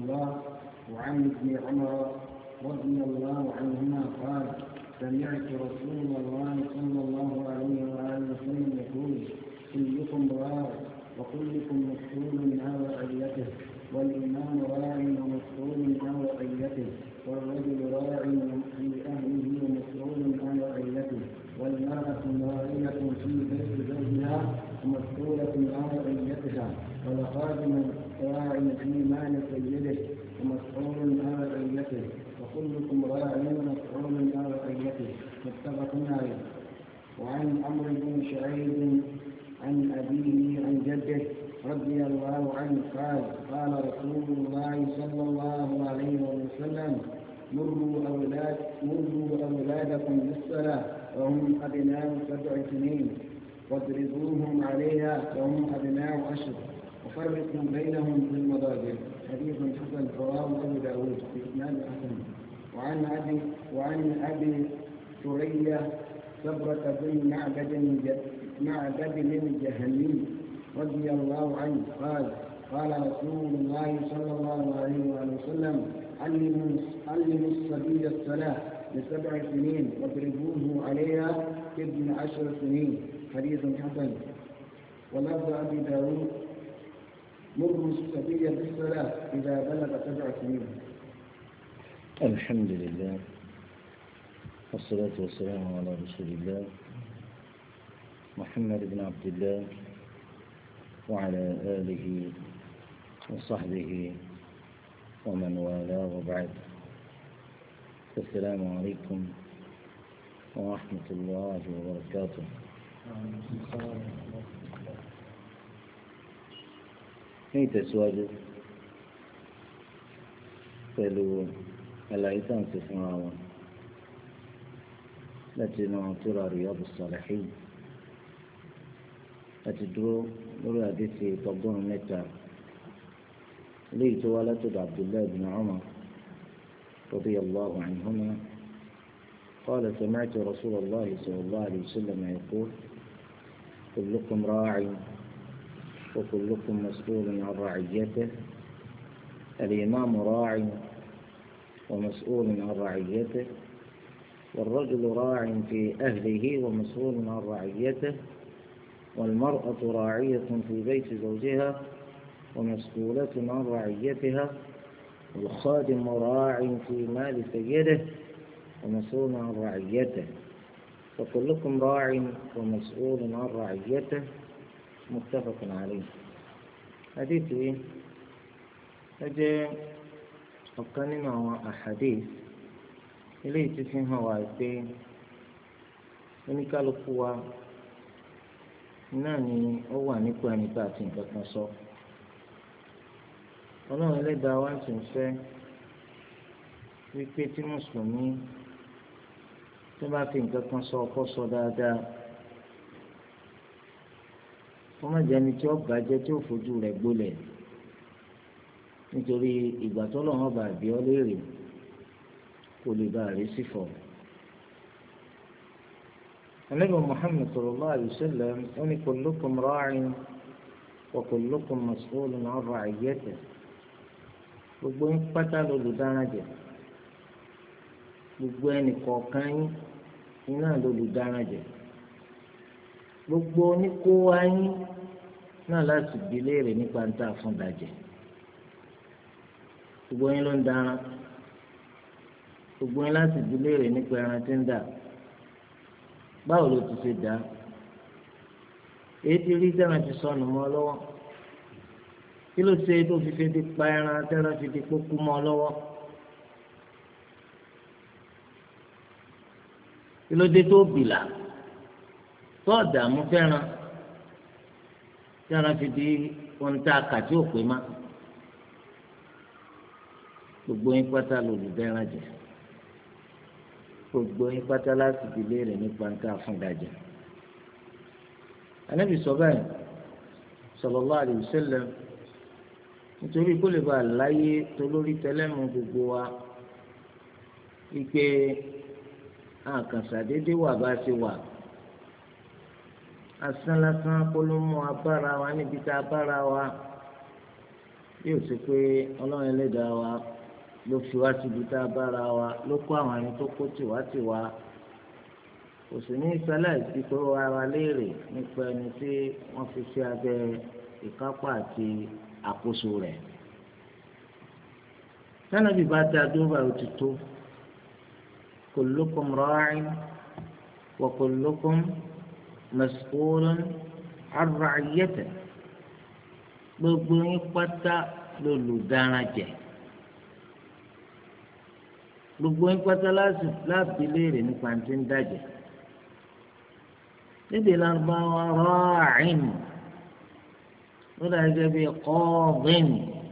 الله. وعن ابن عمر رضي الله عنهما قال سمعت رسول الله صلى الله عليه وآله وسلم يقول كلكم راع وكلكم مسؤول عن رعيته والإمام راع ومسؤول عن رعيته والرجل راع في أهله ومسؤول عن رعيته والمرأة راعية في بيت زوجها ومسؤولة عن رعيتها والخادم راع في مال سيده ومسؤول عن رعيته وكلكم راع ومسؤول عن رعيته متفق عليه. وعن عمرو بن شعيب عن أبيه عن جده رضي الله عنه قال قال رسول الله صلى الله عليه وسلم مروا أولادكم بالصلاة وهم أبناء 7 سنين واضربوهم عليها وهم أبناء 10 وفرقوا بينهم في المضاجع. حديث حسن رواه أبو داود بإسناد حسن. وعن أبي ثريا صبرة بن معبد الجهني رضي الله عنه قال قال رسول الله صلى الله عليه وسلم علموا الصبي الصلاة ل7 سنين واضربوه عليها ابن 10 سنين. حديث حسن. ولفظ أبي داود مروا الصبي بالصلاة إذا بلغ 7 سنين. الحمد لله والصلاة والسلام على رسول الله محمد بن عبد الله وعلى آله وصحبه ومن والاه وبعد. السلام عليكم ورحمة الله وبركاته. تسواجه pẹ̀lú àlàyé tá à ń ṣe fúnra wọn láti inú tírà Riyadus Salihin láti dúró lórí àdéhìí tọgọ́rùn mẹ́ta léyìí tó wá látọ̀dọ̀ Abdullahi ibn Umar radiyallahu anhuma قال سمعت رسول الله صلى الله عليه وسلم يقول كلكم راع وكلكم مسؤول عن رعيته الإمام راع ومسؤول عن رعيته والرجل راع في أهله ومسؤول عن رعيته والمرأة راعية في بيت زوجها ومسؤولة عن رعيتها والخادم راع في مال سيده ومسؤول عن رعيته فكلكم راع ومسؤول عن رعيته متفق عليه. حديثي أجل ọ̀kanínú àwọn àhàdíìs eléyìí tí fi hàn wá pé oníkálukú wa náà ni ó wà nípò ẹni tá a ti nǹkan kan sọ. Ọlọ́run ẹlẹ́dàá wa sì ń fẹ́ wípé tí mùsùlùmí tó bá fi nǹkan kan sọ ọkọ sọ dáadáa wọ́n má jẹ́ ẹni tí ó bàjẹ́ tí ó fojú rẹ̀ gbólẹ̀ nítorí ìgbà tó lọ́wọ́ bá bí ọ léèrè kò lè bá rí sí fọ́. Ànábì Muhammad sallallahu alaihi wasallam ó ní kullukum ra'in wa kullukum mas'ulun 'an ra'iyyatihi. Gbogbo ń pátá lolùdáranjẹ gbogbo ẹnì kọ̀ọ̀kan yín iná lolùdáranjẹ gbogbo oníkówá yín náà láti bi léèrè nípa ń tà fún dàjẹ. Gbogbo yín ló ń dáná gbogbo yín láti bi léèrè nípa ẹran tí ń dà báwo ló ti ṣe dá èyí ti rí tẹ́ran ti sọnù mọ́ ọ lọ́wọ́ kí ló ṣe tó fi di pa ẹran tẹ́ran fi di kókó mọ́ ọ lọ́wọ́ kí ló dé tó bìlà tó ọ̀dààmú fẹ́ràn tẹ́ran fi di ohun tá a kà tí ò pé má gbogbo yín pátá lòlùdẹ́ran jẹ gbogbo yín pátá láti di léèrè nípa ń tà fún ìdájẹ. Ànábì sọ báyìí sallallahu alaihi wasallam nítorí kó lè bá a láyé tolórí tẹlẹmú gbogbo wa wípé àkànṣàdédé wà bá ṣe wà asán lásán kó ló mú abára wa níbi tá a bára wa yóò ṣe pé ọlọ́run ẹlẹ́dàá wa ló fi wá síbi tá a bára wa ló kó àwọn ẹni tó kó tiwa kò sì ní sáláìsí pé wọ́n ara léèrè nípa ẹni tí wọ́n fi sí abẹ́ ìkápá àti àkóso rẹ̀. sanabi bá dá dúró báyìí ó ti tó kullukum ra'in wa kullukum mas'ulun 'an ra'iyyatihi gbogbo yín pátá lolùdaràn jẹ gbogbo yín pátá láti léèrè nípa tí ń dájẹ lédè Lárúbáwá ra'in ó dàgẹ́ bí qadin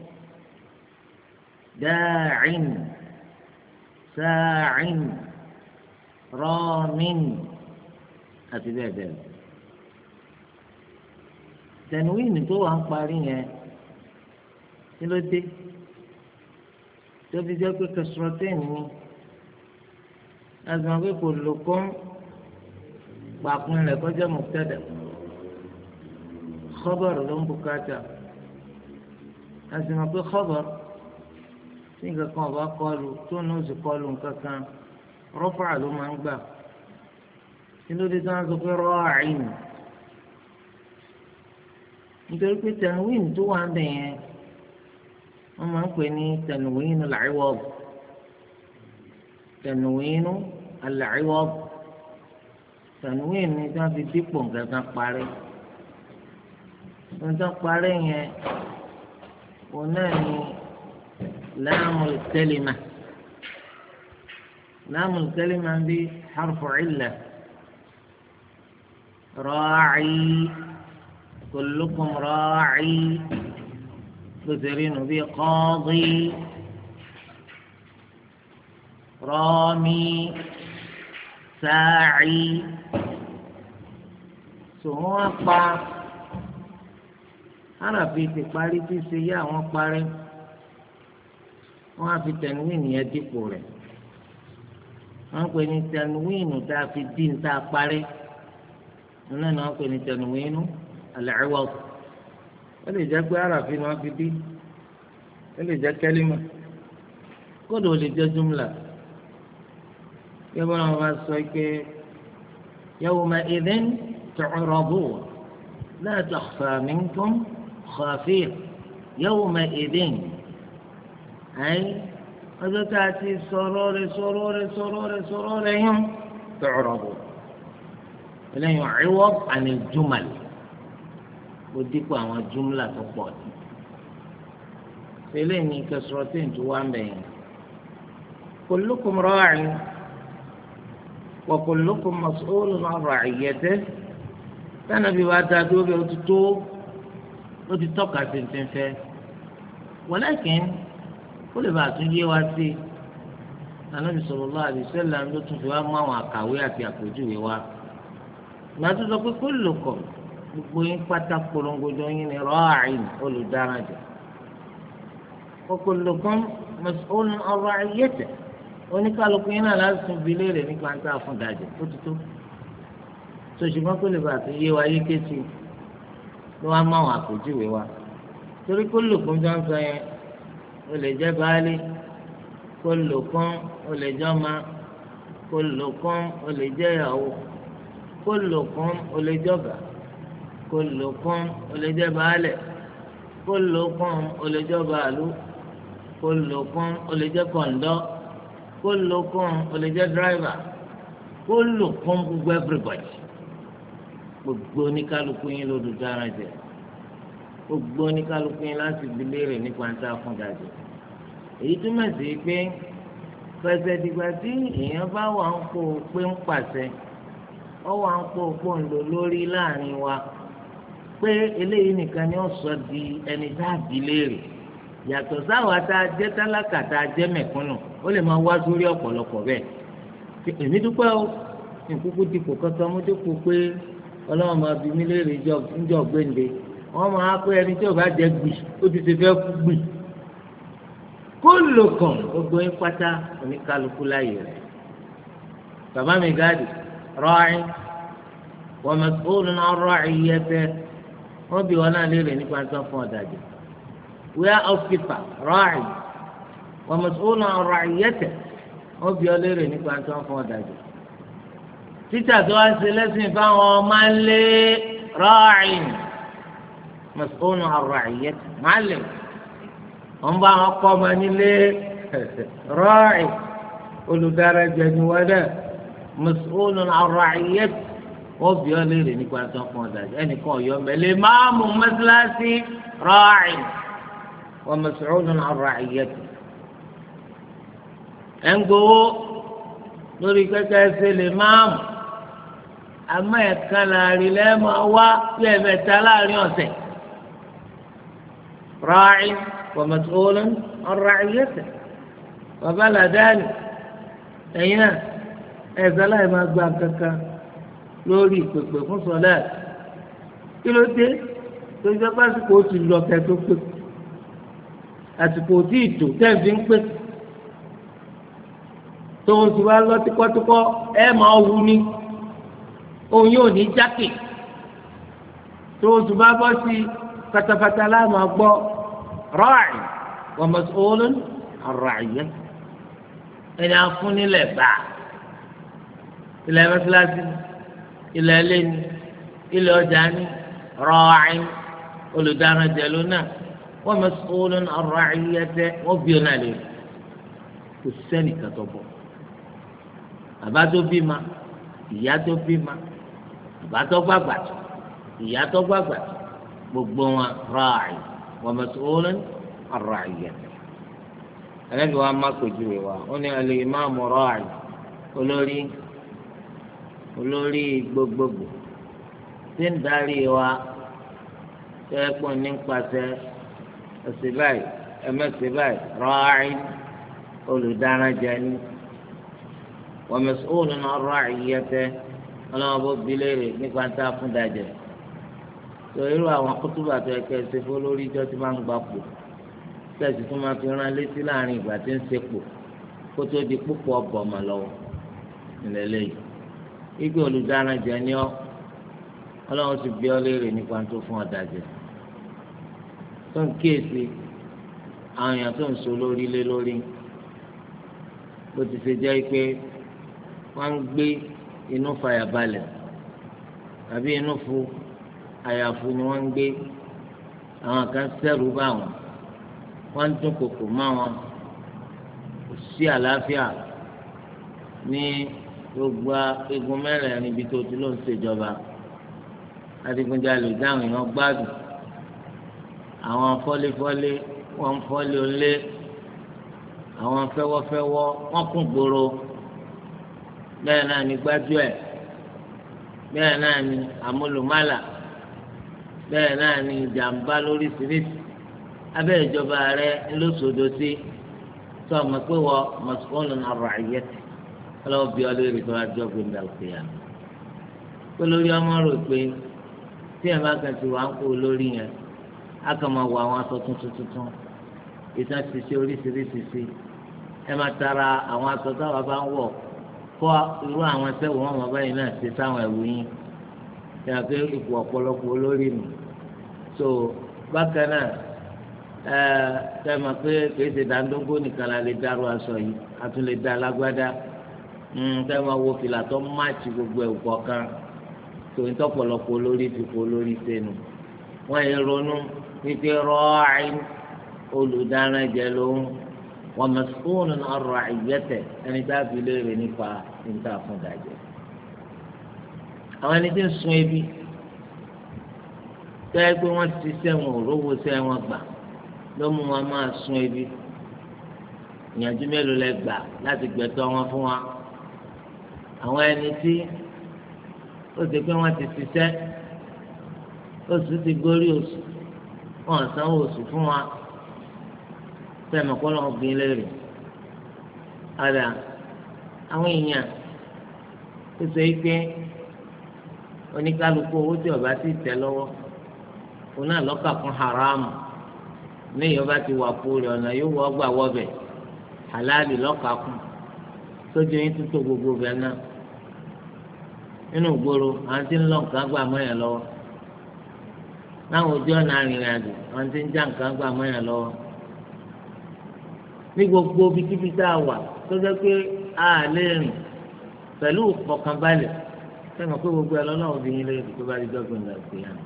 da'in sa'in ramin àti bẹ́ẹ̀ bẹ́ẹ̀ lọ. tẹnuwíìnì tó wà ń parí yẹn kí ló dé tó fi jẹ́ pé kẹsìrọ́tẹ́ẹ̀nì ni azùmọ̀ pé kò lò kún pàápín rẹ̀ kọjá mọ̀tẹ́dà kọ́bọ̀rù ló ń bùkátà azùmọ̀ pé kọ́bọ̀rù tí nǹkan kan ọba kọlu tó ní oṣù kọlu nǹkan kan rọ́fà ló máa ń gbà kí ló dé tí wọ́n sọ pé ra'in nítorí pé tanwin tó wà ń bẹ̀ yẹn wọ́n máa ń pè ní tanwin al-'iwad tanwin al-'iwad tanwin ní tí wọ́n fi dípò nǹkan kan parí nǹkan kan parí yẹn òun náà ní láàmul kalima láàmul kalima ń bí harfu illa ra'i. كلكم راعي بذرين بي قاضي رامي ساعي سوapa ara fi ti parí tí ṣe yá àwọn parí wọn á fi tẹnuwíìnì yẹn dípò rẹ̀ wọn pè ní tẹnuwíìnì tá a fi dín tá a parí wọn náà wọn pè ní tẹnuwíìnì al-'iwad ó lè jẹ́ pé àràfin ni wọ́n fi dí ó lè jẹ́ kẹ́límà kódà ó lè jẹ́ jumla yẹ́n bọ́lá wọn bá sọ pé yawma idhin tu'radun la takhfa minkum khafiyya yawma idhin ay ọjọ́ tá a ti sọ̀rọ̀ rẹ̀ yẹn tu'radun eléyìí 'iwad 'an al-jumal ó dípò àwọn júmùlà tó pọ̀ ní. Tẹ́lẹ̀ ní kẹsìrọ́tì tó wà mẹ́yìn. kullukum ra'in wa kullukum mas'ulun 'an ra'iyyatihi. Tánàbí wa dá dúró ó ti tọ́ka sí ti ń fẹ́. walakin ó lè bàa tún yé wa sí i. Ànábì sallallahu alaihi wasallam ló tún fi wá mú àwọn àkàwé àti àpèjúwe wa. Ìgbà tó sọ pé kullukum gbogbo yín pátá korongodo yín ni ra'in olùdárajà wa kullukum mas'ulun 'an ra'iyyatihi oníkàlùkù yín náà láti tún bi léèrè nípa ń tà fún dájọ ó ti tó sọ̀sùnmọ́ kó lè bàtú yé wa yé kéṣì ló wá máwọn àpèjúwe wa torí kullukum tó ń sọ yẹn ó lè jẹ́ baálé kullukum ó lè jẹ́ ọmọ kullukum ó lè jẹ́ ìyàwó kullukum ó lè jẹ́ ọ̀gá kullukum ó lè jẹ́ baálẹ̀ kullukum ó lè jẹ́ bàálù kullukum ó lè jẹ́ kọ̀ǹdọ́ kullukum ó lè jẹ́ dírẹ́fà kullukum gbogbo everybody gbogbo oníkálukú yín lódò dára jẹ gbogbo oníkálukú yín láti bi léèrè nípa ń tà fún dájọ èyí túmọ̀ sí pé pẹ̀sẹ̀ dìgbà tí èèyàn bá wà ń kó pé ń pàṣẹ ọ wà ń kó pò ń lò lórí láàrin wa pé eléyìí nìkan ni ó sọ di ẹni tá a bi léèrè yàtọ̀ sáwà tá a jẹ́ tálákà tá a jẹ́ mẹ̀kúnnù ó lè máa wá sórí ọ̀pọ̀lọpọ̀ bẹ́ẹ̀ èmi dúpẹ́ o ìkúkú ti kò kankan mú dípò pé ọlọ́run máa bi mí léèrè ńjọ́ gbéǹde wọ́n máa pé ẹni tí ò bá jẹ́ gbì ó ti ṣe fẹ́ kú gbì kullukum gbogbo yín pátá oníkálukú láyè rẹ̀ bàbá mi gáàdì ra'in wa mas'ulun 'an ra'iyyatihi wọ́n bí wọn náà léèrè nípa tó fún ọ̀dàjọ́ housekeeper راعي ومسؤول عن رعيته wọ́n bí ọ léèrè nípa tí wọ́n fún ọ dájọ́ títà tó wá ṣe lẹ́sìn fáwọn ọmọ ńlé راعي مسؤول عن رعيته معلم wọ́n bá wọn kọ́ ọmọ nílé راعي olùdárajà ni wọ́n dẹ̀ مسؤول عن رعيته wọ́n bí ọ léèrè nípa tí wọ́n fún ọ dájọ́ ẹnìkan ọ̀yọ́ mẹ́lẹ́ máàmù mọ́sálásí راعي ومسؤول عن رعيته ẹngbowó lórí kẹkẹ ẹsẹ lè máa mú àmọ́ ẹ̀ka láàrin lẹ́ẹ̀mọ́ wá bí ẹ̀mẹ́ta láàrin ọ̀sẹ̀ راعي ومسؤول عن رعيته bàbá làdáni ẹ̀yin náà ẹ̀sẹ̀ láì máa gba kankan lórí ìpèpè fún sọlá kí ló dé tó jẹ́ pásítọ̀ ó ti lọ kẹ́ tó pè àsìkò tí ìtò tẹ́ẹ̀fì ń pè tóun ti wá lọ tíkọ́tíkọ́ ẹ máa wú ni òun yóò ní jákè tóun ti bá bọ́ sí fatafata láàmú gbọ́ راعي ومسؤول عن رعيته ẹni afúnilẹ̀ bá ilẹ̀ mẹ́sàlásì ilẹ̀ ẹlẹ́ni ilẹ̀ ọjà ni راعي olùdáranjẹ lónà ومسؤول عن رعيته wọ́n bí ọ náà lè kò sẹ́ni kàtọ́ bọ̀. bàbá tó bí ma ìyá tó bí ma bàbá tó gbàgbà tó ìyá tó gbàgbà tó gbogbo wọn راعي ومسؤول عن رعيته. ẹlẹ́bi wa má kojú rẹ̀ wá ó ní al-imam راعي olórí gbogbogbò tí ń darí wa tẹ́ẹ̀pọ̀ nípasẹ̀ ẹ̀sìn báyìí ẹ̀mẹ́sìn báyìí راعي olùdáranjẹ ni ومسؤول عن رعيته ọlọ́wọ́n bó bi léèrè nípa tá a fún dajẹ́ tó irú àwọn kútùbà tó yẹ kẹ́ ẹ ṣe fún lórí ìjọ tí máa ń gbà pò tẹ̀sí tó máa fi rán létí láàrin ìgbà tí ń sepò kó tó di púpọ̀ ọ̀bọ̀ mà lọ́wọ́ nílẹ̀ yìí igi olùdáranjẹ ni ọ́ ọlọ́wọ́n ti bi ọ́ léèrè nípa tó fún ọ dajẹ́ tó ń kíyèsí àwọn èèyàn tó ń so lórí lé lórí bó ti ṣe jẹ́ pé wọ́n ń gbé inú fàyàbalẹ̀ àbí inú fu àyàfu ni wọ́n ń gbé àwọn kan sẹ́rù bá wọn wọ́n ń dún kòkò mọ́ wọn kò sí àlàáfíà ní gbogbo egun mẹ́rẹ̀ẹ̀rin ibi tó ti ló ń ṣèjọba adigunjalè dáhùn èèyàn gbádùn àwọn fọ́léfọ́lé wọ́n ń fọ́lé olé àwọn fẹ́wọ́fẹ́wọ́ wọ́n kún gbòòrò bẹ́ẹ̀ náà ní gbájúẹ̀ bẹ́ẹ̀ náà ní amúlùmálà bẹ́ẹ̀ náà ní ìjàmbá lóríṣiríṣi abẹ́ ìjọba rẹ̀ ńlọ́sọdọ sí tó ọmọ pé wọ́n mas'ulun an ra'iyyati ọlọ́wọ́ bí ọlọ́rin tó wá jọ gbẹ̀ndà òkèèyàn pé lórí ọmọ rò pé tí ẹ̀ bá kàn ti wà ń kó lórí yẹn á kàn máa wọ àwọn aṣọ tuntun ìtàn ti ṣe oríṣiríṣi sí ẹ máa tara àwọn aṣọ táwa bá ń wọ̀ kọ́ irú àwọn sẹ́wọ̀n wọn máa báyìí náà ṣe sáwọn ẹ̀wù yín yàrá pé ipò ọ̀pọ̀lọpọ̀ olórí mi so bákan náà ṣe máa pé kìí ṣe dáńdógó nìkan la lè dárò aṣọ yìí a tún lè dá alágbádá ṣe máa wo fìlà tó máàcì gbogbo ẹ̀wù kọ̀ọ̀kan tó ń tọ́pọ̀lọpọ̀ olórí fi kó olórí sẹ́nu wọ́n yẹ ronú wípé rọ́ọ̀ín olùdáranjẹ lòun wọ́n mas'ulun an ra'iyyatihi ẹni tá a fi léèrè nípa níta fún ìdájọ́. àwọn ẹni tí ń sun ebi tẹ́ pé wọ́n ti sẹ́wọ̀n òróró sẹ́wọ̀n gbà ló mú wọn máa sun ebi ìyànjú mélòó lẹ gbà láti gbẹ̀tọ́ wọn fún wa. àwọn ẹni tí ó ti pé wọ́n ti ṣiṣẹ́ oṣù ti gorí oṣù wọn sanwó oṣù fún wa sẹ́mi kọ́ lọ́wọ́ gbin léèrè àdá àwọn èèyàn tó ṣe é pé oníkálukú owó tí ọba ti tẹ̀ lọ́wọ́ òun náà lọ́kà fún haramu ní ìyọba ti wà fúri ọ̀nà yóò wọ́ gbà wọ́bẹ̀ halali lọ́kà fún sójú yín tó tó gbogbo bẹ́ẹ̀ náà nínú ìgboro àwọn tí ń lọ nǹkan gbà mọ́ yẹn lọ́wọ́ láwọn ojú ọ̀nà arìnrìn àjò wọn ti ń já nǹkan gbà mọ́yàn lọ́wọ́ ní gbogbo bíkíbi tá a wà tó jẹ́ pé a lè rìn pẹ̀lú ìfọ̀kànbalẹ̀ sẹ́wọ̀n pé gbogbo ẹ̀ lọ́nà obìnrin lè rí tó bá rí dọ́gbọ̀n náà pé yàn.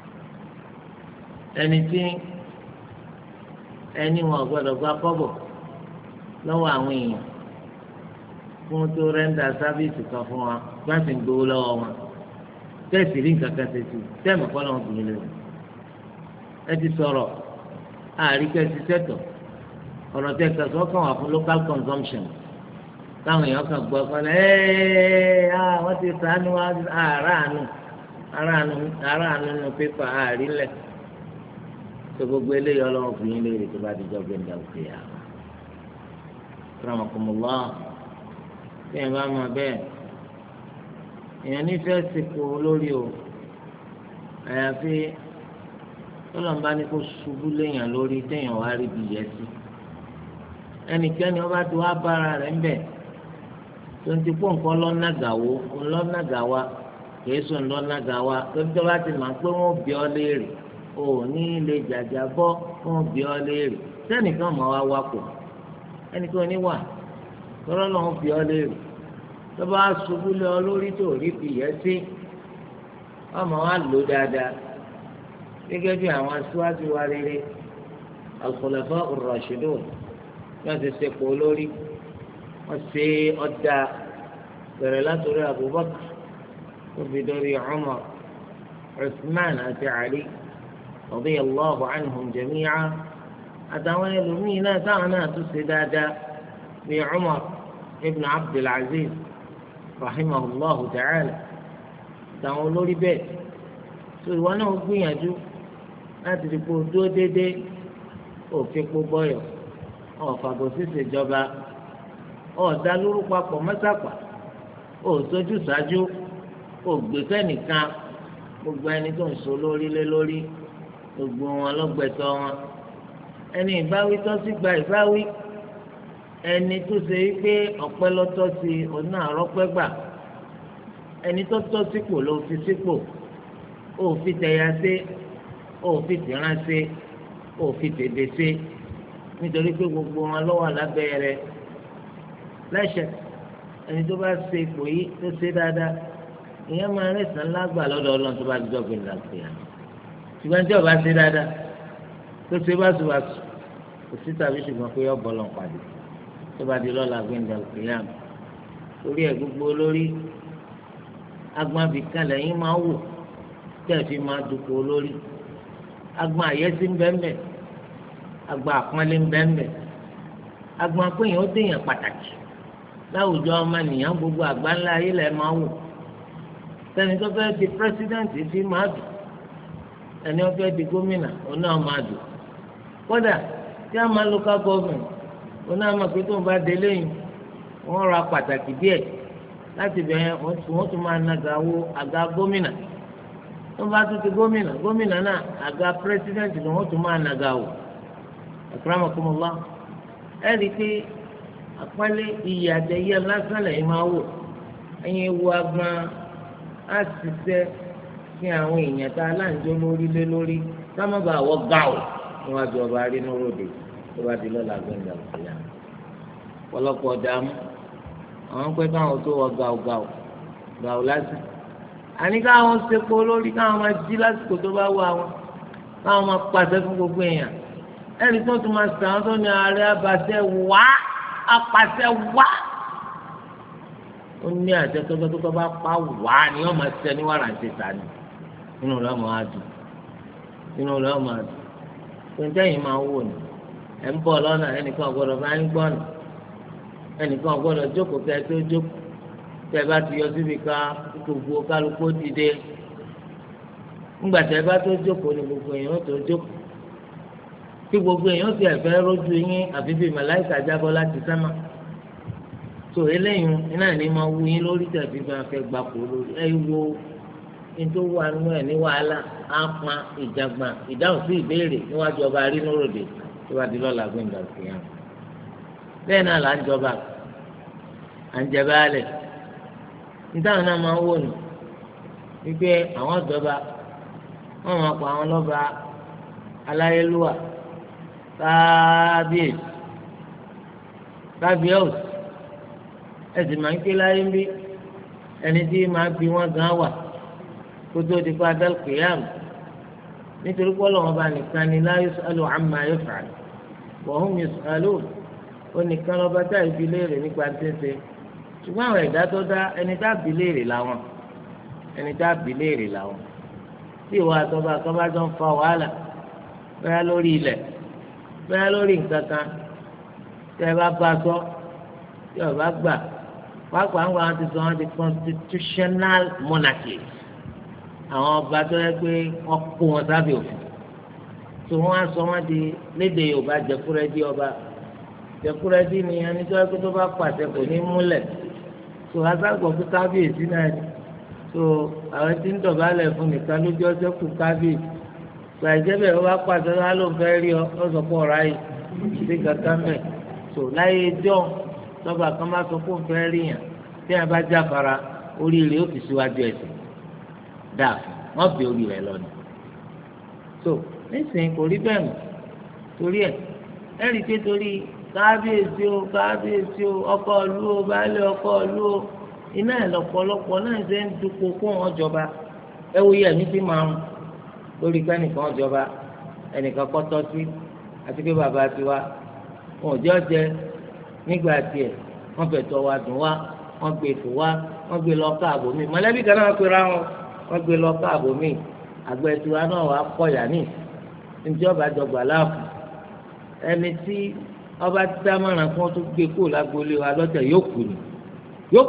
ẹni tí ẹni wọn gbọ́dọ̀ gba kọ́bọ̀ lọ́wọ́ àwọn èèyàn fún tó rẹ́ńdà sáfíìsì kan fún wa bá sì ń gbowó lọ́wọ́ wọn tẹ́ẹ̀sì rí nǹkan kan ṣe sí tẹ́ẹ̀mù kọ́ lọ́wọ́ obìnrin lè rí. ẹ ti sọ̀rọ̀ àríkẹ́ ti sẹ́tọ̀ ọ̀rọ̀ tẹ́ kẹsàn-án kan wà fún local consumption táwọn èèyàn kan gbọ́ pé wọ́n ti sànú aráàánú nínú pépà àrílẹ̀ tó gbogbo eléyìí ọlọ́run fún yín léèrè tó bá ti jọ gbẹ̀ndà òkè yà. rahmakumullah tí ẹ bá mọ bẹ́ẹ̀ èèyàn nífẹ̀ẹ́ sìnkú lórí o àyàfi tọ́lọ́mbá ní kó ṣubú léèyàn lórí téèyàn wá rí bí yẹ sí ẹnikẹ́ni ọba tó wá bára rẹ̀ ń bẹ̀ tó ń ti pọ̀ nǹkan lọ́nàgàwó ńlọ́nàgàwá kìí sùn lọ́nàgàwá tó ń tọ́ba ti máa pé wọ́n bí ọ léèrè ò ní ilé jàjà bọ́ wọ́n bí ọ léèrè sẹ́nìkan mọ̀ wá wápò ẹnìkan ní wà tọ́lọ́ lọ́wọ́ bí ọ léèrè tọ́ba ṣubú lé ọ lórí tó rí bí yẹ sí ọmọ wa lò dáadáa gẹ́gẹ́ bí àwọn aṣáájú wa rere al-khulafa ar-rashidun wọ́n ti ṣe pọ̀ lórí wọ́n ṣe ọ̀dà bẹ̀rẹ̀ látòrí Abubakar tó fi dórí Umar Uthman àti Ali radiyallahu anhum jami'a àtàwọn ẹlòmíín náà táwọn náà tún ṣe dáadáa bí Umar ibn Abdul Aziz rahimahullahu ta'ala àtàwọn olórí bẹ́ẹ̀ tó ìwọ náà gbìyànjú láti rí kó dúró déédéé òfin kó bọ́yọ̀ ọ̀fàgò sísè jọba ọ̀dà lórúkọ apọ̀ mọ́sàpà òṣojú ṣáájú ògbésẹ́ nìkan gbogbo ẹni tó ń so lórí lé lórí gbogbo wọn lọ́gbẹ̀tọ́ wọn ẹni ìbáwí tó sì gba ìbáwí ẹni tó ṣe wípé ọ̀pẹ lọ́tọ́ sí ọ̀nà àrọ́pẹ́ gbà ẹni tó tọ́ sípò ló fi sípò òfin tẹ̀yà sí òfin tìrán sí òfin tèdè sí nítorí pé gbogbo wọn lọ́wọ́ lábẹ́ rẹ̀ lẹ́sẹ̀ ẹni tó bá ṣe ipò yìí tó ṣe dáadáa ìyẹn máa rẹ̀ sàn lágbà lọ́dọ̀ ọlọ́run tó bá di dọ́gbìn ìdàgbé yà ṣùgbọ́n tí ọba ṣe dáadáa tó ṣe báṣubàṣu kò sí tàbí ṣùgbọ́n pé ọ̀bọ̀ lọ́n pàdé tó bá di lọ́la gbẹ̀ndà òkè yà mí torí ẹ̀ gbogbo olórí agbọn abìkan lẹ́yìn máa wò tẹ̀ fi máa dùkọ̀ olórí agbọn àyẹ́sí ń bẹ́ẹ̀ agbọn àpọ́nlé ń bẹ́ẹ̀ agbọn apẹ́yìn ó déyàn pàtàkì láwùjọ ọmọnìyàn gbogbo àgbáńlá ayé lẹ́ẹ̀ máa wò sẹ́ni tó fẹ́ di pírẹ́sídẹ́ǹtì fi máa dùn ẹni wọ́n fẹ́ di gómìnà òun náà máa dùn kódà tí a máa local government òun náà máa pé tó ń bá délé yìí wọ́n ra pàtàkì díẹ̀ láti bẹ̀rẹ̀ wọ́n tún máa nàgà wo àga gómìnà tó ń bá tún ti gómìnà náà àga pírẹ́sídẹ́ǹtì ni wọ́n tún máa nàgà wò akramakumullah ẹ rí i pé àpọ́nlé iyì àtẹ̀yẹ lásán lẹ́yìn máa wò ẹ̀yin ewu agbọn á ṣiṣẹ́ sí àwọn èèyàn tá a láǹjọ́ lórí lé lórí ká má bàa wọ́ gáò níwájú ọba rínú ròde tó bá di lọ́la gbẹ̀ngà òkèèyà ọ̀pọ̀lọpọ̀ dààmú àwọn pẹ́ káwọn tó wọ gáò lásán àní káwọn sepo lórí káwọn máa jí lásìkò tó bá wọ àwọn káwọn máa pàṣẹ fún gbogbo èèyàn ẹni tó tún máa sàn án tó ní ààrẹ abàṣẹ wá apàṣẹ wá ó ní àṣẹ tó bá pa wá ni wọ́n máa ṣẹ ní wàrà ṣe sàní inú rẹ̀ máa dùn tó ń tẹ́yìn máa wò ní ẹ̀ ń bọ̀ lọ́nà ẹnìkan ọ̀gbọ́dọ̀ bá ń gbọ́nà ẹnìkan ọ̀gbọ́dọ̀ jókòó kẹ́ ẹ tó jókòó tẹ́ ẹ bá ti yọ síbi ká gbogbo kálukú dìde ńgbà tẹ́ ẹ bá tó jókòó ni gbogbo èèyàn tó jókòó kí gbogbo èèyàn ti ẹ̀fẹ́ rójú yín àfi bíi màláìkà jábọ́ láti sámà tó eléyìí iná ní máa wú yín lórí tàbí máa fẹ́ gbapò lórí ẹ wo nítorí wà nínú ẹ̀ ní wàhálà ápọn ìjàgbá ìdáhùn sí ìbéèrè níwájú ọba rínúròdè tó bá di lọ́la gbẹ̀ngà sí yàn bẹ́ẹ̀ náà là ń jọba à ń jẹ báálẹ̀ nítawọn náà máa ń wò ní wípé àwọn ìjọba wọ́n máa pa àwọn lọ́ba aláyélúwà kábíyèsí ẹ̀sìn máa ń ké láyé ń bí ẹni tí máa bí wọ́n gan wà kó tó di pa dal-qiyam nítorí pé Ọlọ́run bá nìkan ni la yus'alu amma yaf'al wa hum yus'alun ó nìkan lọ́ba tá ìbí léèrè nípa tẹ́tẹ́ ṣùgbọ́n àwọn ẹ̀dá tó dá ẹni tá bí léèrè làwọn tí ìwà àtọ́ba àkọ́bá jọ ń fa wàhálà bẹ́ẹ̀ lórí ilẹ̀ bẹ́ẹ̀ lórí nǹkan kan tẹ́ ẹ bá bá sọ tí ọba gbà pàápàá ń wá wọn ti sọ wọn di constitutional monarchy àwọn ọba tó yẹ pé wọ́n kó wọn sábẹ́ òfin tó wọ́n á sọ wọn di lédè Yorùbá jẹkúrẹ́dì ọba jẹkúrẹ́dì ni ẹni tó yẹ pé tó bá pàṣẹ kò ní múlẹ̀ tó aságbọ̀ fún kábíyèsí náà ni tó àwọn tí ń dọ̀bálẹ̀ fún nìkan lójú ọjọ́ kù kábíyèsí tó àìjẹ́bẹ̀ wọ́n bá pàṣẹ wọn á ló ń fẹ́ rí ọ lọ́sọ̀ pọ̀ ráyè sí kankan mẹ́ tó láyé jọ́ lọ́ba kan bá sọ pé òun fẹ́ rí yàn tí yàn bá jáfara oríire ó fi síwájú ẹ̀sìn dáa wọ́n bí orí rẹ̀ lọ ni tó nísìnyí kò rí bẹ́ẹ̀ mọ́ torí ẹ̀ ẹ̀rí pé torí kábíyèsí o ọkọ ìlú o baálé ọkọ ìlú o iná ẹ̀ lọ́pọ̀lọpọ̀ náà ṣe ń dupò kó wọn jọba ẹ wo yẹ̀mí tí máa ń lórí ká ẹnìkan jọba ẹnìkan kọ́tọ́ sí àti pé bàbá tiwa wọn ò jẹ́ ọ̀jẹ́ nígbà tiẹ̀ wọ́n fẹ̀tọ́ wa dùn wá wọ́n gbé fò wá wọ́n gbé lọ káàbò mi mọ̀lẹ́bí kan náà pera wọn wọ́n gbé lọ káàbò mi àgbẹ̀ tiwa náà wà kọ̀yà ní ìjọba jọgbà láàfù ẹni tí ọba dámọ̀ràn fún ọ tó gbé kó lágbolé wa lọ́tẹ̀ yóò kù ní yóò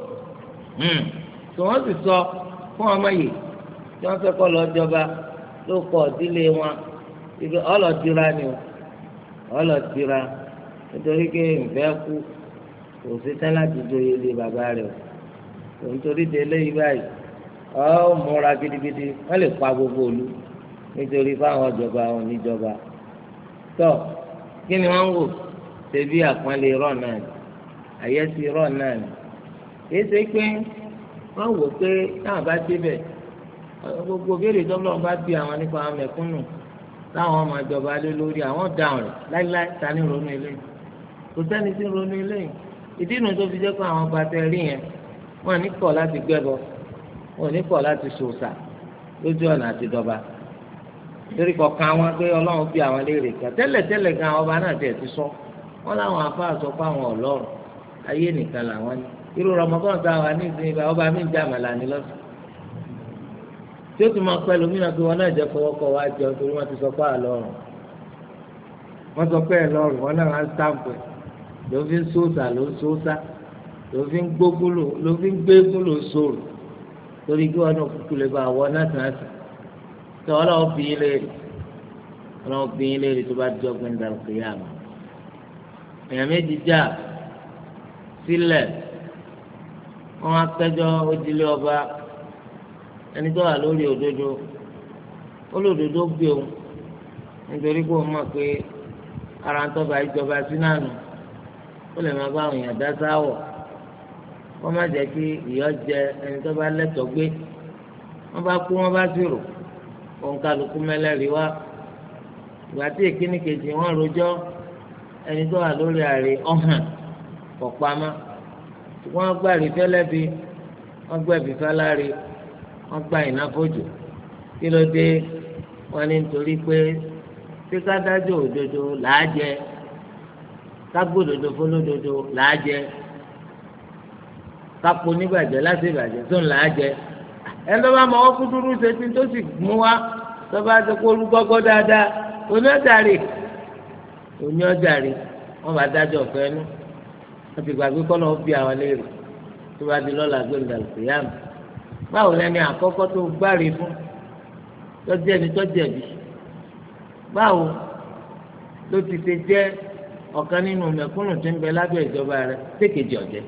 tó wọ́n sì sọ fún ọmọ yìí tí wọ́n fẹ́ kọ́ lọ jọba ló kọ́ ìdílé wọn ibi ọlọ́dira ni ọlọ́dira nítorí pé ìfẹ́ kú kò sí tán láti joyè lé bàbá rẹ̀ o nítorí délé yìí báyìí ọ múra gidigidi wọ́n lè pa gbogbo òlu nítorí fáwọn ìjọba àwọn oníjọba tó kí ni wọ́n ń wò ṣebí àpọ́nlé rọ̀ náà ni àyẹ́sí rọ̀ náà ni èyí ṣe pé wọ́n wò pé táwọn bá débẹ̀ gbogbo béèrè tọ́lọ́ bá bí àwọn nípa àwọn mẹ̀kúnnù láwọn ọmọ ìjọba lé lórí àwọn dáhùn rẹ̀ láíláí ta ní ronú eléyìí kò sẹ́ni tí ń ronú eléyìí ìdí inú tó fi jẹ́ pé àwọn ọba tẹ rí yẹn wọ́n ní kọ̀ láti gbẹ́bọ wọ́n ní kọ̀ láti ṣòṣà lójú ọ̀nà àti dọba torí kọ̀ọ̀kan wọn pé ọlọ́run bí àwọn léèrè kan tẹ́lẹ̀ gan ọba náà tiẹ̀ ti sọ wọ́n láwọn afáà sọ pé àwọn ọlọ́run ayé nìkan làwọn ní irú rọmọbọ́n tá a wà ní ìsinyìí bá ọba mi ń jà màlà ní lọ́sùn tí ó tún máa pẹ́ lómìnira pé wọn náà jẹ́ fọwọ́kọ wá jẹun torí wọ́n ti sọ pé àlọ́run wọ́n sọ pé ẹ̀lọ́run wọn náà á ń sáǹpù ló fi ń sóòsà ló ń sóòsà ló fi ń gbógúlò ló fi ń gbégúlò sóòrò torí kí wọn náà kúkú lè bá àwọn náà tàn án sí tó ọlọ́run bí yín léèrè tó bá jọ gbẹ̀ndà òkè yá mi èèyàn méjì já sílẹ̀ wọ́n á kẹ́jọ́ ojúlé ọba ẹni tó wà lórí òdodo olódodo gbé òun nítorí pé òun mọ̀ pé ara ń tọ́ba ìjọba sí náà nù ó lè máa bá àwọn èèyàn dá sáwọ̀ wọ́n má jẹ́ kí ìyọ́ jẹ ẹni tó bá lẹ́tọ̀ọ́ gbé wọ́n bá kú wọ́n bá sì rò òun kálukú mẹ́lẹ́rìí wá ìgbà tí èkíní kejì wọ́n rojọ́ ẹni tó wà lórí ààrẹ ọ̀hàn kọ̀pamọ́ wọ́n gbàrí fẹ́lẹ́bi wọ́n gbẹ̀bí fẹ́láre wọ́n gba ìnáfojò kí ló dé wọ́n ní nítorí pé tí kádájọ́ òdodo làá jẹ kágbódodo fọlódodo làá jẹ kápò níbàjẹ́ láti ìbàjẹ́ tó ń làá jẹ ẹni tó bá mọ ọkú dúró ṣe tí tó sì mú wá tó bá ti kó olúgbọ́gbọ́ dáadáa oní ọjàre wọ́n bá dájọ́ ọ̀fẹ́ nú wọ́n ti gbàgbé kọ́ lọ́wọ́ bí àwọn léèrè tó bá di lọ́la gbé ìdàlùfẹ́yàmù báwo lẹni àkọ́kọ́ tó gbáre fún tọ́jú ẹni tọ́jú ẹ̀bí báwo ló ti ṣe jẹ́ ọ̀kan nínú mẹ̀kúnnù tó ń bẹ lábẹ́ ìjọba rẹ̀ sékèjì ọ̀jẹ́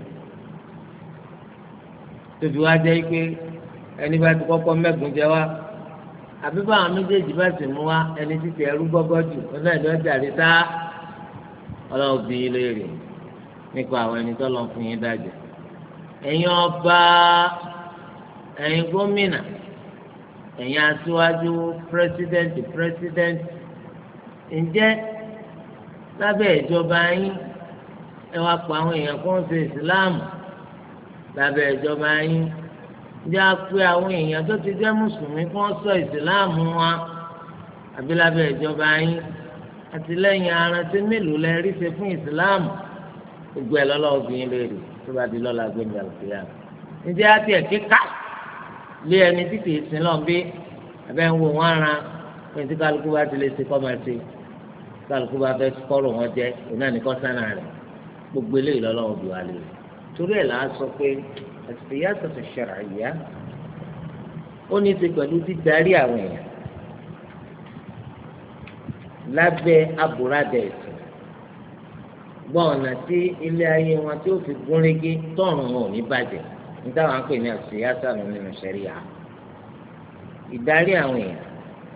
tóbi wá jẹ́ pé ẹni bá ti kọ́kọ́ mẹ́gun jẹ wá àbí báwọn méjèèjì bá sì mú wá ẹni títí ẹrú gbọ́gbọ́ jù ọ̀nà ìlú ọjà rí sá ọlọ́run bí ilé rẹ̀ nípa àwọn ẹni tó lọ fún yín dájọ́ ẹ̀yin ọba ẹ̀yin gómìnà ẹ̀yin aṣíwájú pírẹsidẹ́ǹtì ǹjẹ́ lábẹ́ ìjọba yín ẹ wá pa àwọn èèyàn kó ń ṣe ìsìláàmù lábẹ́ ìjọba yín ǹjẹ́ a pé àwọn èèyàn tó ti jẹ́ mùsùlùmí kó ń sọ ìsìláàmù wọn àbí lábẹ́ ìjọba yín àtìlẹ́yìn arántí mélòó lẹ rí ṣe fún ìsìláàmù gbogbo ẹ̀ lọ́lọ́ obìnrin léèrè tó bá di lọ́la gbẹ̀ngà òkèèyà ǹjẹ́ á tiẹ̀ kíkà lé ẹni tí kìí sin lọ́n bí abẹ́ ń wo wọn ara pé tí kálukú bá ti lè ṣe kọ́ máa ṣe kálukú bá fẹ́ kọ́rọ̀ wọn jẹ́ òun náà ní kọ́ sánà rẹ̀ gbogbo eléyìí lọ́lọ́ obì wà lè torí ẹ̀ là á sọ pé as-siyasatu ash-shar'iyya ó ní í ṣe pẹ̀lú dídarí àwọn èèyàn lábẹ́ àbúradà ẹ̀sìn gbọ́ ọ̀nà tí ilé ayé wọn tí ó fi gúnrégé tọ̀run wọn ò ní bàjẹ́ níta wọn pè ní àṣeyásá nínú ṣẹ̀ríà ìdarí àwọn èèyàn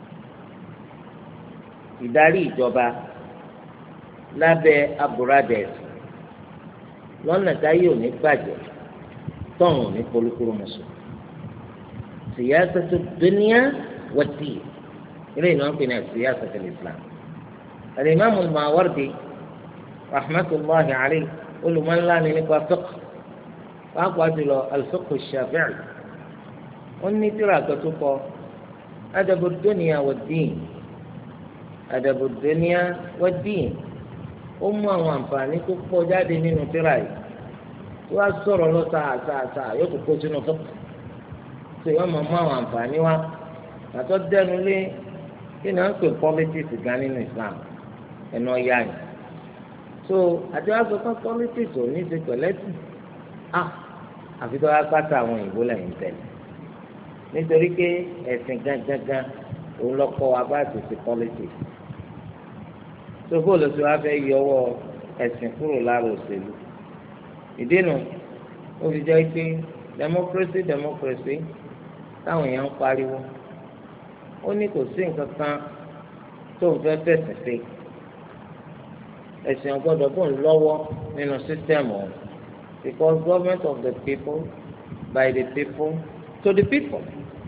ìdarí ìjọba lábẹ́ àbúradà ẹ̀sìn lọ́nà táyé ò ní bàjẹ́ tọ̀run ò ní polúkúrú mùsùlùmí siyasatu dunya wad-din ilé ìnáwó pè ní siyasatu al-islam al-imam al-Mawardi rahmatulahi alayhi olùmọ̀nlá ni nípa fiqh pàápàá jùlọ al-fiqh ash-shafi'i wọ́n ní tírà kan tó kọ adabu ad-dunya wad-din adabu ad-dunya wad-din ó mú àwọn àǹfààní tó pọ̀ jáde nínú tírà yìí tó wá sọ̀rọ̀ lọ sáà yóò kó sínú fiqh tó yọ mọ̀ mú àwọn àǹfààní wá àtọ́ dẹnu lé kí ni wọ́n ń pè politics gan nínú Islam ẹnu ọ̀yá yìí so àti wá sọ fún politics ò ní ṣe pẹ̀lẹ́sì àfi tó wá pátá àwọn òyìnbó lẹ́yìn tẹ̀lé nítorí pé ẹ̀sìn gangan òun lọ́kọ́ wa bá ti ṣe politics tó bóòlù tí wọ́n fẹ́ yọwọ́ ẹ̀sìn kúrò lára òṣèlú ìdínú ó fi jẹ́ pé democracy táwọn èèyàn ń pariwo ó ní kò sí nǹkan kan tó ń fẹ́ fẹ̀sìn sí ẹ̀sìn ọgbọ́dọ̀ bò ń lọ́wọ́ nínú sísẹ́mù ọ̀hún because government of the people by the people to the people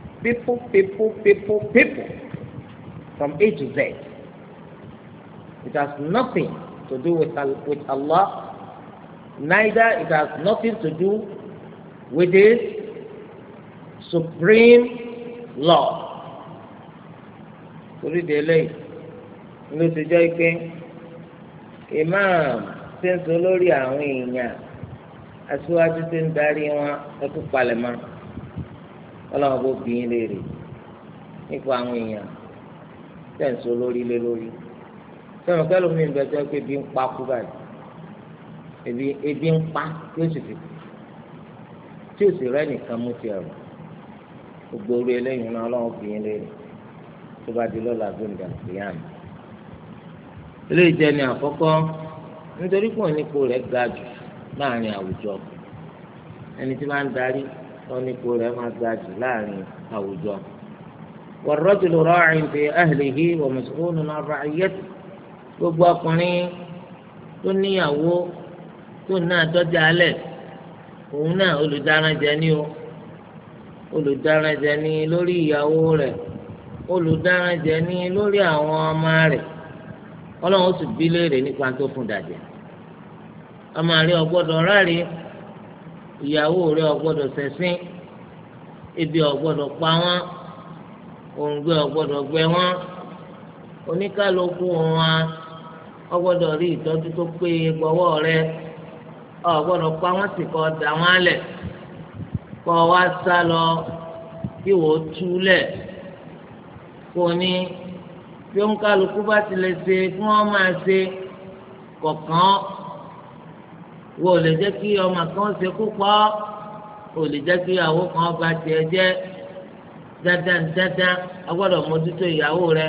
from A to Z it has nothing to do with Allah neither it has nothing to do with His supreme law torí de eléyìí ló ti jẹ́ pé imam ṣe ń sọ lórí àwọn èèyàn aṣíwájú tó ń darí wọn ẹkú palẹ̀mọ́ ọlọ́run bó bí yín léèrè nípa àwọn èèyàn ṣe ń sọ lórí lé lórí sọ̀rọ̀ kẹ́lò mi ń bẹ jẹ́ pé ebi ń pa kú báyìí ebi ń pa tí ó sì fi tí ó sì rẹ́ nìkan mú ti ẹ̀rọ gbogbo orí eléyìí náà ọlọ́run bí yín léèrè tó bá di lọ́la gbẹ̀ngà ìyáàmù. eléyìí jẹ́ ní àkọ́kọ́ nítorí pé onípo rẹ̀ ga jù láàrin àwùjọ ẹni tí máa ń darí onípo rẹ̀ máa ga jù láàrin àwùjọ. والرجل راع في أهله ومسؤول عن رعيته gbogbo ọkùnrin tó níyàwó tó náà tọ́jà alẹ̀ òun náà olùdáranjẹ ní o olùdáranjẹ ní lórí ìyàwó rẹ̀ olùdáranjẹ ní lórí àwọn ọmọ rẹ̀ ọlọ́run sì bí léèrè nípa tó fún dàjẹ́ ọmọ rẹ̀ ò gbọ́dọ̀ ráre ìyàwó rẹ̀ ò gbọ́dọ̀ ṣẹ̀sín ebi ò gbọ́dọ̀ pa wọ́n òǹgbẹ ò gbọ́dọ̀ gbẹ wọ́n oníkálukú wọn ò gbọ́dọ̀ rí ìtọ́jú tó péye gbọ́wọ́ rẹ̀ ò gbọ́dọ̀ pa wọ́n sì kọ́ dà wọ́n lẹ̀ kọ́ wá sá lọ kí wò ó túlẹ̀ kò ní bí oníkálukú bá ti lè ṣe kí wọ́n máa ṣe kọ̀ọ̀kan wò lè jẹ́ kí ọmọ kan ṣe kú pọ̀ ò lè jẹ́ kí ìyàwó kan bá tiẹ̀ jẹ́ dandan agbọ́dọ̀ mójútó ìyàwó rẹ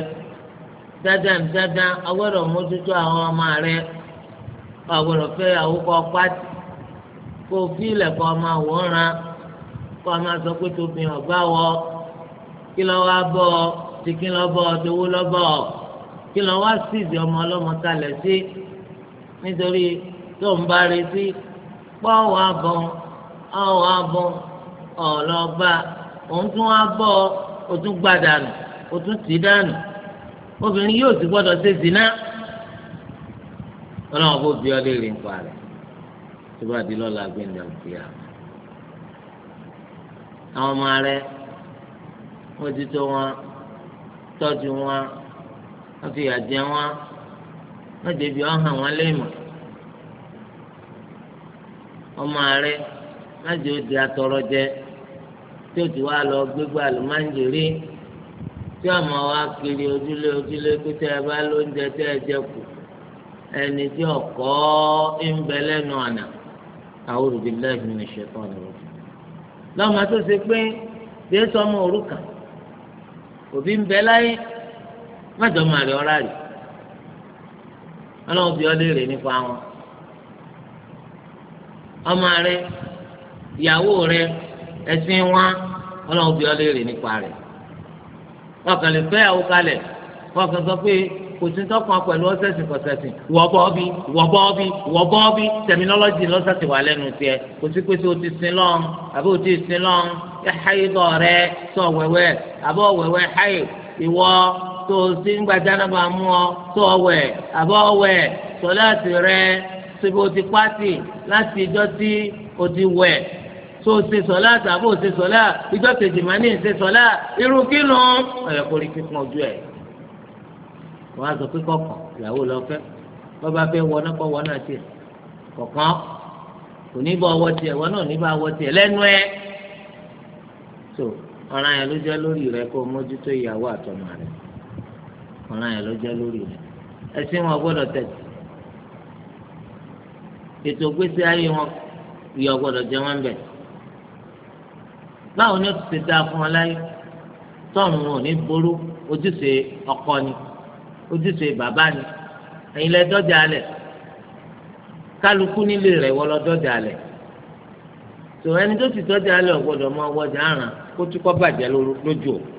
dandan agbọ́dọ̀ mójútó àwọn ọmọ rẹ agbọ́dọ̀ fẹ́ ìyàwó kọ pátì kó fílẹ̀ kọ́ ọmọ àwòrán kọ́ ọmọ sọ pé tóbi ọ̀gbá wọ kí lọ́ wá bọ́ ọ tí kí lọ́ bọ́ ọ tówó lọ́ bọ́ ọ kí lọ́ wá síìdì ọmọ ọlọ́mọ kalẹ̀ sí nítorí tó ń bá retí pọ́ wà bọ́ ọ̀lọ́ba òun tún wá bọ́ o tún gbá dànù o tún tì dànù obìnrin yóò sì gbọ́dọ̀ ṣe zina ọlọ́run bó bí ọ léèrè ń pa rẹ̀ tó bá di lọ́la gbẹ̀ndà òkèèyà àwọn ọmọ rẹ̀ wọ́n ti tó wọn tọ́jú wọn wọ́n fi àjẹ wọn wọ́n débi ọ̀hàn wọn léèmọ̀ ọmọ rẹ̀ má jẹ́ ó di atọrọ jẹ tí ó ti wá lọ gbégbá àlùmáńjèrè tí ọmọ wa kiri ojúlé ojúlé pé tẹ́ ẹ bá lóúnjẹ tẹ́ ẹ jẹ kù ẹni tí ọkọ ń bẹ lẹ́nu àná a'udhu billahi minash shaitani rajim lọ́mọ tó ṣe pé bí ẹ sọmọ òrukàn òbí ń bẹ láyé májọ máa rí ọ̀rá rí ọlọ́run bí ọ léèrè nípa wọn ọmọ rẹ ìyàwó rẹ ẹ̀sìn wọn ọlọ́run bí ọ léèrè nípa rẹ̀ ọkàn lè fẹ́ àwọn kalẹ̀ ọkàn sọ pé kò sí tọkàn pẹ̀lú ọ̀sẹ̀sìn kọ̀sẹ̀sìn ìwọ bọ́ọ̀bì tẹminọ́lọ́jì lọ́sàtì wà lẹ́nu tiẹ̀ kò sí pé tí o ti sin lọ́n àbí o ti sin lọ́n ẹ háyìdọ̀ rẹ sọ wẹ̀wẹ̀ àbọ̀ wẹ̀wẹ̀ háyì ìwọ tó o sí ń gbajà náà bá mú ọ tó ọ wẹ̀ àbọ̀ wẹ̀ sọláàtì rẹ síbi o ti pàtì láti ìjọ tí o ti wẹ̀ tó o ṣe sọlá tàbí o ṣe sọlá ìjọ kejì máa ní ìṣe sọlá irú kínú ọ̀yọ̀ kórì kíkún ojú ẹ̀ wọ́n á sọ pé kọ̀ọ̀kan ìyàwó lọ fẹ́ bọ́ba fẹ́ wọ náà kọ́ wọ náà tiẹ̀ kọ̀ọ̀kan kò ní bọ́ ọwọ́ tiẹ̀ wọ́n náà ní bá ọwọ́ tiẹ̀ lẹ́nu ẹ̀ tó ọ̀ràn yẹn ló jẹ́ lórí rẹ kó mójútó ìyàwó àtọmọ rẹ ọ̀ràn yẹn ló jẹ́ lórí rẹ ẹ̀sìn wọn gbọ́dọ̀ tẹ̀sí ètò ìgbésí ayé wọn ìyà gbọ́dọ̀ jẹ wọn bẹ̀ báwo ni ó ti ṣe dáa fún wọn láyé tọ́ọ̀nù wọn ò ní ború ojúṣe ọkọ ni ojúṣe bàbá ni ẹ̀yin lẹ dọ́jà alẹ̀ kálukú nílé rẹ̀ wọ́n lọ dọ́jà alẹ̀ tó ẹni tó ti dọ́jà alẹ̀ ọ̀gbọ́dọ̀ mọ ọwọ́jà àràn kó tí kọ́ bàjẹ́ lójú o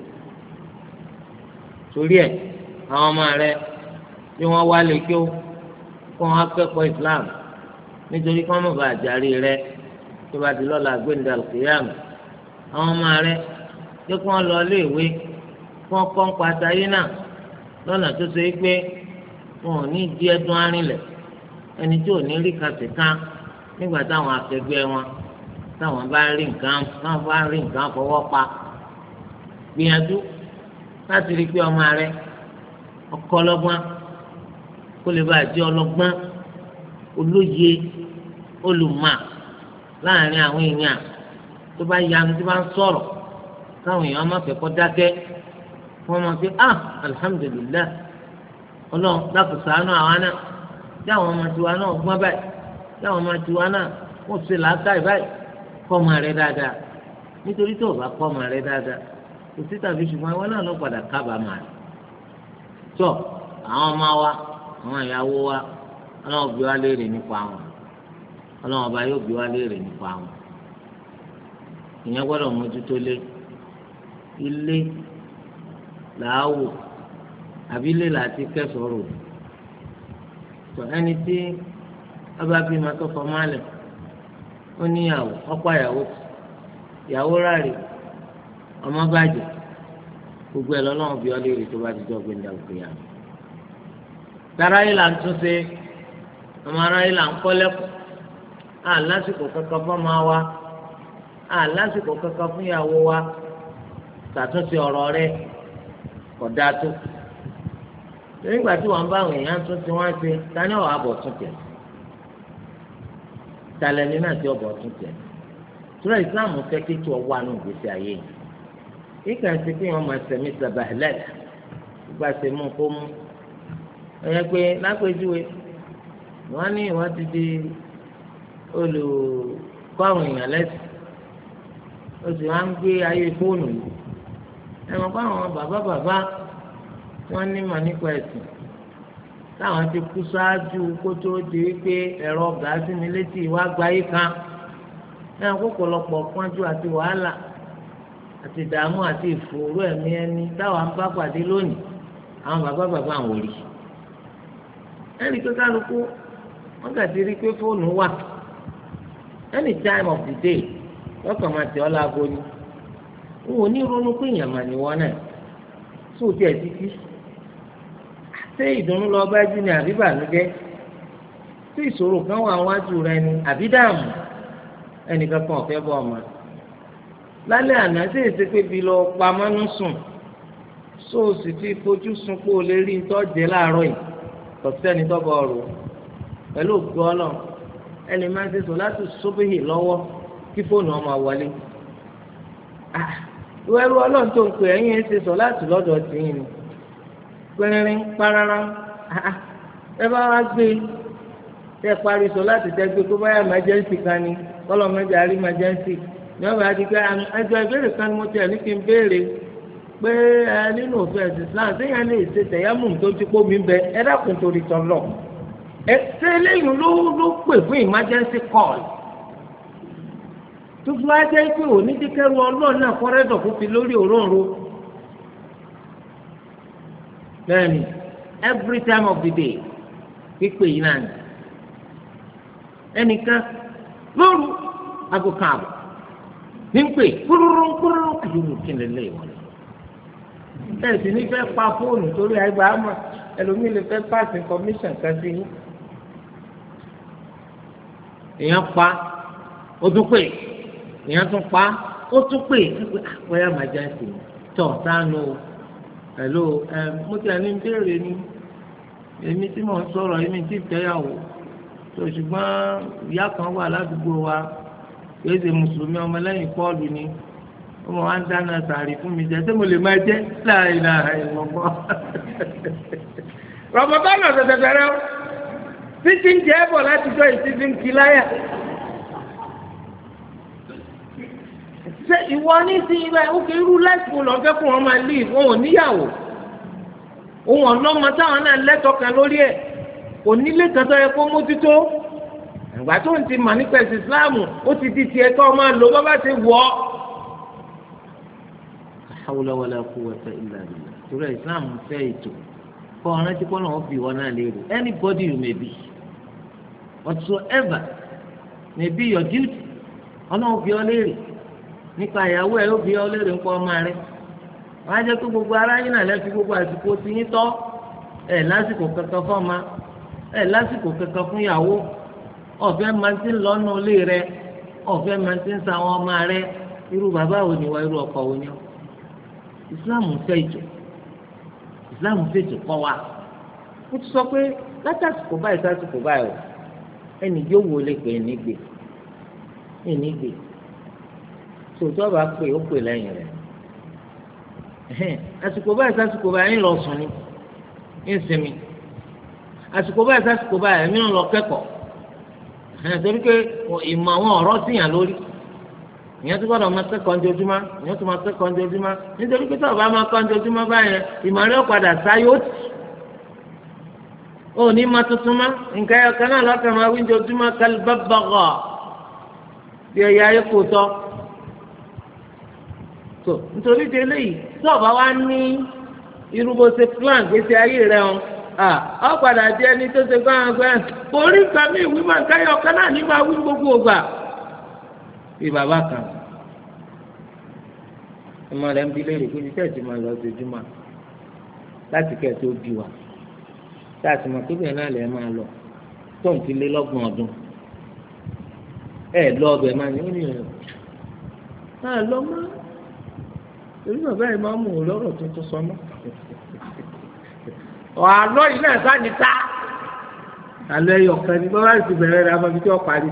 torí ẹ̀ àwọn ọmọ rẹ̀ bí wọ́n wá lè kí ó kó wọn akẹ́kọ̀ọ́ Islam nítorí kí wọ́n mọ̀ bá àjàrí rẹ̀ tó bá di lọ́la gbẹ̀ndà al-qiyam àwọn ọmọ rẹ̀ tí wọ́n lọ léèwé kí wọ́n kọ́ ń pa àtàyé náà lọ́nà tó ṣe é pé wọn ò ní di ẹdun arìnlẹ̀ ẹni tí ò ní rí kàtìkán nígbà táwọn akẹgbẹ́ wọn táwọn bá rí nǹkan fọwọ́ pa gbìyànjú láti rí i pé ọmọ rẹ ọkọ ọlọ́gbọ́n kó lè bá jẹ́ ọlọ́gbọ́n olóye olùmọ̀ láàrin àwọn èèyàn tó bá yanu tó bá ń sọ̀rọ̀ káwọn èèyàn má fẹ́ kó dákẹ́ wọ́n máa fi alhamdulillah ọlọ́run dákun ṣàánú àwa náà tí àwọn ọmọ tiwa náà gbọ́n báyìí tí àwọn ọmọ tiwa náà wọ́n ṣe làákàyè báyìí kọ́ ọmọ rẹ dáadáa nítorí tó o bá kọ́ ọmọ rẹ dáadáa kò sí tàbí ṣùgbọ́n ìwọ náà ló padà kábàámà rẹ̀ tó àwọn ọmọ wa àwọn ìyàwó wa ọlọ́run bí wá léèrè nípa wọn ọlọ́run ọba yóò bí wá léèrè nípa wọn ìyẹn gbọ́dọ̀ mójútó lé ilé làáwò àbílẹ̀ láti kẹsọ̀rọ̀ tó ẹni tí ọba bímọ tó fọmọ alẹ ó níyàwó ọ̀pọ̀ ìyàwó ráre ọmọ bàjẹ́ gbogbo ẹ̀ lọ́lọ́run bí ọlẹ́rìí tó bá ti jọ gbẹ̀ndà òkè yàrá tara yìí là ń tún ṣe ọmọ ara yìí là ń kọ́ lẹ́kọ̀ọ́ lásìkò kankan fọ́mọ wa lásìkò kankan fún ìyàwó wa ṣàtúnṣe ọ̀rọ̀ rẹ̀ kódà tó nígbà tí wọn bá àwọn èèyàn tún tí wọn ṣe tani ọ̀rọ̀ àbọ̀ tún tẹ̀ talẹ́ni náà tí ọ̀bọ̀ tún tẹ̀ tura ìsìláàmù fẹ́ kí tí wọ́n wà ní ìgbésí ayé yìí kíkà ń ṣe pé wọ́n máa ṣẹ̀mí sàbàlẹ̀ nígbà tí mú kó mú ẹ̀yẹ pé lápèjúwe wọ́n ní wọ́n ti di olùkọ́ àwọn èèyàn lẹ́sìn ó sì wá ń gbé ayé fóònù yìí ẹ̀wọ̀n kó àwọn bàbá wọ́n ní mà nípa ẹ̀sìn táwọn ti kú ṣáájú kó tó di wípé ẹ̀rọ gàásì mi létí ìwà gbáyé kan ẹ̀wọ̀n kó pọ̀lọpọ̀ pọ́njú àti wàhálà àti ìdààmú àti ìfòòró ẹ̀mí ẹni táwọn bá pàdé lónìí àwọn bàbá àwọn òrì ẹnì pé kálukú wọ́n kà ti rí pé fóònù wà any time of the day lọ́kàn máa tẹ̀ ọ́ láago ni n ò ní ronú pé èèyàn mà ní wọn náà tó tiẹ̀ títí ṣé ìdùnnú lọ bá jí ni àbí bànújẹ́ tí ìṣòro kan wà wájú rẹ ni àbí dààmú ẹnìkan kan ọ̀fẹ́ bọ́ ọmọ lálẹ́ àná tí èsì pé bí lọ pamọ́nú sùn sóòsì tí fojú sun pé o lè rí tọ́jẹ́ láàárọ̀ yìí kò sẹ́ni tọ́bọ̀ ọ̀rọ̀ pẹ̀lú ògbó ọlọ́run ẹni máa ń ṣe sọ láti sóbìhì lọ́wọ́ kí fóònù ọmọ wọlé ìwẹ́rú ọlọ́run tó ń pè ẹ̀yìn ẹ̀ ṣe sọ láti lọ́dọ̀ tìyìn ni pẹ́rín parara ẹ bá wá gbé tẹ parí sọ láti tẹ gbé kó báyà emergency kan ni kọ́lọ́ mẹ́jọ àrí emergency ní ọba àti pé ẹjọ́ ìbéèrè kan ni mo tẹ̀ ní kí n béèrè pé nínú òfin ẹ̀sìn Islam séèyàn lè ṣe tẹ̀yámù tó ti pọ̀ mí bẹ ẹ dákun torí tán lọ ṣé eléyìí ló pè fún emergency call tó fi wá jẹ́ pé onídìkẹ́rù ọlọ́run náà kọ́rẹ́dọ̀ kó fi lórí òróǹro bẹ́ẹ̀ni every time of the day pípé yìí náà ni ẹnìkan lóru aago kan àbọ̀ ní ń pè kúrúrú kúrúrú kí lè lé ìwọ̀n bẹ́ẹ̀ sì ní fẹ́ pa fóònù torí àgbà àmọ́ ẹlòmíì lè fẹ́ pass information kan sí yín èèyàn pa ó tún pè èèyàn tún pa ó tún pè àpẹẹrẹ emergency tọ̀ sánú hello mo ti àní béèrè ni èmi tí mò ń sọ̀rọ̀ èmi tí fẹ́yàwó tó ṣùgbọ́n ìyá kan wà ládùúgbò wa kìí ṣe mùsùlùmí ọmọlẹ́yìn Pọ́ọ̀lù ni ọmọ wa ń dáná sàárì fún mi jẹ ṣé mo lè máa jẹ láàrin ìmọ̀gbọ́. rọ̀bọ̀tán náà tẹ̀tẹ̀ bẹ̀rẹ̀ o títí ń jẹ́ bọ̀ láti jọ ìtítí ń kí láyà. ṣé ìwọ ní sí ibà òkè irú láìpẹ́ lọ́fẹ́ fún wọn máa lé ìfún òun níyàwó òun ọlọ́mọ táwọn náà lẹ́tọ̀ọ́ kan lórí ẹ̀ kò nílé kan tó yẹ kó mójútó ìgbà tó ń ti mà nípa ẹ̀sìn Islam ó ti di tiẹ̀ kọ́ máa lò bábà ti wọ̀ ọ́. hawla wala quwwata illa billah torí Islam fẹ́ ètò kọ́ ọ̀rẹ́ tí kọ́nà ọ̀bì wọn náà lè rò anybody you may be whatsoever may be your duty ọlọ́run bí ọ léèrè nípa ìyàwó ẹ̀ ó bí ọ léèrè nípa ọmọ rẹ̀ wọ́n á jẹ́ pé gbogbo ara yín náà lẹ́fi gbogbo àsìkò tí yín tọ́ ẹ̀ lásìkò kankan fọ́ọ̀ma ẹ̀ lásìkò kankan fún ìyàwó ọ̀fẹ́ máa ti ń lọ́nà ilé rẹ̀ ọ̀fẹ́ máa ti ń sa àwọn ọmọ rẹ̀ irú bàbá wo ni wá irú ọkọ wo ni ọ Islam fẹ́ ètò Islam fẹ́ ètò kọ́ wa ó ti sọ pé látàsìkò báyìí sásìkò báyìí o ẹnì yóò wò lè pè é nígbè tòótọ́ bá pè ó pè lẹ́yìn rẹ̀ àsìkò báyìí sásìkò báyìí ń lọ sùn ní ń sinmi àsìkò báyìí sásìkò báyìí ń lọ kẹ́kọ̀ọ́ torí pé ìmọ̀ àwọn ọ̀rọ̀ síyàn lórí ìyẹn tó gbọ́dọ̀ máa kẹ́kọ̀ọ́ ojoojúmọ́ ìyẹn tó máa kẹ́kọ̀ọ́ ojoojúmọ́ nítorí pé tọ́ọ̀ bá máa kọ́ ojoojúmọ́ báyẹn ìmọ̀ rẹ̀ padà sáyé ó tì ó ní ma tuntun má nǹkan ẹ̀yọ kan náà lọ́kàn máa wí ojoojúmọ́ kálíbàbàgà bí ẹ̀yà ayé kò tọ́ tó nítorí ti eléyìí tọ́ọ̀ bá wá ní irú bó ṣe plan gbèsè ayé rẹ̀ hàn ọ padà jẹ́ ẹni tó ṣe gbọ́n orí nǹkan mi ìwé máa ń káyọ̀ kan náà ní máa wí gbogbo ògbà bí bàbá kan ọmọ rẹ̀ ń bi léèrè pé iṣẹ́ ti máa lọ ojoojúmọ́ láti kẹ́ ẹ̀ tó bí wa láti mọ̀ pé bẹ́ẹ̀ náà lè máa lọ tó ń fi lé lọ́gbọ̀n ọdún ẹ̀ lọ ọbẹ̀ máa ní ó ní ẹ̀ máa lọ mọ́ èyí bàbá yìí máa mú un lọ́rọ̀ tuntun sọ mọ́ àlọ́ yìí náà sáà ní ta àlọ́ ẹ̀yọ̀ kan ní bàbá yìí ti bẹ̀rẹ̀ rẹ̀ afọ́bí tí wọ́n parí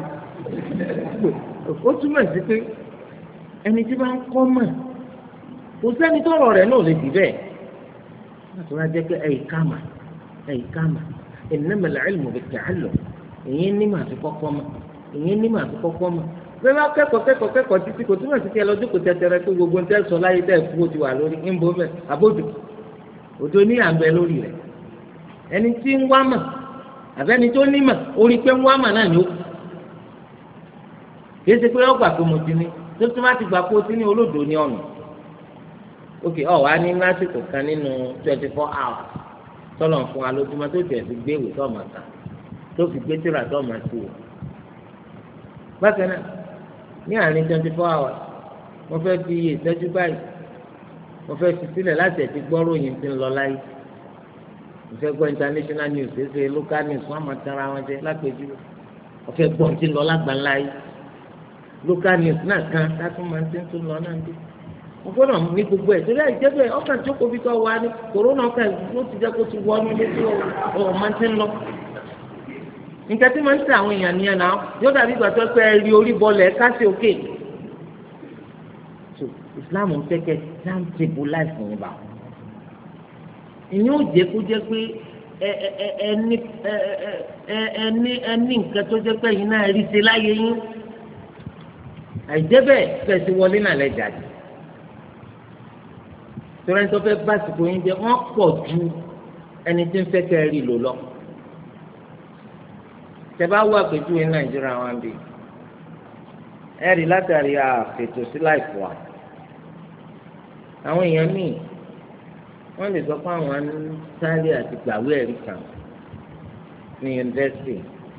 ó túmọ̀ sí pé ẹni tí bá ń kọ́ mọ̀ kò sẹ́ni tọ́rọ̀ rẹ̀ náà lè dì bẹ́ẹ̀ láti wá jẹ́ pé ẹ̀yìn kàmà innamal ilmu bit-ta'allum èyí ní màá fi kọ́kọ́ mọ̀ bẹ́ẹ̀ bá kẹ́kọ̀ọ́ títí kò túmọ̀ sí kí ẹ lọ́jọ́ kò tẹ́tẹ́rẹ́ pé gbogbo ń tẹ́ sọ láyé tẹ́ fún ti wà lórí ń bọ́ bẹ́ẹ̀ àbójú òdo ní àgbẹ̀ lórí rẹ̀ ẹni tí ń wá mọ̀ àbẹ́ni tó ní mọ̀ orí pé ń wá mọ̀ náà ni ó kì í ṣe pé ọgbà pé mo ti ní tó tó má ti gbà pé o ti ní olódò ní ọ̀nà ok ọ̀ wá ní lásìkò kan nínú 24 hours tọ́lọ̀ fún wa lójúmọ́ tó tiẹ̀ fi gbé ìwé tó ọmọ ta tó fi gbé tìrà tó ọmọ sí o bákan náà ní àárín 24 hours mo fẹ́ fi iye ìtẹ́jú báyìí mo fẹ́ fi sílẹ̀ láti ẹ̀tí gbọ́rọ̀ yìí ti ń lọ láyé mo fẹ́ gbọ́ international news ṣe local news wọ́n á máa tẹ́ra wọn jẹ lápẹ̀jú mo fẹ́ gbọ́ ti ń lọ lágbàńlá yìí local news náà kan láti máa ti ń tún lọ náà dé mo gbọ́dọ̀ ní gbogbo ẹ̀ torí àìjẹ́ bẹ́ẹ̀ ọkàn tó kó fi tọ́ wa ní kòrónà ọkàn ló ti jẹ́ kó ti wọ́ ọ́nú létí ọ̀ máa ti ń lọ nǹkan tí máa ń tẹ àwọn èèyàn nìyẹn náà yóò dàbí ìgbà tó pẹ́ rí orí bọ́ọ̀lù kásì òkè Islam ń tẹ́kẹ̀ Islam table life ní bá ìyẹn ò jẹ́ kó jẹ́ pé ẹni nǹkan tó jẹ́ pé yín náà rí ṣe láyé yín àìjẹ́ bẹ́ẹ̀ fẹ̀sí wọlé náà lẹ́jà jù torí ẹni tó fẹ́ bá àsìkò yín jẹ́ wọ́n pọ̀ ju ẹni tí ń fẹ́ kẹ́ rí lò lọ tẹ́ bá wọ àpèjúwe Nàìjíríà wọn bí ẹ̀rí látàrí àfètò sí láìpọ̀ wa àwọn èèyàn míì wọ́n lè sọ pé àwọn sáré àti gbàwé ẹ̀rí kan ní yunifásitì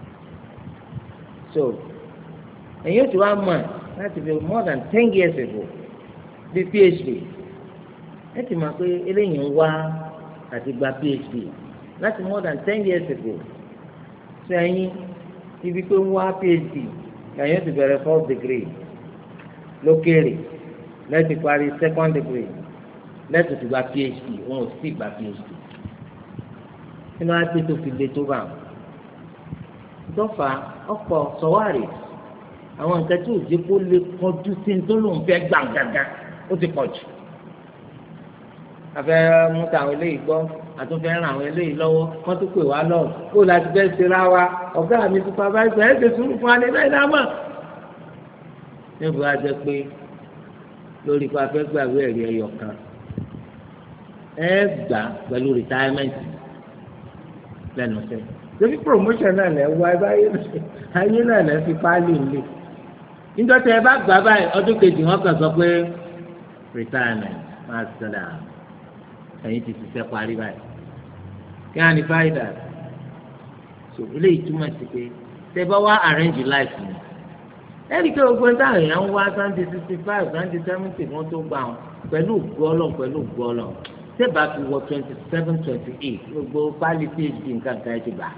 so èyí ò tí wàá mọ̀ láti fi more than 10 years ago bí PhD ẹ ti mọ̀ pé eléyìí ń wá àti gba PhD láti more than 10 years ago ṣe ẹ̀yin ibi pé ń wá PhD ẹ̀yin ti bẹ̀rẹ̀ 4th degree lókèrè lẹ́tì parí 2nd degree lẹ́tì ti gba PhD wọn ò sì gba PhD nínú àti tó fi lè tó bá wọn. ìtọ́fà ọ̀pọ̀ sọ̀wárì àwọn nǹkan tí òjò kó lè kọjú sí ní tó lòun fẹ́ gbàǹgàǹgà ó ti pọ̀ jù. afẹ́ mú tàwọn eléyìí gbọ́ àtúnfẹ́ ràn àwọn eléyìí lọ́wọ́ wọ́n tún pè wá lọ́wọ́ kó láti fẹ́ ṣe ra wa ọ̀gá mi ti fa báyìí sọ ẹ́ ṣe sùúrù fún alẹ́ bẹ́ẹ̀ náà mọ̀. níbo a jẹ pé lórí pé a fẹ́ gbàgbé ẹ̀rí ẹyọ kan ẹ gbà pẹ̀lú rìtáímẹ́ǹtì lẹ́nu sẹ́yìn. Ṣébí promotion náà lẹ wá ayé náà lẹ fi páálí ńlẹ̀. Níjọ́ tẹ ẹ bá gbà báyìí ọdún kejì wọ́n kàn sọ pé retirement máa ṣẹlẹ̀ ẹ̀yin ti ṣiṣẹ́ parí báyìí. Kí á ní fáìdà? So eléyìí túmọ̀ sí pé tẹ bá wá arrange life ni. Ẹ̀rí kí gbogbo ẹ̀dá èèyàn ń wá sáńdì 65 sáńdì 70 wọ́n tó gbà wọn pẹ̀lú gbọ́lọ̀. Tẹ́bà fi wọ 27, 28 gbogbo pálí phd nǹkan kan ẹ ti gbà.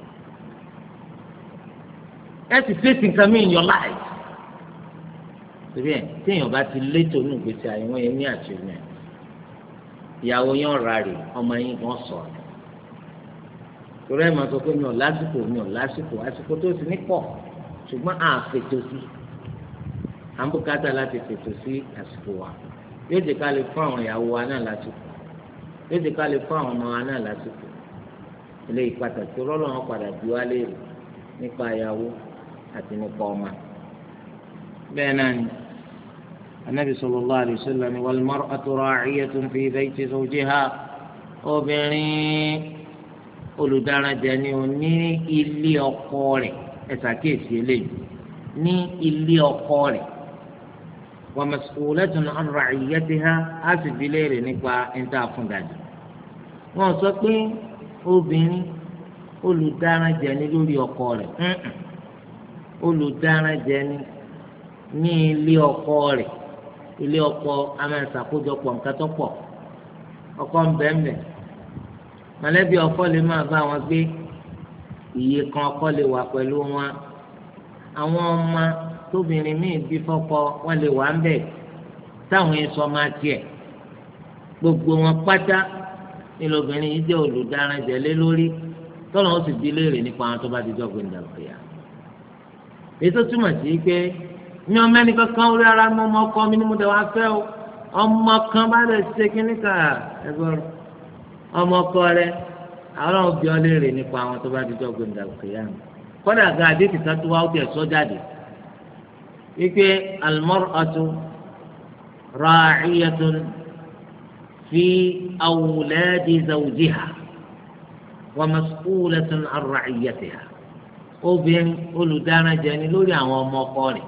Ẹ ti face nǹkan mi in your life. Torí ẹ̀ téèyàn bá ti létò ní ìgbésí ayé wọn yẹn ní achievement. Ìyàwó yẹn ọ̀rá rè ọmọ yẹn kan sọ̀rọ̀. Torí ẹ̀ máa sọ pé mi ò lásìkò àsìkò tó sì ní pọ̀ ṣùgbọ́n à ń fètò sí. À ń bùkátà láti fètò sí àsìkò wa. Yóò jẹ́ ká lè fún àwọn ìyàwó wa náà lásìkò. Yóò jẹ́ ká lè fún àwọn ọmọ wa náà lásìkò. Eléyìí pàtàkì Ọlọ́run padà bí wá léèrè nípa ìyàwó àti nípa ọmọ. Bẹ́ẹ̀ náà ni Ànábì sallallahu alaihi wasallam wal mar'atu ra'iyatun fi bayti zawjiha. Obìnrin olùdáranjẹ ni ó ní ilé ọkọ rẹ̀ ẹ ṣàkíyèsí eléyìí ní ilé ọkọ rẹ̀. Wa mas'ulatun 'an ra'iyyatiha á sì fi léèrè nípa níta fúndàjì. Wọ́n sọ pé obìnrin olùdáranjẹ ni lórí ọkọ rẹ̀ olùdáranjẹ ni ní ilé ọkọ rẹ̀ ilé ọkọ a máa ṣàkójọpọ̀ nǹkan tó pọ̀ ọkọ ń bẹ̀ẹ̀mẹ̀ mọ̀lẹ́bí ọkọ lè máa bá wọn gbé iye kan ọkọ lè wà pẹ̀lú wọn àwọn ọmọ tóbìnrin míì bí fọ́kọ wọn lè wà ń bẹ̀ táwọn èso máa tiẹ̀ gbogbo wọn pátá nílò obìnrin yìí jẹ́ olùdáranjẹ lé lórí tọ́lọ́ ó sì bí léèrè nípa àwọn tó bá ti jọ́gbìn dàgbéyà. ètò túmọ̀ sí pé mi ò mẹ́ni kankan orí ara mi ọmọ ọkọ mi ni mo dẹ̀ wá fẹ́ o ọmọ kan bá lè ṣe kíní ká ẹgbẹ́rún ọmọ ọkọ rẹ àwọn òbí ọ léèrè nípa àwọn tó bá ti jọ́gbìn dàgbéyà. kọ́dà gan àdéhùn kan tó wá ó tẹ̀ sọ́ jáde wípé al-mar'atu ra'iyatun fi awladi zawjiha wa mas'ulatun 'an ra'iyyatiha. obìnrin olùdáranjẹ ni lórí àwọn ọmọ ọkọ rẹ̀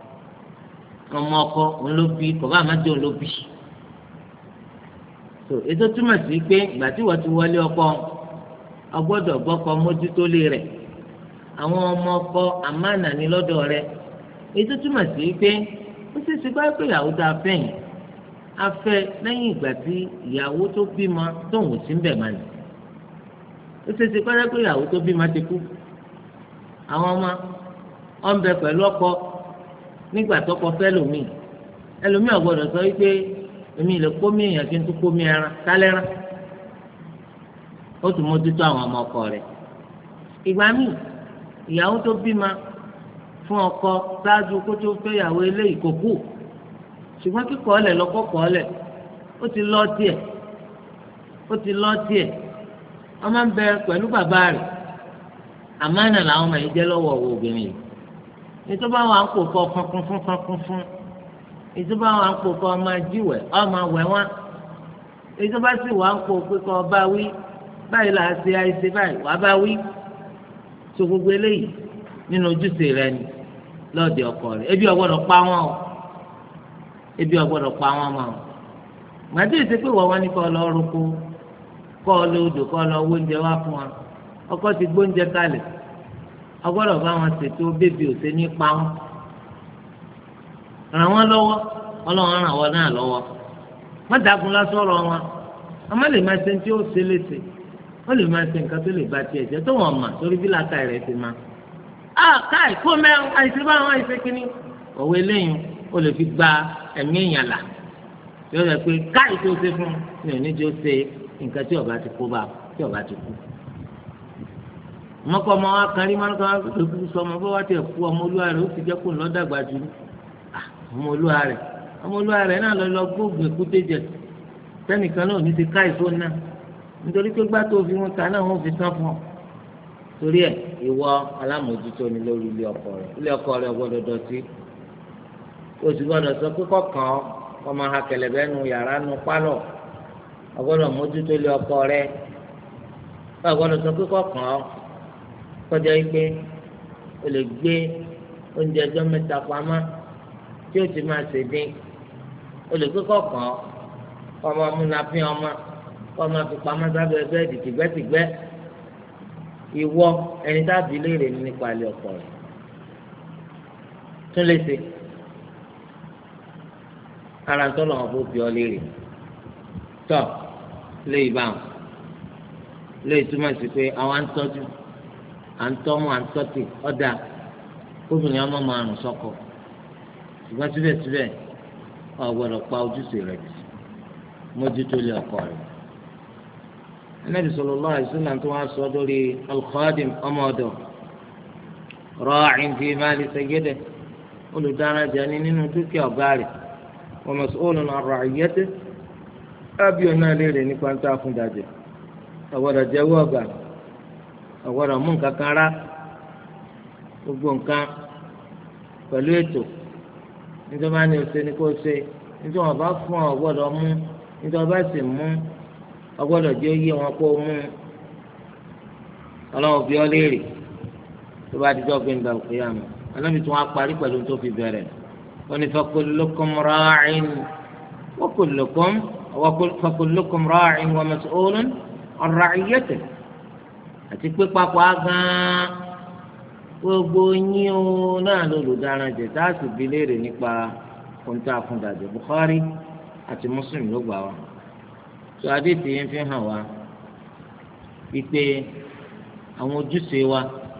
ọmọ ọkọ òun ló bí kọba àmàjẹ òun ló bí. so ètò túmọ̀ sí pé ìgbà tí wọ́n ti wọlé ọkọ ọgbọ́dọ̀ gbọ́kọ mójútó lé rẹ̀ àwọn ọmọ ọkọ àmánà ní lọ́dọ̀ rẹ̀ ètò túmọ̀ sí pé ó sì ṣe báyìí pé ìyàwó tá a fẹ́ yìí a fẹ́ lẹ́yìn ìgbà tí ìyàwó tó bímọ tóun ò sí ń bẹ̀ máa nì ó sì ṣe báyìí pé ìyàwó tó bímọ ti kú àwọn ọmọ ọ̀n bẹ pẹ̀lú ọkọ nígbà tọkọ fẹ́ lòmíì ẹlòmíì ò gbọ́dọ̀ sọ wípé èmi lè kó mi èèyàn kí n tún kó mi ẹran tálẹ́rán ó tún mójútó àwọn ọmọ ọkọ rẹ̀ ìgbà míì ìyàwó tó bímọ fún ọkọ ṣáájú kó tó fẹ́ ìyàwó eléyìí kò kú ṣùgbọ́n kíkọ́ ọ̀lẹ̀ lọ́kọ́ kọ́ ọ̀lẹ̀ ó ti lọ́ tiẹ̀ ọmọ ń bẹ pẹ̀lú bàbá rẹ̀ àmánà làwọn ọmọ yìí jẹ́ lọ́wọ́ owó obìnrin yìí nítorí àwọn àǹkó kọ́ fún ìjọba àwọn àǹkó kọ́ ọmọ jíwẹ̀ ọmọ wẹ̀ wọ́n ìjọba sì wà àǹkó pé kọ́ ọba wí báyìí là á ṣe àìṣe báyìí wà á bá wí so gbogbo eléyìí nínú ojúṣe rẹ ni lọ́ọ̀dẹ ọkọ rẹ ebi ọgbọ́dọ̀ pa wọ́n o ebi ọgbọ́dọ̀ pa wọ́n mọ́ o màdé ìṣe pé wọ́n wá ní kọ́ ọ lọ rúkú kọ́ ọ lọ odò kọ́ ọ lọ wóúnjẹ wá fún wa ọkọ ti gbóúnjẹ kalẹ̀ ọgbọ́dọ̀ bá wọn ṣètò bébí òṣè ní pa wọn ràn wọ́n lọ́wọ́ ọlọ́run ràn wọ́n náà lọ́wọ́ má dàgún lásọ̀rọ̀ wọn ọmọ lè máa ṣe tí ó ṣe léṣe ó lè máa ṣe nǹkan tó lè ba tiẹ̀ jẹ́ tó wọ́n mà torí bí làákà rẹ̀ ti máa káì kó mẹ́rin àìsí báwọn àìsí kínní òwe lẹ́yìn ó lè fi gba ẹ̀mí èèyàn là yóò rẹ̀ pé káì tó ṣe fún mi ò ní jẹ́ ó ṣe nǹkan tí ọba ti kó bá tí ọba ti kú mọ́kọ́ ọmọ wa kan rí mọ́nú kan wá kú sọ ọmọ bá wá tẹ̀ kú ọmọ olúwa rẹ̀ ó ti jẹ́ kó ń lọ dàgbà jù ọmọ olúwa rẹ̀ náà lọ gbóògùn èkúté jẹ sẹ́nìkan náà ò ní ti ká ìfó náà nítorí pé gbá tó fi wọn ta náà wọn fi tán fún ọ torí ẹ ìwọ alámòjútó ni lórí ilé ọkọ rẹ̀ gbọ́dọ̀ dọ̀tí o sì gbọ́dọ̀ sọ pé kọkàn ọmọ akẹlẹbẹ nu yàrá nu pálọ̀ ọgbọ́dọ̀ mójútó ilé ọkọ rẹ̀ ọgbọ́dọ̀ sọ pé kọkàn kọjá igbe o lè gbé oúnjẹ ọjọ́ mẹ́ta pamọ́ tí o ti máa ṣe dín o lè gbé kọkàn ọmọ múnafín ọmọ ọmọ fi pamọ́ sábẹ́ bẹ́ẹ̀dì tìgbẹ́tìgbẹ́ ìwọ ẹni tábìlì léèrè nípa ilé ọkọ rẹ̀ tún lè ṣe ara ń tọ́lọ̀ wọn fún bí ọ léèrè tọ́ léyìí báwọn léyìí túmọ̀ sí pé àwọn à ń tọ́jú à ń tọ́mú à ń tọ́tì ọ̀dà kóbìnrin ọmọ máa rùn sọ́kọ ṣùgbọ́n síbẹ̀síbẹ̀ o gbọ́dọ̀ pa ojúṣe rẹ̀ jù mójútó lé ọkọ rẹ̀. Ànábì sallallahu alaihi wasallam tó wá sọ lórí al-khadim ọmọ ọ̀dọ̀ ra'in fi mali sayyidihi olùdárajà ní nínú dúkìá ọ̀gá rẹ̀ wa mas'ulun 'an ra'iyyatihi ábíọ̀ náà léèrè nípa ń tà fún dàjẹ́ ọ̀gbọ́dọ̀ jẹ́wọ́ ọ̀gá ọ̀gbọ́dọ̀ mú nǹkan kan rá gbogbo nǹkan pẹ̀lú ètò nítorí wọn ní ọ̀sẹ̀ ni kò ṣe nítorí wọn bá fún ọ ọ̀gbọ́dọ̀ mú nítorí wọn bá sì mú ọgbọ́dọ̀ jẹ́ oyé wọn kó mú ọlọ́wọ́ bí ọ léèrè tó bá dijọ́ gbé nígbà òkè àmọ́ anábì tí wọ́n á parí pẹ̀lú tó fi bẹ̀rẹ̀ wọ́n ní fakullukum ra'in fakullukum ra'in wa mas'ulun 'an ra'iyyatihi àti pé papọ̀ gan gbogbo yín o náà lólùdáran jẹ tá a sì bi léèrè nípa kóńtà àfúndàjẹ Bukhari àti Muslim ló gbà wá tó adéètì yẹn fi hàn wá wípé àwọn ojúṣe wa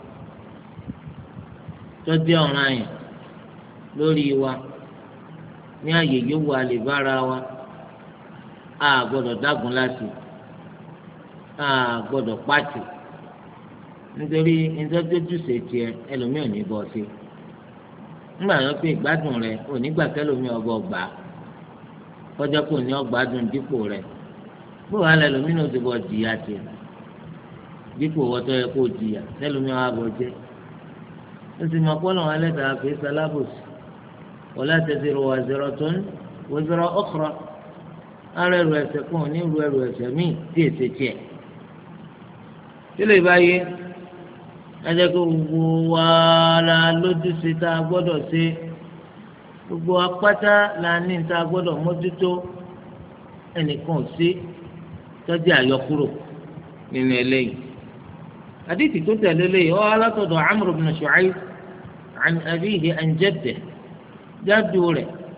tó jẹ́ ọ̀ràn yẹn lórí wa ní àyè yòówù àlèbára wa a gbọ́dọ̀ dágun láti a gbọ́dọ̀ pàtì nítorí ìdọ́jọ́júṣe tiẹ̀ ẹlòmíì ò ní bọ́ sí nígbà yẹn pé ìgbádùn rẹ ò ní gbà kẹlòmíì ọgbọ gbà kọjá kò ní ọgbádùn dípò rẹ bó wàá lẹlòmíì náà ti bọ jìyà tiẹ̀ dípò wọtọ yẹ kó jìyà lẹlòmíì wàá bọ jẹ ó sì mọ pọlọ wọn lẹta kì í sálábòsì wala taziru waziratun wizra ukhra ara ẹrù ẹ̀ṣẹ̀ kan ní irú ẹrù ẹ̀ṣẹ̀ míì tí èsè tiẹ̀ tí lè báyé ẹjẹ kó gbogbo wa la lójúṣe tá a gbọ́dọ̀ ṣe gbogbo apáta la ní tá a gbọ́dọ̀ mójútó ẹnìkan ò sí tọ́jú àyọkúrò nínú eléyìí àdìtì tó tẹ̀lé eléyìí ọ́ alátọ̀dọ̀ Amr ibn Shu'ayb an abiyihi an jaddihi jáde rẹ̀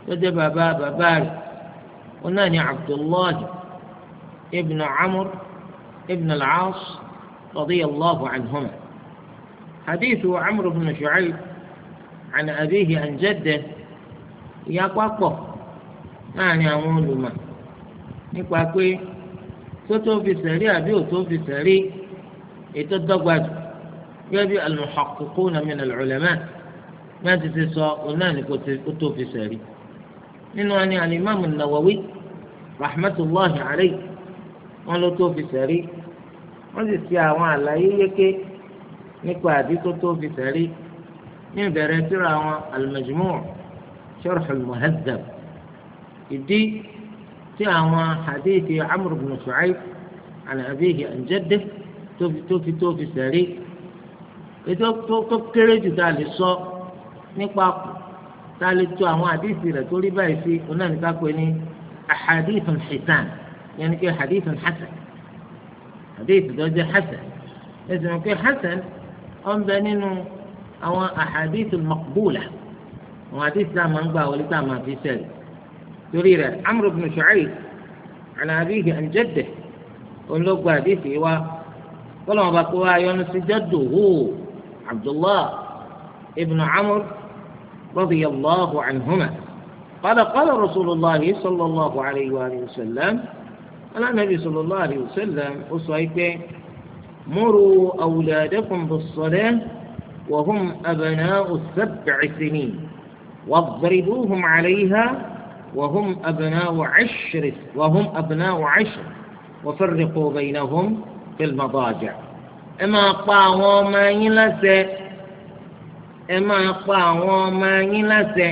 lọ́jọ́ bàbá bàbá rẹ̀ wọn náà ní Abdullahi ibn Amr ibn al-As radiyallahu anhuma. hadithu Amr ibn Shu'ayb an abihi an jaddihi ìyapa pọ̀ láàrin àwọn olùmọ̀ nípa pé tó tó fi sẹ̀rí àbí ò tó fi sẹ̀rí ètò dọ́gba jù gẹ́gẹ́ bí al-muhaqqiquna min al-ulama ní a ti ti sọ òun náà ní kó tó fi sẹ̀rí. nínú wọn ni al-imam an-Nawawi rahmatulahi alayhi wọn ló tó fi sẹ̀rí wọ́n sì ṣe àwọn àlàyé yéké nípa àbí tó tó fi sẹ̀rí ní ìbẹ̀rẹ̀ tírà àwọn al-Majmu' sharh al-Muhazzab. ìdí tí àwọn hadithi Amr ibn Shu'ayb an abihi an jaddihi tó fi sẹ̀rí ètò tó kéré jù tá a lè sọ nípa tá a lè tó àwọn hadithi rẹ̀ tó rí báyìí sí onáà ní ká pè ní ahadithun hisan yẹn ni pé hadithun hasan hadithi tó jẹ́ hasan ẹ̀sìn wọn pé hasan ọ̀n bẹ nínú àwọn ahadithun maqbula àwọn hadithi tá a máa ń gbà wọlé tá a máa fi sẹ̀rí. torí rẹ̀ Amr ibn Shu'ayb an abihi an jaddihi olóògbé àdìsí wa kọ́lọ́ wọn bá kó wa yọ́nú sí jadduhu Abdullah ibn Amr radiyallahu anhuma qala rasulillah sallallahu alayhi wa sallam alanabi sallallahu alayhi wa sallam ó sọ pé muru awladakum bis-salah wa hum abna'u sab'i sinin wadribuhum alayha وهم أبناء عشر وفرقوا بينهم في المضاجع. إما قاوم ما يلسى أما قاوم ما يلسى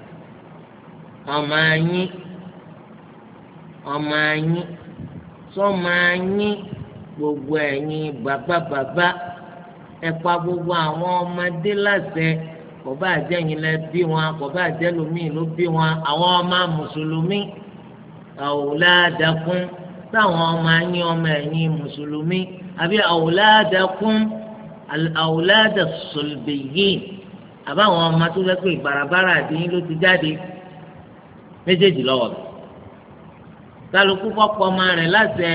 أماني sọmaanyi gbogbo ẹ̀yin bàbá ẹ pa gbogbo àwọn ọmọdé láṣẹ kò bá jẹ́ yín lẹ bí wọn kò bá jẹ́ lómìn ló bí wọn àwọn ọmọ mùsùlùmí awladakum táwọn ọmọ yín ọmọ ẹ̀yin mùsùlùmí àbí awladakum al-awlad as-sulbiyyin àbáwọn ọmọ tó fẹ́ pé ìbarabara àdéhìn ló ti jáde méjèèjì lọ́wọ́ kálukú kọ́kọ́ ọmọ rẹ̀ láṣẹ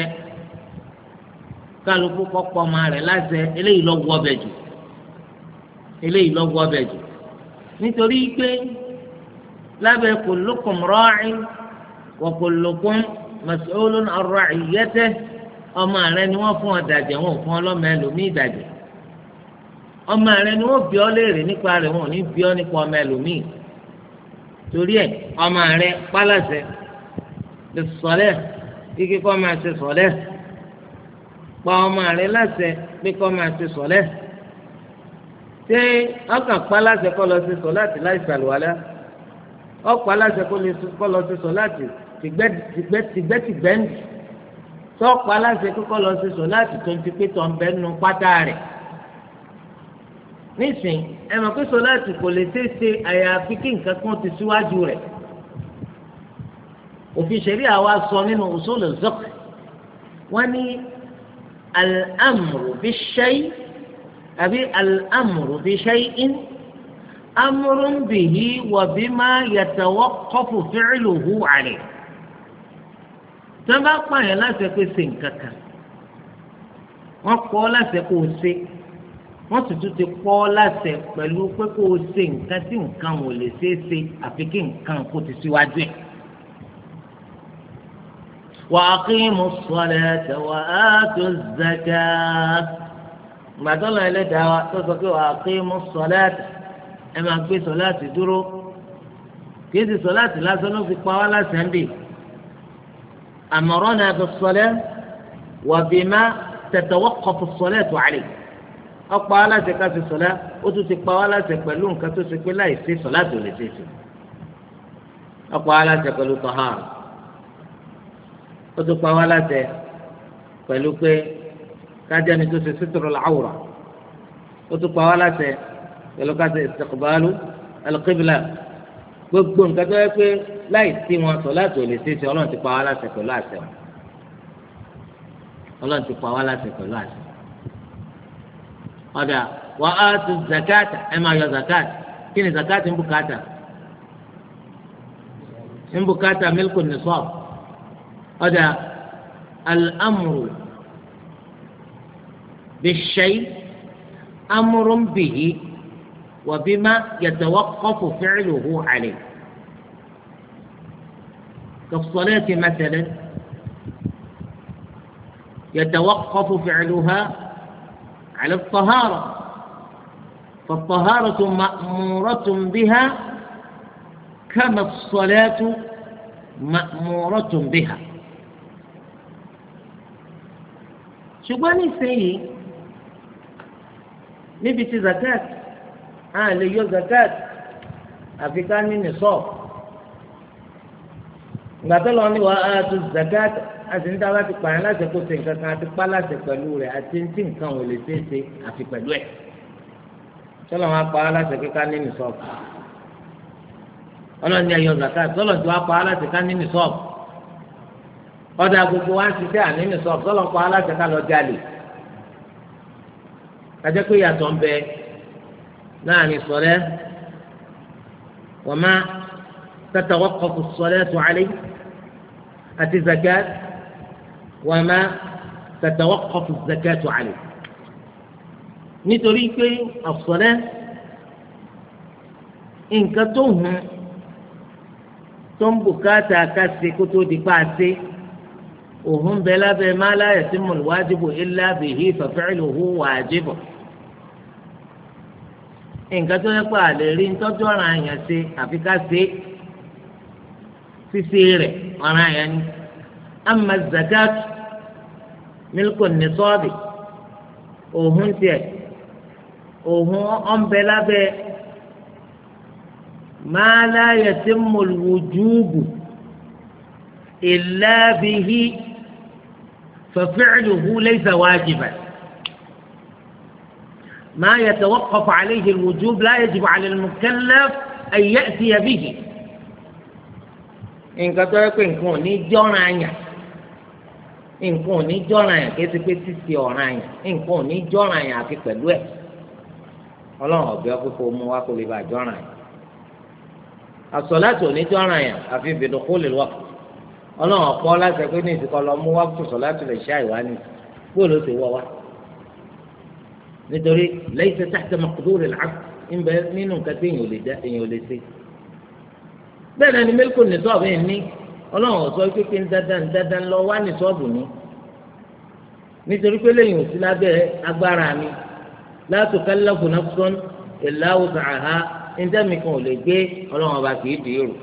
eléyìí lọ́ wọ́ ọbẹ̀ jù nítorí pé lábẹ́ kullukum ra'in wa kullukum mas'ulun 'an ra'iyyatihi ọmọ rẹ ni wọ́n fún ọ dàjẹ́ wọn ò fún ọlọ́mọ ẹlòmíì dàjẹ́ ọmọ rẹ ni wọ́n bi ọ́ léèrè nípa rẹ̀ wọn ò ní bi ọ́ nípa ọmọ ẹlòmíì torí ẹ̀ ọmọ rẹ pálásẹ̀ lè sọ̀lẹ́ kíkí kọ́ máa ṣe sọ̀lẹ́ pa ọmọ rẹ láṣẹ pé kọ́ máa ṣe sọ̀lẹ́ ṣé ọkàn pa láṣẹ kọ́ lọ sí sọ̀láàtì láì ṣàlùwàlá ọ̀pá láṣẹ kọ́ lọ sí sọ̀láàtì tìgbẹ́tìgbẹ́ǹdì tọ́pá láṣẹ kọ́ lọ sí sọ̀láàtì tó ń ti pé tó ń bẹ́ nu pátá rẹ̀ nísìn ẹ mọ̀ pé sọ̀láàtì kò lè ṣeéṣe àyàfi kí nǹkan kan ti síwájú rẹ̀ òfin ṣẹ̀ríà wa sọ nínú usul al-fiqh wọ́n ní al-amru bish-shay' àbí al-amru bi-shay'in amrun bihi wa bima yatawaqqafu fi'luhu 'alayhi. tí wọ́n bá pààyàn láti pé ṣe nǹkan kan wọ́n kọ́ láti kó o ṣe wọ́n sì tún ti kọ́ láti pẹ̀lú pé kó o ṣe nǹkan tí nǹkan ò lè ṣeé ṣe àfi kí nǹkan kó ti síwájú ẹ̀. وأقيموا الصلاة وآتوا الزكاة ما دل إلى دعوة تصدق وأقيموا الصلاة أما في صلاة درو كذي صلاة لا زالوا في قوالا سندي أمرنا بالصلاة وبما تتوقف الصلاة عليه أقوالا زكاة الصلاة وتسك قوالا زكالون كتسك لا يصير صلاة ولا يصير أقوالا زكالو طهارة ó tún pa wá láṣẹ pẹ̀lú pé kájẹ́ni tó ṣe sitrul awra ó tún pa wá láṣẹ pẹ̀lú ká ṣe istiqbalu al-qibla gbogbo nǹkan tó yẹ pé láì sí wọn sọ láti ò lè ṣe é ṣe ọlọ́run ti pa wá láṣẹ pẹ̀lú àṣẹ wọn ọlọ́run ti pa wá láṣẹ pẹ̀lú àṣẹ. ọ̀dà wa atu zakata ẹ máa yọ zakata kí ni zakata ń bùkátà ń bùkátà mílíkù nisab ọ̀dà al-amru bish-shay amrun bihi wa bima yatawaqqafu fi'luhu alayhi kas-salati mathalan yatawaqqafu fi'luha ala at-tahara فالطهارة مأمورة بها كما الصلاة مأمورة بها ṣùgbọ́n nísìnyí níbi tí zakat a lè yọ zakat àfi ká ní nisab ìgbà tó lọ ní wàá tó zakat àti níta bá ti pààyàn láti kó ṣe nǹkan kan àti pa láti pẹ̀lú rẹ̀ àti tí nǹkan ò lè ṣe é ṣe àfi pẹ̀lú ẹ̀ sọlọ wọn pa á láti kíká ní nisab ọlọ́run ní ẹ̀yọ zakat sọlọ tí wọ́n pa á láti ká ní nisab ọ̀dà gbogbo wa ń ṣiṣẹ́ àní nisab sọlọ pa á láti ká lọ jalè kájẹ́ pé yàtọ̀ ń bẹ láàrin sọ̀rẹ́ wa ma tatawaqqafu as-salatu alayhi àti zakat wa ma tatawaqqafu az-zakatu alayhi nítorí pé àfọlẹ́ nǹkan tó hùn tó ń bùkátà kásì kó tó di pa àti òhun bẹ lábẹ́ ma la yatimmu al-wajibu illa bihi fa fi'luhu wajibun nǹkan tó yẹ pé àlè rí ntọ́jú ọ̀ràn àyàn ṣe àfi ká ṣe ṣíṣe rẹ̀ ọ̀ràn àyàn ni amma zakat milku nisabi òhun tiẹ̀ òhun ọ̀nbẹ lábẹ́ ma la yatimmu al-wujubu illa bihi fa fi'luhu laysa wajiban ma yatawaqqafu alayhi al-wujub la yajibu ala al-mukallaf an ya'tiya bihi nǹkan tó yẹ pé nǹkan ò ní jọ́ràn àyàn nǹkan ò ní jọ́ràn àyàn kí ẹ ti pé títí ọ̀ràn àyàn nǹkan ò ní jọ́ràn àyàn àfi pẹ̀lú ẹ̀ ọlọ́run ọ̀bẹ ọkọ̀ mú wa kó lè bá jọ́ràn àyàn àsọ̀láàtì ò ní jọ́ràn àyàn àfi bidukhulil waqt ọlọ́run ọ̀pọ̀ láti pé ní ìsìnkọ́ lọ mú wá tó sọ̀láàtì lè ṣá ìwá ni bó ló ti wọ́ wa nítorí laysa tahta maqduril 'abd ń bẹ nínú nǹkan tí èèyàn ò lè ṣe bẹ́ẹ̀ náà ni mílíkù nìsọ́ọ̀bù yìí ní ọlọ́run ọ̀sọ́ pé ń dandan lọ wá nìsọ́ọ̀bù ní nítorí pé lẹ́yìn òsì lábẹ́ agbára mi la tukallafu nafsun illa wus'aha ńdẹ́mi kan ò lè gbé ọlọ́run ọba kì í dì í rò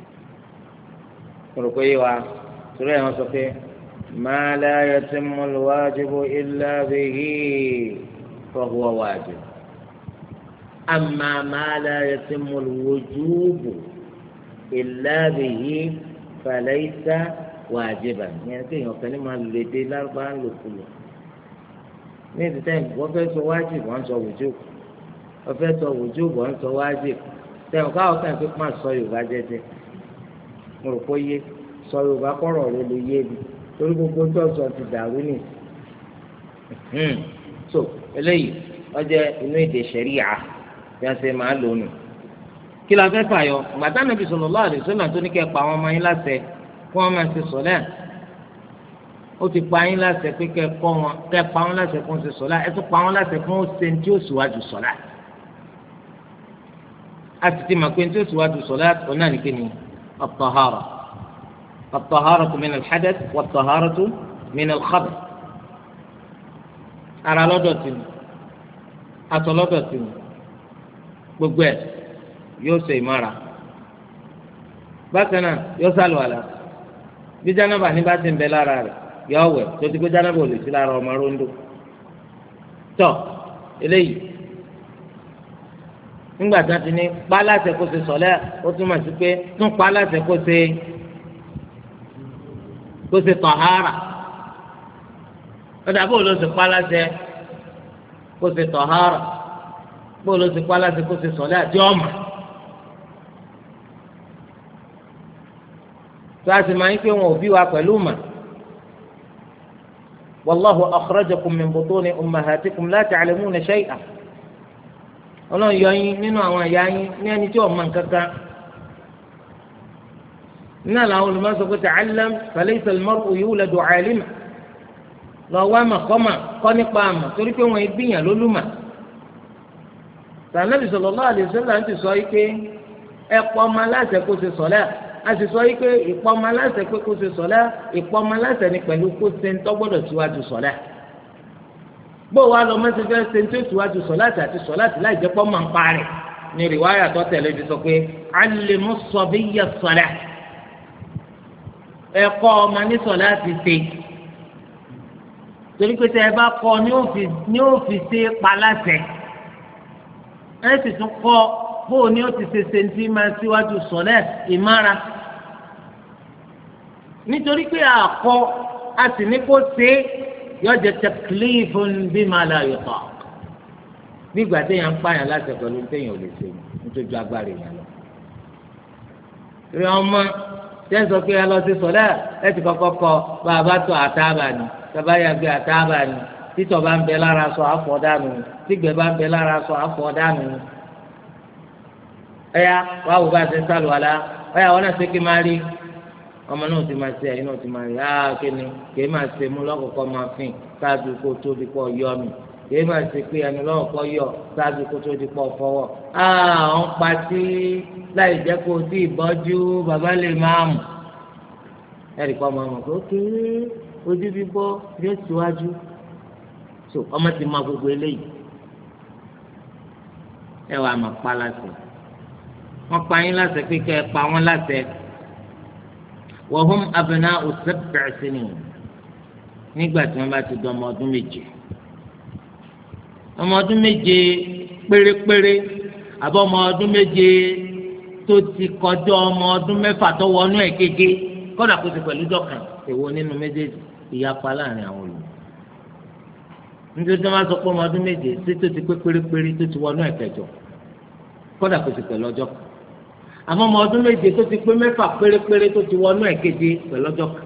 kúrò pé wa torí ẹ̀ wọ́n sọ pé ma la yatimmu al-wajibu illa bihi fa huwa wajib amma ma la yatimmu al-wujubu illa bihi falaysa wajiban yẹn kéèyàn kan ní máa lè dé lárúbáwá lòkulò ní ìdíjẹ́ wọ́n fẹ́ sọ wájib wọ́n sọ wujub wọ́n fẹ́ sọ wujub wọ́n sọ wájib tẹ̀wọ́n káwọn kan fi máa sọ Yorùbá jẹ́jẹ́ mo rò pé yé sọ Yorùbá kọ́rọ̀ rẹ lè yé mi torí gbogbo tó sọ ti dàrú nì so eléyìí wọ́n jẹ́ inú èdè ṣẹ̀ríyà bí wọ́n ṣe máa lò nù kí la fẹ́ fàyọ gbàtà Nàbí sallallahu alaihi wasallam tó ní kẹ́ pa àwọn ọmọ yín láṣẹ kí wọ́n máa ṣe sọ̀lẹ́ ó ti pa yín láṣẹ pé kẹ́ kọ́ wọn kẹ́ pa wọn láṣẹ kó ń ṣe sọ̀lá ẹ tún pa wọn láṣẹ kó ń ṣe ní tí ó síwájú sọ̀lá a sì ti mọ̀ pé ní tí ó síwájú sọ̀lá ọ̀nà nìkan ni at-tahara at-taharatu min al-hadath wat-taharatu min al-khabath ara lọ́dọ̀ tì ní aṣọ lọ́dọ̀ tì ní gbogbo ẹ̀ yóò ṣe ìmára bákan náà yóò ṣàlùwàlá bí jánábà ní bá ti ń bẹ lára rẹ̀ yóò wẹ̀ tó ti gbé jánábà ò lè sí lára ọmọ rondo tọ eléyìí nígbà tí wọ́n ti ní pa láṣẹ kó ṣe sọ̀lẹ́ ó túmọ̀ sí pé tún pa láṣẹ kó ṣe tọ̀hárà ọ̀dà bóòlù ó ti pa láṣẹ kó ṣe tọ̀hárà bóòlù ó ti pa láṣẹ kó ṣe sọ̀lẹ́ àti ọmọ. tó a sì máa ń pé wọn ò bí wa pẹ̀lú mà wallahu akhrajakum min butuni ummahatikum la ta'lamuna shay'an ọlọ́run yọ yín nínú àwọn ìyá yín ní ẹni tí ò mọ̀ nǹkan kan nínú àwọn olùmọ̀sọ pé ta'allam falaysa al-mar'u yuladu 'alima lọ wá màkọ́mà kọ́ nípa àmà torí pé wọ́n gbìyàn lólùmọ̀. Ànábì sallallahu alaihi wasallam ti sọ pé ẹ̀pọ̀ ọmọ aláṣẹ kó ṣe sọ̀lá a sì sọ pé ìpọ̀ ọmọ aláṣẹ pé kó ṣe sọ̀lá ìpọ̀ ọmọ aláṣẹ ni pẹ̀lú kó ṣe ń tọ́gbọ́dọ̀ síwájú sọ̀lá. bó wa lọ mọ́tò fẹ́ ṣe ń tó síwájú sọ̀lá àti sọ̀lá àti láì jẹ́ pọ́ máa ń parẹ́ ní rìwáyà tó tẹ̀lé fi sọ pé allimu sabiyya sọ̀lá ẹ̀kọ́ ọmọ ní sọ̀lá ti ṣe torí pé tẹ ẹ bá kọ́ ní ó fi ṣe paláṣẹ ẹ sì tún kọ́ bóò ní ó ti ṣe ṣèǹtì máa síwájú sọ̀lẹ́ ìmára nítorí pé àkọ́ a sì ní kó ṣe yọjẹ taklifun bima la yutaq bí ìgbà téèyàn ń pààyàn láṣẹ pẹ̀lú téèyàn ò lè ṣe nítorí agbára èèyàn lọ. ìrìn ọmọ tẹ́ ń sọ pé ẹ lọ sí sọ̀lẹ́ ẹ ti kọ́kọ́ kọ bàbá tó àtàbà ni bàbá yàgbé àtàbà ni títọ̀ bá ń bẹ lára sọ àfọ̀ dànù tígbẹ́ bá ń bẹ lára sọ àfọ̀ dànù. ẹ̀yà wàá wò bá ṣe ń sálù àlá ẹ̀yà wọn náà ṣe kí máa rí ọmọ náà ti máa ṣe ẹ̀yìn náà ti máa rí kíni kì í máa ṣe mú lọ́kọ̀ọ́kọ́ máa fìn ṣáàjú kó tó di pọ̀ yọ mi kì í máa ṣe pé ẹnu lọ́kọ̀ọ́kọ́ yọ ṣáàjú kó tó di pọ̀ fọwọ́ ọ̀n patí láì jẹ́ kó o tí ìbọ́jú bàbá lè máa mú ẹ̀rì kan máa mọ̀ pé ó kéré ojú bíbọ́ yóò síwájú so ọmọ ti máa gbogbo eléyìí ẹ wàá máa pa láṣẹ wọn pa yín láṣẹ pé kẹ́ ẹ pa wọn láṣẹ wa hum abna'u sab'i sinin nígbà tí wọn bá ti dọ ọmọ ọdún méje pérépéré àbọ̀ ọmọ ọdún méje tó ti kọjá ọmọ ọdún mẹ́fà tó wọnú ẹ̀ kéke kọ́dà kó ti pẹ̀lú dọ́kàn èwo nínú méjèèjì ìyapa láàrin àwọn olùkọ́ nítorí tí wọ́n sọ pé ọmọ ọdún méje sí tó ti pé pérépéré tó ti wọnú ẹ̀ kẹjọ kọ́dà kó ti pẹ̀lú ọjọ́ kan àmọ́ ọmọ ọdún méje tó ti pé mẹ́fà pérépéré tó ti wọnú ẹ̀ keje pẹ̀lú ọjọ́ kan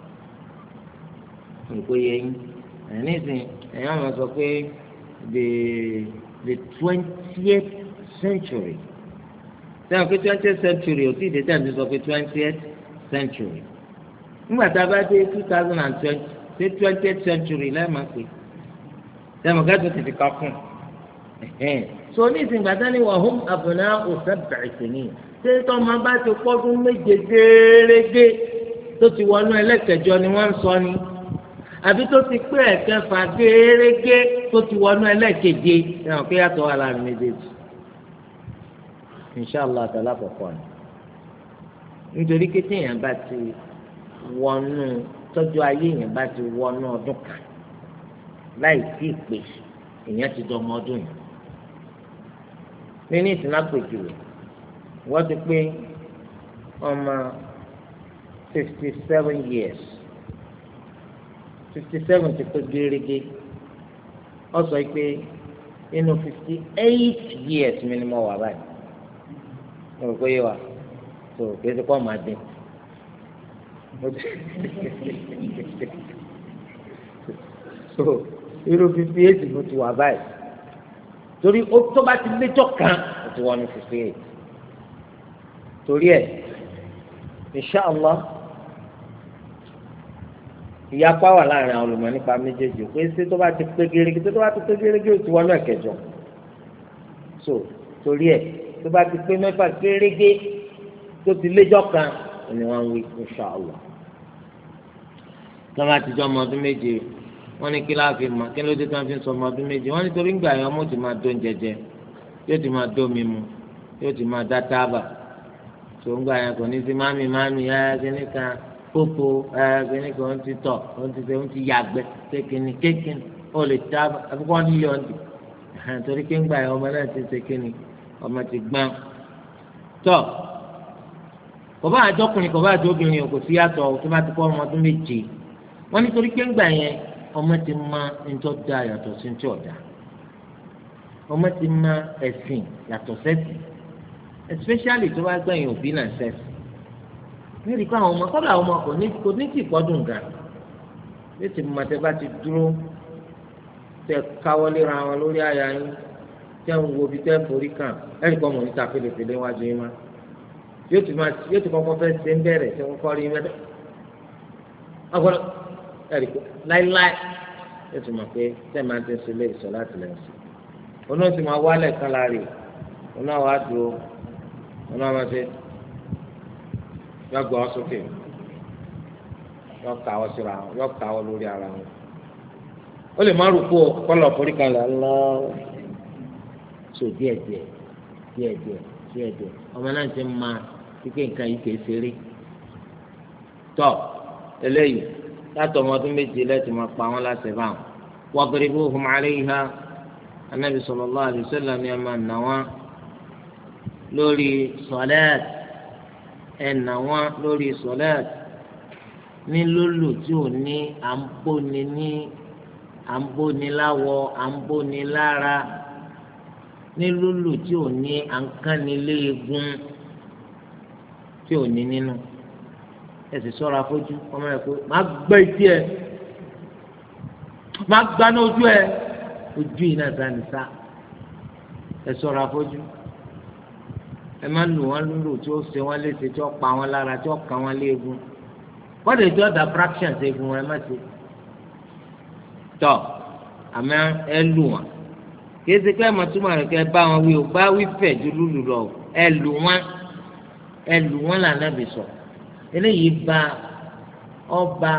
nǹkó yẹ yín ẹ̀yìn nísìnyí ẹ̀yìn àwọn sọ pé the 20th century sẹ́wọ̀n pé 20th century ò tí ì dé tẹ̀sí sọ pé 20th century nígbà tá a bá dé 2020 dé 20th century lẹ́ẹ̀ma pé sẹ́wọ̀n gẹ́gẹ́ tó ti ká kún so ní ìsìn gbàdá ni wà hum abna'u sab'i sinin ṣé tọ́mọ bá ti pọ́dún méje gẹ́rẹ́gẹ́ tó ti wọnú ẹlẹ́kẹjọ ni wọ́n ń sọ ni àbí tó ti pé ẹ̀kẹfà gẹ́rẹ́gẹ́ tó ti wọnú ẹlẹ́keje ẹ̀hàn pé yàtọ̀ wà láàrin méjèèjì inṣàlá àtàlà kọ̀ọ̀kan ni nítorí pé téèyàn bá ti wọnú tọ́jú ayé èèyàn bá ti wọnú ọdún kan láì sí ìpè èèyàn ti dọmọ ọdún yìí nínú ìsìn lápèjúwe wọ́n ti pé ọmọ 57 years 57 ti pé gẹ́gẹ́ ọ sọ pé inú 58 years mi ni mo wà báyìí mo rò pé yé wa tó kí ẹ ti kọ́ máa dín so irú 58 mo ti wà báyìí torí tó bá ti léjọ́ kan ó ti wọ́n ní 58 torí ẹ̀ inṣàlá ìyapa wà láàrin àwọn olùmọ̀ nípa méjèèjì pé ṣé tó bá ti pé gẹ́gẹ́ tó bá ti pé gẹ́gẹ́ ó ti wọ́n náà kẹjọ so torí ẹ̀ tó bá ti pé mẹ́fà gẹ́gẹ́ tó ti léjọ́ kan ni wọ́n ń wí inṣàlá tó bá ti jọ ọmọ ọdún méje wọ́n ní kí láàfin mọ̀ kí ló dé tó ń fi sọ ọmọ ọdún méje wọ́n nítorí ńgbà yẹn ọmọ ti máa dó oúnjẹ jẹ yóò ti máa dó omi mu yóò ti máa dá tábà tó ń gbà yẹn kò ní sí mámi kíní kan pópó kíní kan ó ti tọ̀ ó ti ṣe ó ti yàgbẹ́ kékeré kékeré ó lè tábà àbúkọ́ wọn nílé ọ̀dì torí pé ńgbà yẹn ọmọ náà ti ṣe kíni ọmọ ti gbọ́n tọ́ kò bá àjọkùnrin kò bá àjọbìnrin kò sí yàtọ̀ tó bá ti kọ́ ọmọ ọdún méje wọ́n nítorí pé ńgbà yẹn ọmọ ti ma ńtọ́ da yàtọ̀ sí ńtọ́ da ọmọ ti ma ẹ̀sìn yàtọ̀ sẹ́sìn especially tó bá gbẹ̀yìn òbí náà sẹ́sìn níbi kó àwọn ọmọ kọ́dà àwọn ọmọ kò ní tì pọ́dún gan bí ti mọ tẹ bá ti dúró tẹ káwọ́lé ra wọn lórí àyà yín tẹ ń wo bí tẹ ń forí kàn ẹ̀rí kọ́ mọ̀ níta fèlèfèlè wájú yín má yóò ti kọ́kọ́ fẹ́ ṣe ń bẹ̀rẹ̀ ṣe kọ́kọ́ rí mẹ́tọ́ ọgbọ́dọ̀ ẹ̀rí pé láíláí yóò ti mọ̀ pé tẹ́ máa ti ṣe lé ìsọ láti lẹ́yìn sí oná ti máa wálẹ̀ kan láàrin oná wa dúró oná máa ṣe yọ gbọ́ sókè yọ kàwọ́ síra yọ kàwọ́ lórí ara wọn ó lè má rúkú kọ́lọ̀ forí kan lọ so díẹ̀díẹ̀ ọmọ náà ti máa kíkẹ́ nǹkan yìí kìí ṣeré tọ́ eléyìí látọ̀ ọmọ ọdún méje lẹ́tì máa pa wọ́n láti bá wọn wadribuhum alayha Ànábì sallallahu alaihi wasallam ni ẹ máa nà wọ́n lórí sọ̀lẹ́t ẹ̀ nà wọ́n lórí sọ̀lẹ́t ní lólù tí ò ní à ń bóni láwọ̀ à ń bóni lára ní lólù tí ò ní à ń kánilé egun tí ò ní nínú ẹ sì ṣọ́ra fojú ọmọ rẹ pé má gbẹ etí ẹ má gbaná ojú ẹ ojú yìí náà sani sá ẹ ṣọ́ra fojú ẹ má lù wọn lùlù tí ó ṣe wọn léṣe tí ó pa wọn lára tí ó kàn wọn léegun wọ́n lè jọ da fraction ṣe egun ẹ má ṣe tọ́ àmọ́ ẹ lù wọn kìí ṣe pé ẹ máa túmọ̀ rẹ̀ kẹ́ ẹ bá wọn wí o bá wí fẹ̀ ju lùlù lọ ẹ lù wọn là Nábì sọ eléyìí ba ọba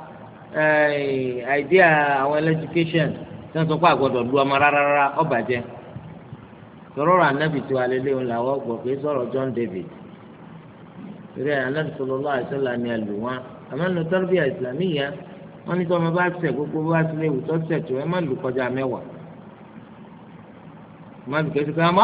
idea àwọn education tí wọ́n sọ pé àgbọ̀dọ̀ lu ọmọ rárá ọba jẹ́ sọ̀rọ̀ Ànábì tí wàá lélẹ́yìn òun làwọn gbọ́ pé sọ̀rọ̀ John David ìrẹ́ Ànábì sallallahu alaihi wasallam ni ẹ lù wọn àmọ́ nínú tarbiyya islamiyya wọ́n ní tí ọmọ bá ṣẹ̀ gbogbo bá tilẹ̀ wù tó ṣẹ̀ tó ẹ má lù kọjá 10 má bìí kẹ́sì pé àwọn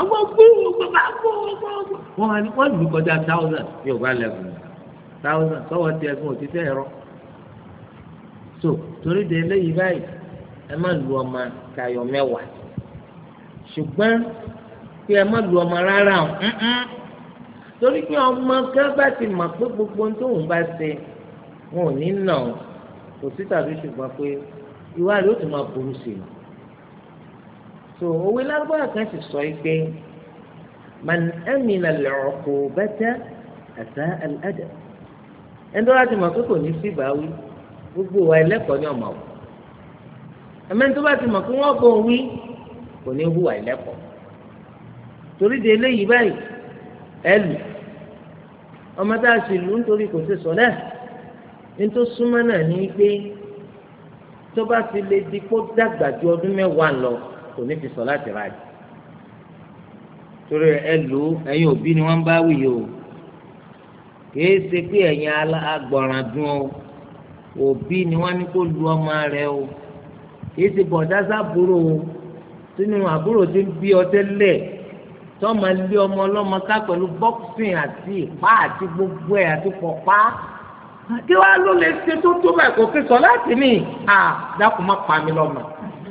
wọ́n lù kọjá 1000 yóò bá lẹ́gùn 1000 sọ́wọ́ tí ẹ̀gbọ́n òtítẹ́ ẹ̀rọ. so torí de eléyìí báyìí ẹ má lu ọmọ tayọ 10 ṣùgbọ́n pé ẹ má lu ọmọ rárá o torí pé ọmọ kan bá ti mọ̀ pé gbogbo ohun tóun bá ṣe wọn ò ní nà ó kò sí tàbí ṣùgbọ́n pé ìwà rẹ̀ ó tún máa burú sí i. so òwe lágbára kan sì sọ yìí pé man amina al-uqubata asaa al-adab ẹni tó bá ti mọ̀ pé kò ní sí ìbáwí gbogbo wa ẹlẹ́kọ̀ọ́ ní ọmọ wò ẹ̀mẹ́ni tó bá ti mọ̀ pé wọ́n bọ̀ wí kò ní hùwà ẹlẹ́kọ̀ọ́ torí de eléyìí báyìí ẹ lù ọmọ tá a sì lù nítorí kò sí sọ̀lẹ́ nítorí súnmọ́ náà ní pé tó bá ti lè di kó dàgbà ju ọdún 10 lọ kò ní fi sọ láti ra jù torí ẹ lò ẹ̀yin òbí ni wọ́n bá wí o kìí ṣe pé ẹ̀yin agbọ̀ràn dùn o òbí ni wọ́n ní kó lu ọmọ rẹ o kìí ṣe bọ̀dá sábúrò o sínú àbúrò tí ń bí ọ tẹ́lẹ̀ tí wọ́n máa lé ọmọ ọlọ́mọ ká pẹ̀lú boxing àti ìpá àti gbogbo ẹ̀ àti pọ̀pá kí wàá ló lè ṣe tó tó báyìí kò fi sọ láti ní dákun má pa mí lọ́mọ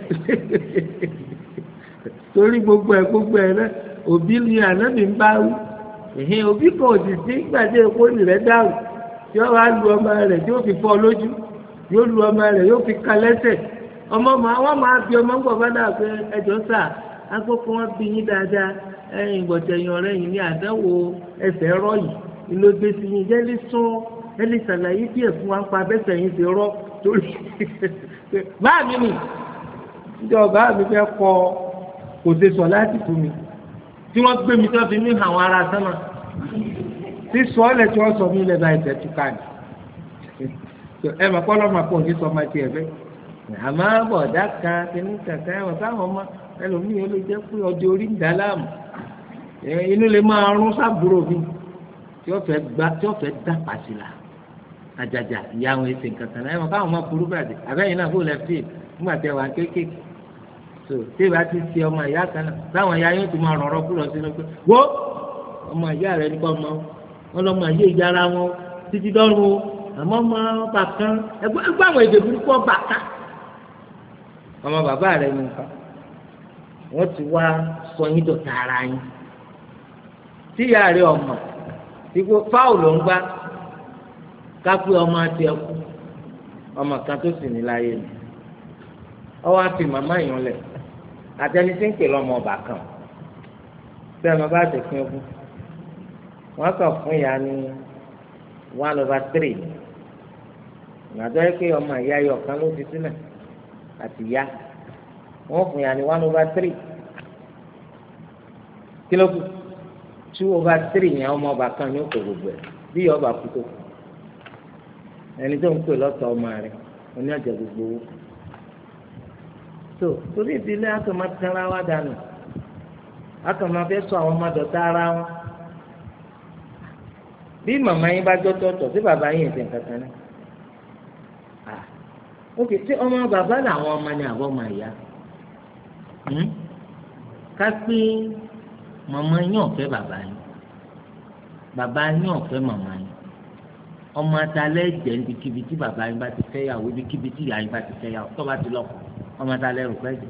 torí gbogbo ẹ̀ rẹ òbí ni ànábì ń bá wí òbí kan ò sì sí gbàdé epo rẹ̀ dàrú tí wọ́n wá lu ọmọ rẹ̀ tí ó fi fọ́ lójú yóò lu ọmọ rẹ̀ yóò fi ka lẹ́sẹ̀ ọmọ wọn máa bí ọmọ ń bọ̀ bá dà pé ẹjọ́ sà agbókò wọn bí yín dáadáa ẹ̀yìn ìgbọ̀tẹ̀yìn ọ̀rẹ́ yìí ní àdánwò ẹsẹ̀ rọ yìí ló gbé sí yín jẹ́lí sọ ẹni sàlàyé díẹ̀ fún wa ń pa abẹ́sẹ̀ yín ti rọ torí báà mi nì ìjọba báà mi fẹ́ kọ kò ṣe sọ láti fún mi tí wọ́n gbé mi tó fi mí àwọn ará sánmà tí sọ ọ́ lẹ̀ tí wọ́n sọ mí lẹ̀ báyìí tẹ̀ túká ni ẹ mọ̀ kọ́ lọ́mọ kò ní sọ ma tiẹ̀ bẹ́ẹ̀ àmọ́ bọ̀dá kan kìíní kankan ẹ̀wọ̀n táwọn ọmọ ẹlòmíì ó lè jẹ́ pé ọdẹ orí ń dá láàmú inú lè máa rún sábúrò mi tí ó fẹ́ dá pàṣẹ la àjàjà ìyá àwọn èsì kankan náà ẹ̀wọ̀n káwọn ọmọ burú bàjẹ́ àbẹ́yìn náà kó lẹ́ fi nígbà tẹ wà kéékèèké so tí ìbá ti ṣe ọmọ ìyá kan náà táwọn ìyá yóò ti máa rọ̀rọ̀ kúrò sínú pé wo ọmọ ìyá rẹ nípa ọmọ wọn lọ́mọ ìyá ìyára wọn títí dọ́rùn o àmọ́ ọmọ ọba kan ẹgbẹ́ àwọn èdè burúkú ọba kan ọmọ bàbá rẹ nìkan wọ́n ti wá sọ yín dọ̀tá ara yín tí ìyá rẹ ọmọ ìgbó fáwọn ló ń gbá kápẹ́ ọmọ àti ẹkú ọmọ kan tó sì ní láyé ni ọwọ́ àfi màmá yàn lẹ̀ àtẹni tí ń pè lọ́mọ ọba kan bẹ́ẹ̀ ma bá ti pín ogún wọ́n kàn fún ìyá ní 1/3 ìgbàdọ́ yẹ pé ọmọ ìyá yọ kan ló fi sílẹ̀ àti ìyá wọ́n fún ìyá ní 1/3 kí ló kù 2/3 yẹn ọmọ ọba kan ní òkè gbogbo ẹ̀ bí ìyá ọba kú tó kù ẹni tó ń pè lọ́tọ̀ ọmọ rẹ̀ oní ọ̀jẹ̀ gbogbo owó tó torí ìdílé àtọ̀mọ́ tẹ́ra wá dànù àtọ̀mọ́ fẹ́ sọ àwọn ọmọdé tá ara wọn bí màmá yín bá jọ́ tọ̀tọ̀ sí bàbá yín ẹ̀sìn kankan ní ókè tí ọmọ bàbá làwọn ọmọ ní àbọ̀ ọmọ ìyá ká pé màmá yín ọ̀fẹ́ bàbá yín bàbá yín ọ̀fẹ́ màmá yín ọmọ atalẹ jẹ níbikíbi tí bàbá yín bá ti fẹ́ yàwó níbikíbi tí ìyá yín bá ti fẹ́ yàwó tó bá ti lọ́kọ ọmọ atalẹ rò pẹ́ jù.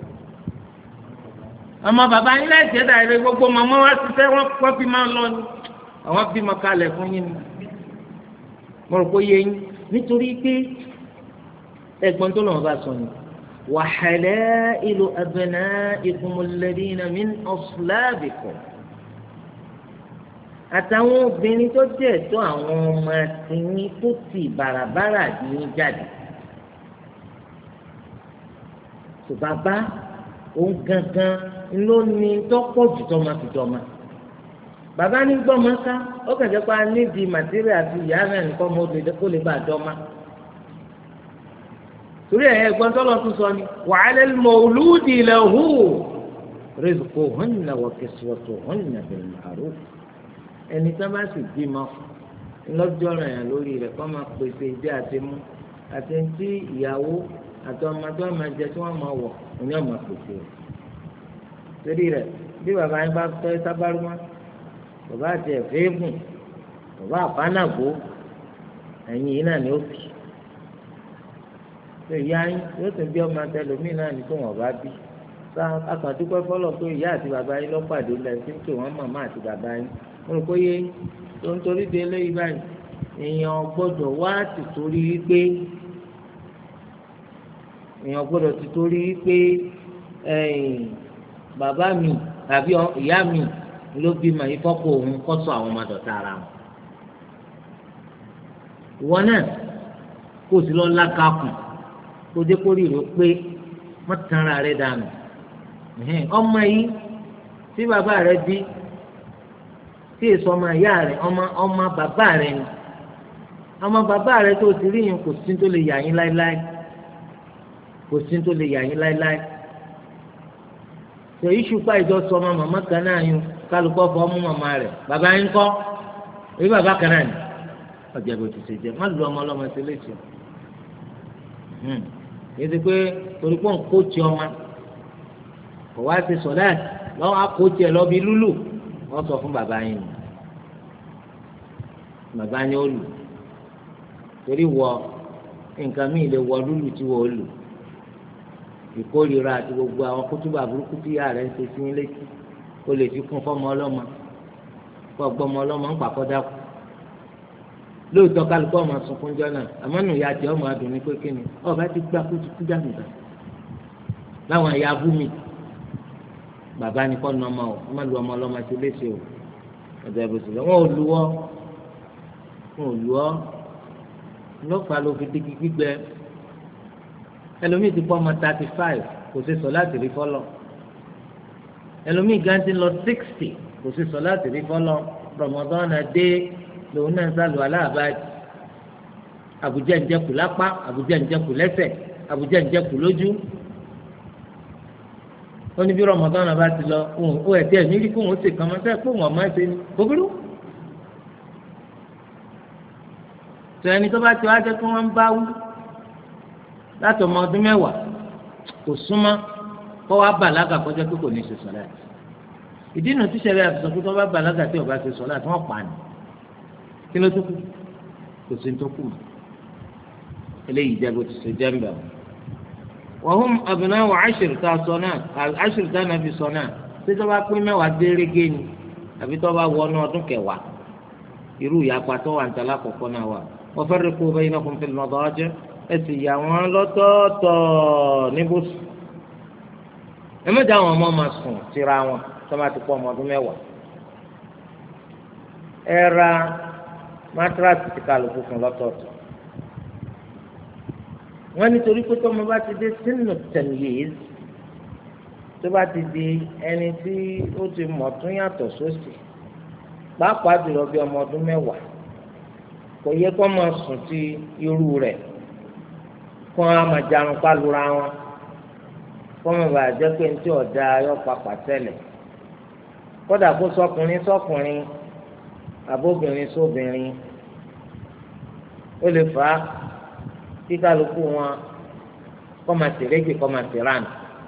ọmọ bàbá yín láì jẹ́ dàrí gbogbo màmá wa ti fẹ́ wọ́n fi máa ń lọ ni àwọn bí mo kalẹ̀ fún yín ni mo rò pé yé yín nítorí pé ẹ̀gbọ́n tó lọ́wọ́ bá sọ ni wa halailu abna'ikum alladhina min aslabikum àtàwọn obìnrin tó jẹ́ ẹ̀tọ́ àwọn ọmọ àtìyín tó ti bàràbàrà yín jáde tó bàbá òun gangan ló ní tọ́pọ̀ jù tọ́mọ fi tọ́mọ bàbá ní gbọ́mọ ká ó kàn jẹ́ pé a nídìí màtíríà àti ìyá rẹ̀ nǹkan ọmọ obìnrin kó lè bá a dọ́mọ torí ẹ̀gbọ́n tó lọ tún sọ ni wa 'ala al-mawludi lahu rizquhunna wa kiswatuhunna bil ma'ruf ẹni tí wọn bá sì bímọ lọ́jọ́ rẹ̀ yàn lórí rẹ̀ kọ́ máa pèsè ìdí àti mú àti tí ìyàwó àti ọmọ tí wọn máa jẹ tí wọn máa wọ̀ òní ọmọ pèsè rẹ̀ torí rẹ̀ bí bàbá yín bá fẹ́ sábàrúmọ́ bàbá àti ẹ̀fẹ́ gùn bàbá àfánàgbó ẹ̀yìn yìí náà ni ó bì tó ìyá yín yóò tún bí ọmọ àtẹlómìn náà ní tó wọn bá bí sá akàdúpẹ́ fọlọ́ pé ìyá àti bàbá yín lọ́pàdé lẹ́sìn tó wọn màmá àti bàbá yín olùkóyè tó ń torí de eléyìí báyìí èèyàn gbọ́dọ̀ wá ti torí pé bàbá mi tàbí ìyá mi ló bí màá ìfọkọ òun kọ sọ àwọn ọmọdé ọ̀tá ara wọn. ìwọ náà kó o sì lọ lákàkùn kó o dé kórìí rẹ pé wọn tan ara rẹ dànù ọmọ yìí tí bàbá rẹ bí tí èso ọmọ ìyá rẹ ọmọ bàbá rẹ ni ọmọ bàbá rẹ tó ti rí yẹn kò sí tó lè yà yín láéláé kò sí tó lè yà yín láéláé tẹ ìṣùpá ìjọsọ ọmọ màmá kan náà yín kálukọ fọ ọmú màmá rẹ bàbá yín kọ́ èyí bàbá kan náà ni ọjà bó ti ṣe jẹ má lu ọmọ ọlọmọ ṣe léṣe èyí ti pé torí pé òun kóòtù ọmọ kò wá ti sọdá lọ́wọ́ akóòtù ẹ̀ lọ́ bí lúlù wọ́n sọ fún bàbá yín bàbá yín ó lù torí wọ nǹkan míì lè wọ lúlù tí wọ́n ó lù ìkórìíra àti gbogbo àwọn kútúbà burúkú tí ìyá rẹ̀ ń ṣe sí létí ó lè fi kún fọ́mọ ọlọ́mọ kó ọgbọ́mọ ọlọ́mọ ń pàkọ́ dákú lóòótọ́ kálukú ọmọ sunkún jọ náà àmọ́ nù ya jẹ́ ọmọ adùn ní pé kíni ọba ti gbá kó ti kú dànù láwọn ẹ̀yà abúmi bàbá ni kọ́ ní ọmọ o ọmọ lu ọmọ ọlọ́mọ ti léṣe o ọ̀dọ̀ ìbùsùn lọ wọn ò lu ọ́ lọ́fà ló fi digi gbígbẹ ẹlòmíì ti pọ́ ọmọ 35 kò sí sọ láti rí fọ́lọ́ ẹlòmíì gan ti lọ 60 kò sí sọ láti rí fọ́lọ́ Ramadan dé lòun náà sálù aláàbáyé àbújá ń jẹkù lápá àbújá ń jẹkù lẹ́sẹ̀ àbújá ń jẹkù lójú ó ní bí Ramadan bá ti lọ ó ẹ̀ díẹ̀ nírí kó wọn ṣe kàn máa sẹ́yìn kó wọn máa ṣe ní gbogbo tó ẹni tó bá ti wá jẹ́ kí wọ́n ń bá wú láti ọmọ ọdún 10 kò súnmọ́ kó wá bàlágà kọjá pé kò ní ṣe sọ̀lá ìdí nu tíṣẹ̀rẹ́ àfisàn pé tó bá bàlágà tí ó bá ṣe sọ̀lá tí wọ́n pa ni kí ló tó kù kò sí tó kù mọ́ eléyìí jẹ́ bó ti ṣe jẹ́ mbẹ́ o. wọ́n abna'u 10 tá a sọ náà 10 tá a náà fi sọ náà tí tó bá pín 10 gérégé ni àbí tó bá wọnú ọdún 10 irú ìyapa tó wà níta lákòókò náà wà. wa farriqu baynahum fil madaji' ẹ sì yà wọ́n lọ́tọ̀ọ̀tọ̀ níbùsùn ẹ mẹ́ta àwọn ọmọ máa sùn síra wọn tó máa ti pọ̀ ọmọ ọdún 10 ẹ ra mátíráàsì tí kálukú fún lọ́tọ̀ọ̀tọ̀ wọ́n nítorí pé tọ́mọ bá ti dé sínú tẹ̀lẹ́yìí tó bá ti di ẹni tí ó ti mọ̀ tún yàtọ̀ sósì pàápàá jùlọ bí ọmọ ọdún 10 kò yẹ kó máa sùn sí irú rẹ̀ kó wọn máa jarun pálura wọn kó wọn bàa jẹ́ pé ní tí ọ̀dà yọ papà tẹ́lẹ̀ kódà kó sọkùnrin sọkùnrin àbóbìnrin sóbìnrin ó lè fà á kí kálukú wọn kọ́ máa tẹ̀lẹ́gbẹ̀ kọ́ máa tẹ̀ránù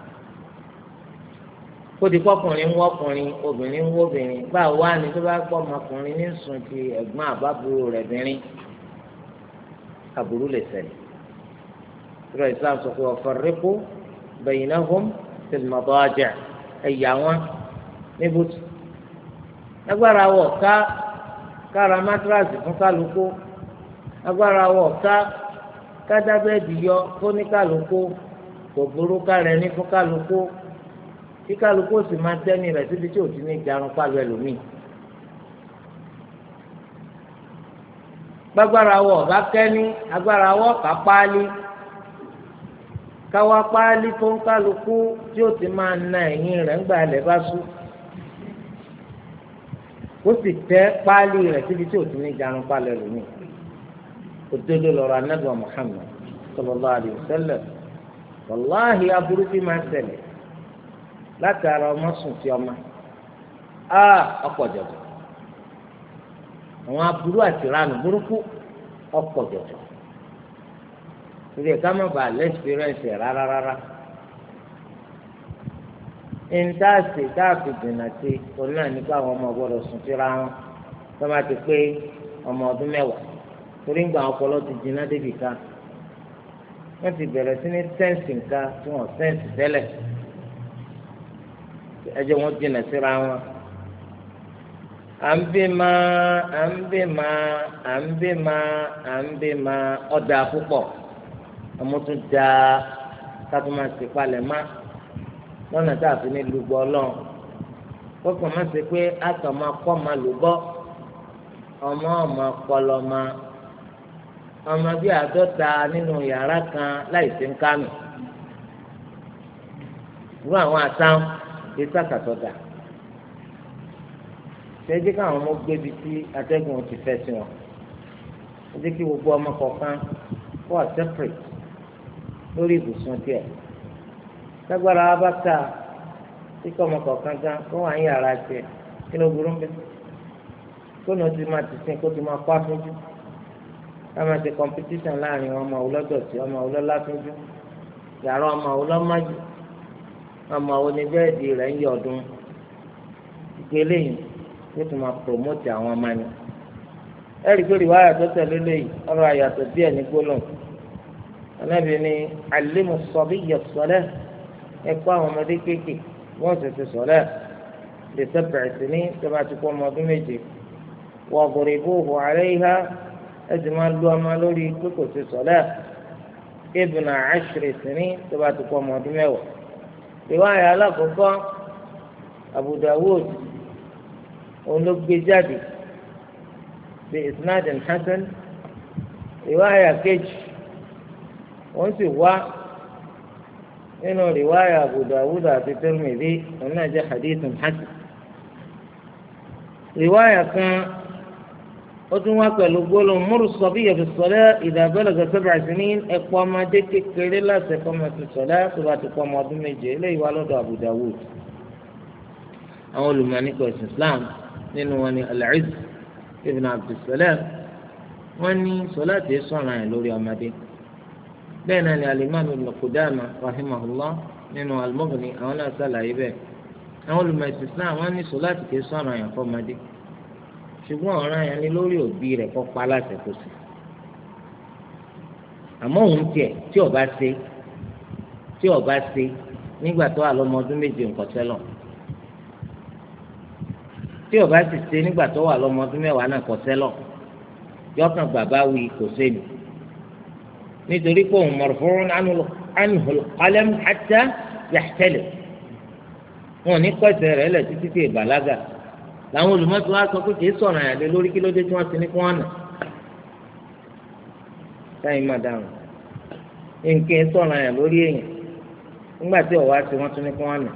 kó di kọkùnrin ń wọkùnrin obìnrin ń wọbìnrin bá wà ní tó bá gbọ́ ọmọkùnrin ní sùn ti ẹ̀gbọ́n àbábúrò rẹ̀ bìnrin aburú lè ṣẹlẹ̀ ìrọ̀ Islam sọ pé ọ̀fọ̀rẹ́kù baynahum fil madaji' ẹ̀yà wọn níbùtù agbára wọ̀ kára mátíráàsì fún kálukú agbára wọ̀ kádábẹ́ẹ̀dì yọ fún ní kálukú kò burú kárẹ̀ ní fún kálukú kí kálukú sì máa tẹ́ni rẹ̀ síbi tí ò ti ní jarun pálọ̀ ẹlòmíì. gbàgbára wọ̀ bá kẹ́ni agbára wọ̀ ká páálí káwá páálí fún kálukú tí ó ti máa na ẹ̀yìn rẹ̀ ńgbà ilẹ̀ bá sú kó sì tẹ́ páálí rẹ̀ síbi tí ò ti ní jarun pálọ̀ ẹlòmíì. òdodo lọ́rọ̀ Ànábì Muhammad sallallahu alaihi wasallam wàláhì aburú bí máa ń ṣẹlẹ̀ láti ara ọmọ sùn sí ọmọ ọ̀pọ̀ jọjọ àwọn aburú àti ìranù burúkú ọ̀pọ̀ jọjọ torí ẹ̀ ká má bàa lẹ́sìpírẹ́ǹsì rárá ìntáàsì káàfi dènà sí òun náà nípa àwọn ọmọ gbọ́dọ̀ sùn síra wọn tó má ti pé ọmọ ọdún 10 torí ń gba ọpọlọ ti jiná débi ká wọ́n ti bẹ̀rẹ̀ sí ní sẹ́ǹsì nǹkan tí wọ́n sẹ́ǹsì tẹ́lẹ̀ ẹjẹ wọn jìnnà síra wọn à ń bí ma ọ̀dà púpọ̀ ọmọ tún da kátó máa ṣe palẹ̀ má lọ́nà tá a fi ní lùgbọ́ ọlọ́run kókò má ṣe pé àtọ̀ máa kọ́ máa lùgbọ́ ọmọ ọpọlọ máa ọmọ bíi 50 nínú yàrá kan láì sí ń kánù irú àwọn àtàwọn kí sàkàtọ̀ dà ṣe jẹ́ káwọn ọmọ gbébi tí atẹ́gùn ti fẹ́ sí wọn ṣe jẹ́ kí gbogbo ọmọ kọ̀ọ̀kan kó wà separate lórí ibùsùn tiẹ̀ lágbára wa bá ta tí kọ́ ọmọ kọ̀ọ̀kan gan kó wà ní yàrá tiẹ̀ kí ló burú bẹ́ẹ̀ kó ní o ti máa ti sìn kó ti máa kó àfúnjú ká máa ṣe competition láàrin ọmọ òwúlọ́dọ̀tì ọmọ òwúlọ́láfúnjú yàrá ọmọ òwúlọ́májú ọmọ oníbẹ́ẹ̀dì rẹ̀ ń yọ̀dún ìpele yìí yóò tún máa promote àwọn ọmọ ni ẹ̀rí pé ìwà àyàtọ̀ tẹ̀lé lẹ́yìn ọ̀rọ̀ àyàtọ̀ díẹ̀ ní gbólóhùn Ànábì ní allimu sabiyya as-salah ẹ̀kọ́ àwọn ọmọdé kéèké wọ́n sì ti sọ̀lẹ́ lè sab'i sinin tó bá ti kọ́ ọmọ ọdún 7 wadribuhu 'alayha ẹ̀sìn máa lu ọmọ lórí pé kò ti sọ̀lẹ́ ibna 10 sinin tó bá ti kọ́ ọmọ ọdún 10 riwaya alákọ̀ọ́kọ́ Abu Dawud òun ló gbé jáde bí isnadin hasan riwaya kejì wọ́n sì wá nínú riwaya Abu Dawud àti Tirmidhi òun náà jẹ́ hadithun hasan riwaya kan ó tún wá pẹ̀lú gbólóhùn muru sabiyya fi s-salah idha balagha 7 sinin ẹ̀pọ̀ ọmọdé kékeré láti ẹ̀kọ́ ọmọ ti sọ̀lá tó bá ti pọ̀ ọmọ ọdún 7 eléyìí wá lọ́dọ̀ Abu Dawud. àwọn olùmọ̀ nípa ẹ̀sìn Islam nínú wọn ni Al-Izz ibn Abdussalam wọ́n ní sọ̀lá tẹ̀ sọ̀ràn ẹ̀ lórí ọmọdé bẹ́ẹ̀ náà ni Al-Imam Ibn Qudamah rahimahullah nínú Al-Mughni àwọn náà sàlàyé bẹ́ẹ̀ àwọn olùmọ̀ ẹ̀sìn Islam wọ́n ní sọ̀lá tẹ̀ sọ̀ràn ẹ̀ fọ́mọdé ṣùgbọ́n ọ̀ràn yẹn ni lórí òbí rẹ̀ kọ́ pa láti kó sí àmọ́ òun tiẹ̀ tí ọba ṣe nígbà tó wà lọ́mọ ọdún 7 nǹkan tẹ́lọ̀ tí ọba sì ṣe nígbà tó wà lọ́mọ ọdún 10 náà kọ́ tẹ́lọ̀ yọkàn bàbá wí kò sẹ́ni nítorí pé òun marfu'un anhu al-qalam hatta yahtalim wọn ò ní kọ́ ẹsẹ̀ rẹ̀ lẹ̀ títí tí ìbàlágà làwọn olùmọ̀tò wa sọ pé kì í sọ̀rọ̀ àyàlẹ́ lórí kí ló dé tí wọ́n ti ní kí wọ́n nà sáyìn má dáhùn nǹkan sọ̀rọ̀ àyàn lórí èèyàn nígbà tí ọ̀wá sí wọ́n tún ní kí wọ́n nà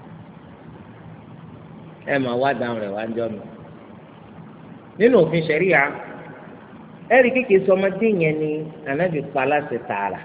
ẹ máa wá dáhùn rẹ̀ wá ń jọ mi nínú òfin ṣẹ̀ríya ẹ̀rí kékeré sọmọdé yẹn ni ànábì pa láti tààrà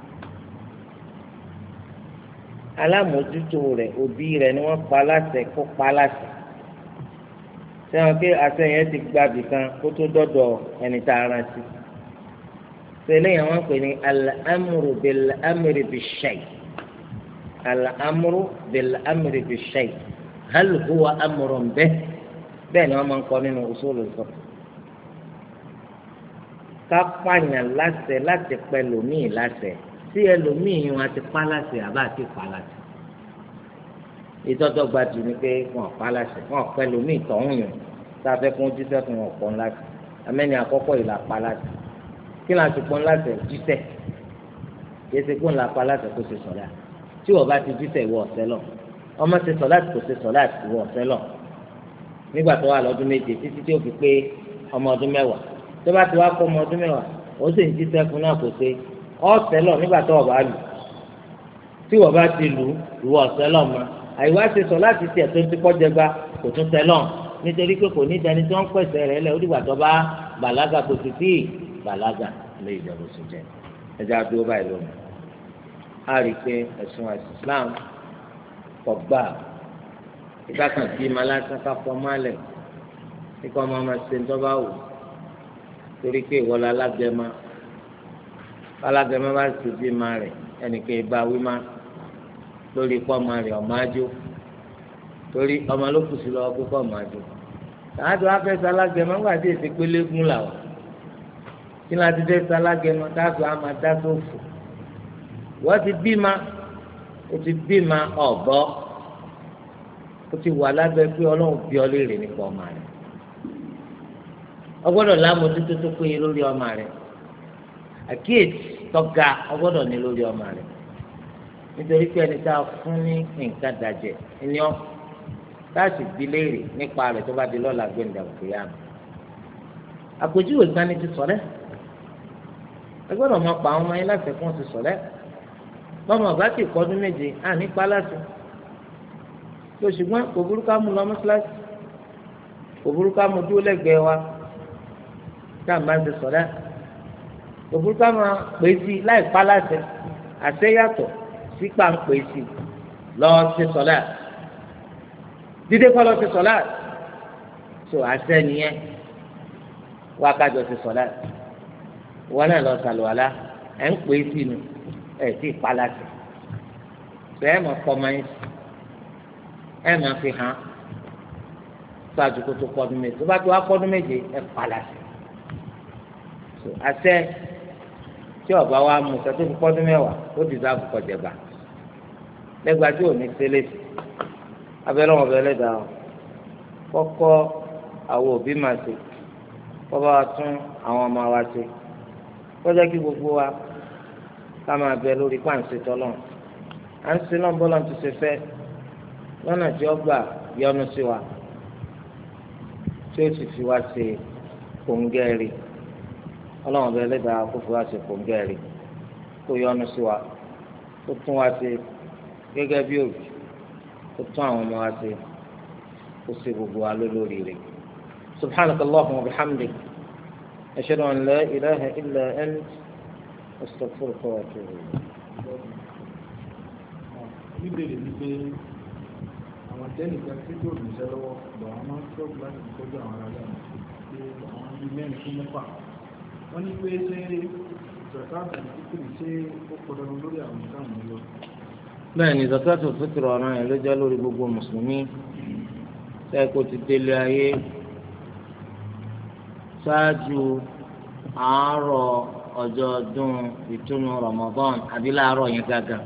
alámòójútó rẹ̀ òbí rẹ̀ ni wọ́n pa láti kó pa láti sẹ́wọ̀n pé àṣẹ yẹn ti gbàbì kan kó tó dọ́dọ̀ ẹni tá a rántí sẹ́lẹ̀ yẹn wọ́n pè ní al-amru bil-amri bish-shay al-amru bil-amri bish-shay hal huwa amrun bih bẹ́ẹ̀ ni wọ́n máa ń kọ́ nínú usulul fiqh kápáyàn láṣẹ láti pẹ́ lòmíì láṣẹ tí ẹlòmíì wọn ti pa láṣẹ àbá ti pa láṣẹ ìtọ́jọ́ gbajù ni pé wọn pa láṣẹ wọn pẹ́ lòmíì tọ̀hún yàn tá a fẹ́ fún jíṣẹ́ fún wọn pọ́n láṣẹ amẹ́ni àkọ́kọ́ ìlà pa láṣẹ kí ni a ti pọ́n láṣẹ jíṣẹ́ yẹsẹ kó ń la pa láṣẹ kó ṣe sọ̀lá tí wọ́n bá ti jíṣẹ́ ìwọ ọ̀sẹ́ lọ ọmọ ṣe sọ̀lá kó ṣe sọ̀lá ìwọ ọ̀sẹ́ lọ nígbà tó wà lọ́dún méje títí tí ó fi pé ọmọ ọdún mẹ́wàá tó bá ti wá kó ọmọ ọdún mẹ́wàá ó sì ń jíṣẹ́ fún náà kó ṣe ọ̀sẹ̀ lọ nígbà tó wọ́n bá lù tí wọ́n bá ti lù ìwọ ọ̀sẹ̀ lọ mọ́ àìwá ṣe sọ láti tiẹ̀ tó ń ti kọ́ jẹgba kò tún tẹ lọ nítorí pé kò ní dání tí wọ́n ń pèsè rẹ̀ lẹ̀ ó dìgbà tó bá bàlágà kò sì tí bàlágà lè jọ̀rọ̀ sí jẹ ẹja dúró báyìí lónìí a rí i pé ẹ̀sùn Islam kò gbà ìkákan bíi malásán ká fọ́ málẹ̀ kíkọ́ ọmọ ọmọ ṣe ń tọ́ bá wù torí pé ìwọlọ alágẹmọ bá sì bí ma rẹ ẹnìkan ìbá wí má lórí ikú ọmọ rẹ ọmọ adó torí ọmọ ló kù sí lọ́wọ́ pípọ̀ ọmọ adó tààdù afẹsẹ alágẹmọ ńgbà tí èsì pélégún làwọn kí ni a ti fẹsẹ alágẹmọ káàtó àmà dá sófò wọ́n ti bí ma ó ti bí ma ọ̀bọ ó ti wà lábẹ́ pé ọlọ́run bí ọ léèrè nípa ọmọ rẹ ọgbọ́dọ̀ lámòtútù tó péye lórí ọmọ rẹ àkíyèsí tọ́ga ọgbọ́dọ̀ ní lórí ọmọ rẹ nítorí pé ẹni tá a fún ní nǹkan dàjẹ́ ẹni ọ́ láti bí léèrè nípa rẹ tó bá di lọ́la gbẹ̀ǹdà òkè yá mi. àpèjúwe kan ní ti sọ̀rẹ́ ẹ gbọ́dọ̀ máa pa àwọn ọmọ yẹn láti fún ti sọ̀rẹ́ lọ́mọ ọ̀gá ti kọ́dún méje à nípa láti tó ṣùgbọ́n kò burú ká mú lọ mọ́ṣáláṣí kò burú ká mú dúró lẹ́gbẹ̀ẹ́ wa tá à ń bá ń ti sọ̀rẹ́ kò burú ká máa pè é sí láì pa láti àṣẹ yàtọ̀ sí pàǹpẹ́ sí lọ́ọ́ ti sọ̀rẹ́ dídé kọ́ lọ́ọ́ ti sọ̀rẹ́ so àṣẹ nìyẹn wá kájọ ti sọ̀rẹ́ wọn náà lọ sàlùwàlá ẹ̀ ń pè é sínú ẹ̀ sì pa láti sọ ẹ̀ mọ̀ pọ́ máa ń sùn ẹ̀ máa fi hàn ṣáàjú kó tó pọ́dún méje tó bá tó wá pọ́dún méje ẹ̀ pa láti so àṣẹ tí ọba wa mú sọ tó fi pọ́dún mẹ́wàá ó ti sáà kọ́ jẹba lẹ́gbàá tí ò ní ṣẹlẹ̀ sí abẹ́rẹ́ wọn bẹ́ẹ̀ lẹ́dàá kọ́kọ́ àwọn òbí máa ṣe kọ́ bá wa tún àwọn ọmọ wa ṣe kọjá kí gbogbo wa ká máa bẹ lórí pàǹsẹ tọlọ́n à ń sin náà bọ́lá tó ṣe fẹ́ lọ́nà tí ó gbà yọ́nú sí wa tí ó sì fi wá ṣe kòńgẹ́rì ọlọ́run bẹ lẹ́dàá kó fi wá ṣe kòńgẹ́rì kó yọ́nú sí wa kó tún wá ṣe gẹ́gẹ́ bí òbí kó tún àwọn ọmọ wa ṣe kó ṣe gbogbo wa lólórí rẹ̀ subhanakallahumma wa bihamdik. أشهد أن لا إله إلا أنت أستغفرك وأتوب إليك. níbèrè ni pé àwọn jẹ́nìkan tí kò níṣẹ́ lọ́wọ́ bọ̀ àwọn máa ń tọ́jú láti tọ́jú àwọn ará dáná pé àwọn bíi mẹ́rin fún mẹ́fà wọ́n ní pé ṣé zakaatu fitiri ṣé ó pọ̀dọ̀ lórí àwọn ìsáàmù lọ. bẹ́ẹ̀ ni zakaatu fitiri ọ̀ràn yẹn ló jẹ́ lórí gbogbo mùsùlùmí ṣáà kó ti délé ayé ṣáájú àárọ̀ ọjọ́ ọdún ìtúnu Ramadan àbí láàárọ̀ yẹn gángan.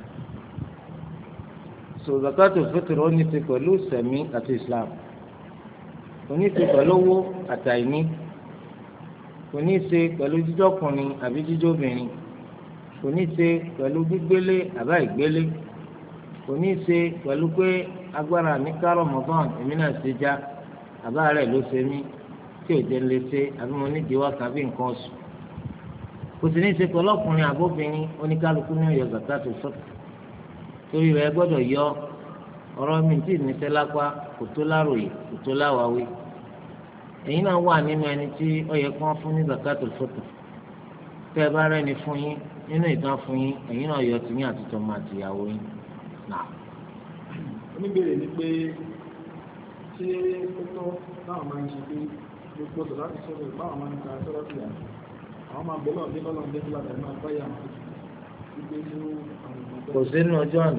so zakatul fitr ó ní ti pẹ̀lú sẹ̀mí àti Islam kò ní ti pẹ̀lú owó àtàìní kò ní ṣe pẹ̀lú jíjọ́kùnrin àbí jíjọ́bìnrin kò ní ṣe pẹ̀lú gbígbélé àbá ìgbélé kò ní ṣe pẹ̀lú pé agbára mi ká Ramadan èmi náà ṣe já àbá rẹ̀ ló ṣe mí tí ò jẹ́ ń lè ṣe àbí mo nídìí wá kan bí nǹkan oṣù kò sì ní í ṣe pẹ̀lú ọkùnrin àbóbìnrin oníkálukú ní ọ̀yọ́ zakatul fitr torí rẹ̀ gbọ́dọ̀ yọ ọ̀rọ̀ mi tí ìníṣẹ́ lápá kò tó láròyè kò tó láwàwí ẹ̀yin náà wà nínú ẹni tí ó yẹ kí wọ́n fún ní zakatul fitr tẹ́ ẹ bá rẹ́ni fún yín nínú ìtàn fún yín ẹ̀yin náà yọ tiyín àti tọmọ àtìyàwó yín náà. oníbèrè ni pé ṣé ó tọ́ táwọn máa ń ṣe pé gbogbo ọ̀dọ̀ láti sọ̀rọ̀ báwọn máa ń ka sọ́rọ́ sí àná àwọn máa bẹ̀rẹ̀ ọ̀dẹ́ lọ́nà ọ̀dẹ́ tó láti máa báyà wọn wípé ní àwọn kò sínú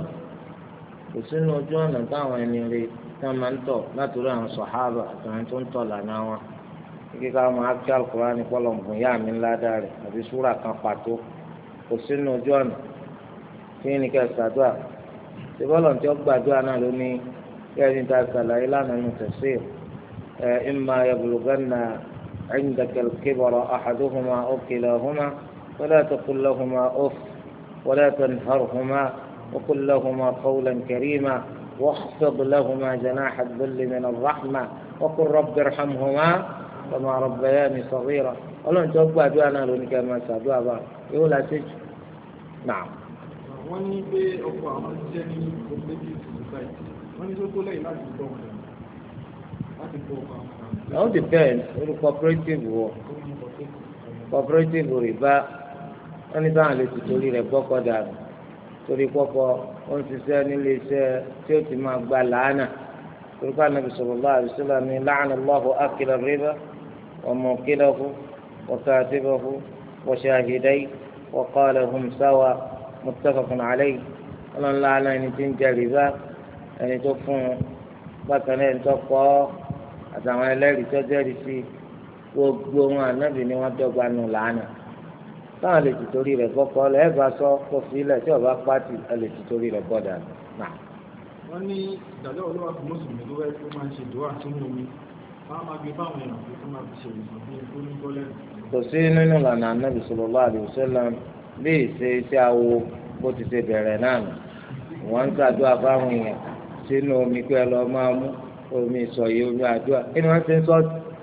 ojú ọ̀nà táwọn ẹni rí tí wọ́n máa ń tọ̀ láti rí àwọn sàhábà àtàwọn tó ń tọ̀ lànà wọn kíkà máa kí Al-Kùránì pọ́lọ̀mùbùn yá mi ńlá dáa rẹ̀ àbí súrà kan pàtó kò sínú ojú ọ̀nà tí ní kẹ́ ṣàdúrà tí bọ́lọ̀ tí ó gbàdúrà náà ló ní kẹ́rin tá a ṣàlàyé lánàá nù tafsir imma yablughanna 'indaka al-kibara ahaduhuma aw kilahuma fala taqul lahuma uff wala tanharhuma wa qul lahuma qawlan karima واخفض لهما جناح الذل من الرحمة وقل رب ارحمهما كما ربياني صغيرا Ọlọ́run tó gbàdúrà náà ló ní kí ẹ máa ṣàdúrà bá yóò la ṣe jù náà. wọ́n ní pé ọkọ̀ àwọn ṣiṣẹ́ ní cooperative society wọ́n ní tó tó lẹ́yìn láti gbọ́ ọ̀gá láti gbọ́ ọkọ̀ àwọn. ó depend lórí cooperative wọ cooperative rìbá wọ́n ní sáwọn lè ti torí rẹ̀ gbọ́kọ̀ dànù torí pọ́pọ́ ó ń ṣiṣẹ́ nílé iṣẹ́ tí ó ti máa gba làánà torí pé Ànábì sallallahu alaihi wasallam ní la'ana Allahu akila riba wa mukilahu wa katibahu wa shahidayhi wa qala hum sawa muttafaqun alayhi ọlọ́run làánà ẹni tí ń jẹ rìbá ẹni tó fún un bákan náà ẹni tó kọ́ àtàwọn ẹlẹ́rìí tó jẹ́rìí sí gbogbo wọn Ànábì ni wọ́n dọ́gba nù làánà táwọn lè ti torí rẹ̀ gbọ́kọ́ lọ ẹ̀ bá sọ kó fi ilẹ̀ tí ọba pàtì ẹ lè ti torí rẹ̀ gbọ́dà nà. wọ́n ní ìdájọ́ olówó àti mùsùlùmí tó wáyé tó máa ń ṣe ìdúrà sínú omi wọ́n á máa gbé fáwọn èèyàn tó máa fi ṣe ìwòsàn bí epo ní bọ́lẹ́rì. kò sí nínú ìlànà Ànábì sallallahu alaihi wasallam bí ìṣe iṣẹ́ awo bó ti ṣe bẹ̀rẹ̀ náà nù wọ́n ń ṣàdúrà fáwọn èèyàn sínú omi pé ẹ lọ máa mú omi ìsọ̀yè omi àdúrà kí ni wọ́n ti ń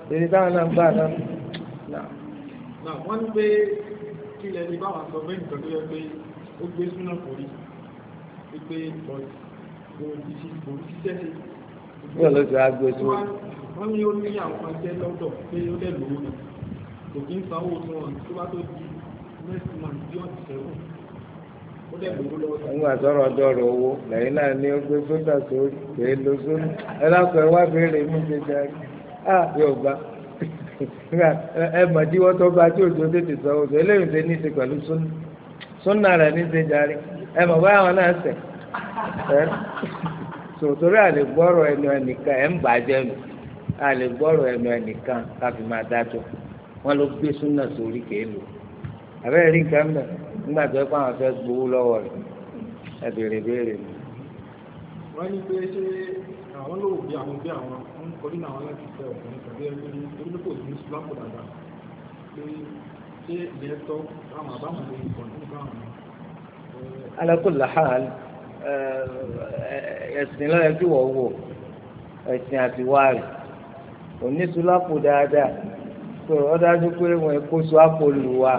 sọ kí lẹ ní báwọn sọ bẹ́ẹ̀ nìkan tó yẹ pé ó gbé súná forí wípé kò ṣiṣẹ́ sí. bí olóòtú á gbé súná. wọ́n ní ó ní àwọn ẹgbẹ́ lọ́dọ̀ pé ó dẹ̀ lówó ni kò kí ń sanwó tí wọ́n tó bá tó di next month bí wọ́n ti sẹ́wọ̀n ó dẹ̀ lówó lọ́wọ́. nígbà tọrọ dọrọ owó lẹ́yìn náà ni ó gbé sódà sórí kèé lo sórí ẹ lápẹ wá béèrè mú ṣe darí yóò gbá ẹ mọ̀díwọ́ tó bá tí òjò tètè sọ òjò eléyìí ṣe ní í ṣe pẹ̀lú súnà rẹ̀ ní í ṣe darí ẹ mọ̀ báyà wọn náà ṣẹ̀ ẹ́ sòtòrí àlè gbọ́rọ̀ ẹnu ẹnìkan ẹ̀ ń bàjẹ́ nù àlè gbọ́rọ̀ ẹnu ẹnìkan káfí máa dájọ́ wọn ló gbé súnà sórí kéé lò àbẹ́rẹ́ rí nǹkan mẹ́ nígbà tó ẹ kó àwọn fẹ́ gbowó lọ́wọ́ rẹ̀ ẹ béèrè mi. wọ́n ní pé ṣé àwọn ló bí àwọn ń kọjú náà wọn láti fẹ́ ọkùnrin tàbí ẹni onílùkò ní sùlápò dáadáa pé ṣé ìyẹn tọ́ àwọn àbámọ̀ lè kọ̀ nípa àwọn. ala kulli hal ẹ̀sìn lọ́yẹ̀ kí wọ́n wò ẹ̀sìn àti wáàrì òní sùlápò dáadáa tó ọ dájú pé wọn kó sùlápò lù wá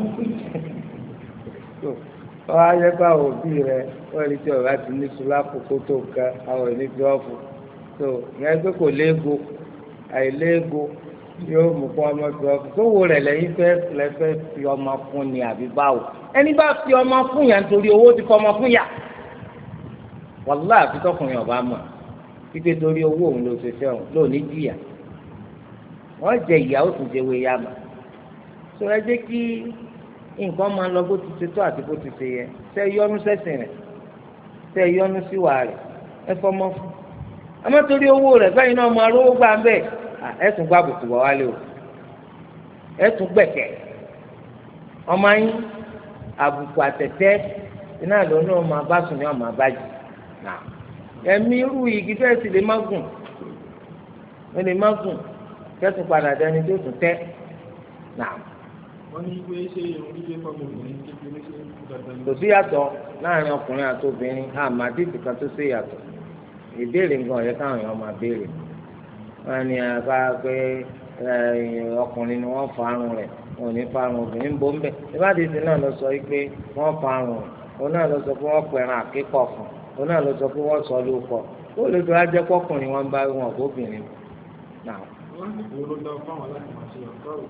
wọ́n á yẹ kó àwọn òbí rẹ̀ wọ́n rí tí ọ̀rá ti ní sùlápò kó tó ká àwọn ò ní fi ọ́fù tó ìyẹn pé kò léego àìléego yóò mú kó ọmọ fi ọ́fù tó wo rẹ̀ lẹ́yìn fẹ́ fi ọmọ fún ni àbí báwo ẹni bá fi ọmọ fún yà nítorí owó ti fọ ọmọ fún yà wàlúwà àfi tọkùnrin ọba mọ̀ pípé torí owó òun ló ṣe fẹ́ òun ló ní jìyà wọ́n jẹ ìyàwó tún jẹ wé yá mà tó ẹ jẹ́ kí nǹkan máa lọ bó ti ṣe tó àti bó ti ṣe yẹ ṣe yọnu sẹ́sìn rẹ̀ ṣe yọnu síwà rẹ̀ ẹ fọmọ fún àmọ́ torí owó rẹ̀ bẹ́ẹ̀ náà máa rówó gbà bẹ́ẹ̀ ẹ tún gbà bùkù wá wálé o ẹ tún gbẹ̀kẹ̀ ọmọ yín àbùkù àtẹ̀tẹ̀ iná ló náà máa bá sùn ní ọmọ abájì náà ẹ̀mí irú igi bẹ́ẹ̀ sì lè má gùn ó lè má gùn kẹ́tù padà dání tó tún tẹ́ náà. wọ́n ní pé ṣé irun dídé fọ́gbọ̀n obìnrin kékeré ṣe dandan ní. kò sí yàtọ̀ láàrin ọkùnrin àti obìnrin àmàdìsí kan tó ṣe yàtọ̀ ìbéèrè nǹkan ọ̀yẹ́ káwọn èèyàn máa béèrè wọ́n ní àbá pé ọkùnrin ni wọ́n farun rẹ̀ wọn ò ní farun obìnrin bó ń bẹ̀ ìbádìí ti náà lọ sọ pé wọ́n farun rẹ̀ òun náà lọ sọ pé wọ́n pẹ̀ràn àkíkọ̀ fún òun náà lọ sọ pé wọ́n sọ lóko ó lè tó ajẹ́ kọkùnrin wọn bá wọn ọ̀gbọ́bìnrin náà. wọ́n ní kò ló dá fáwọn láti máa ṣe àkọ́rò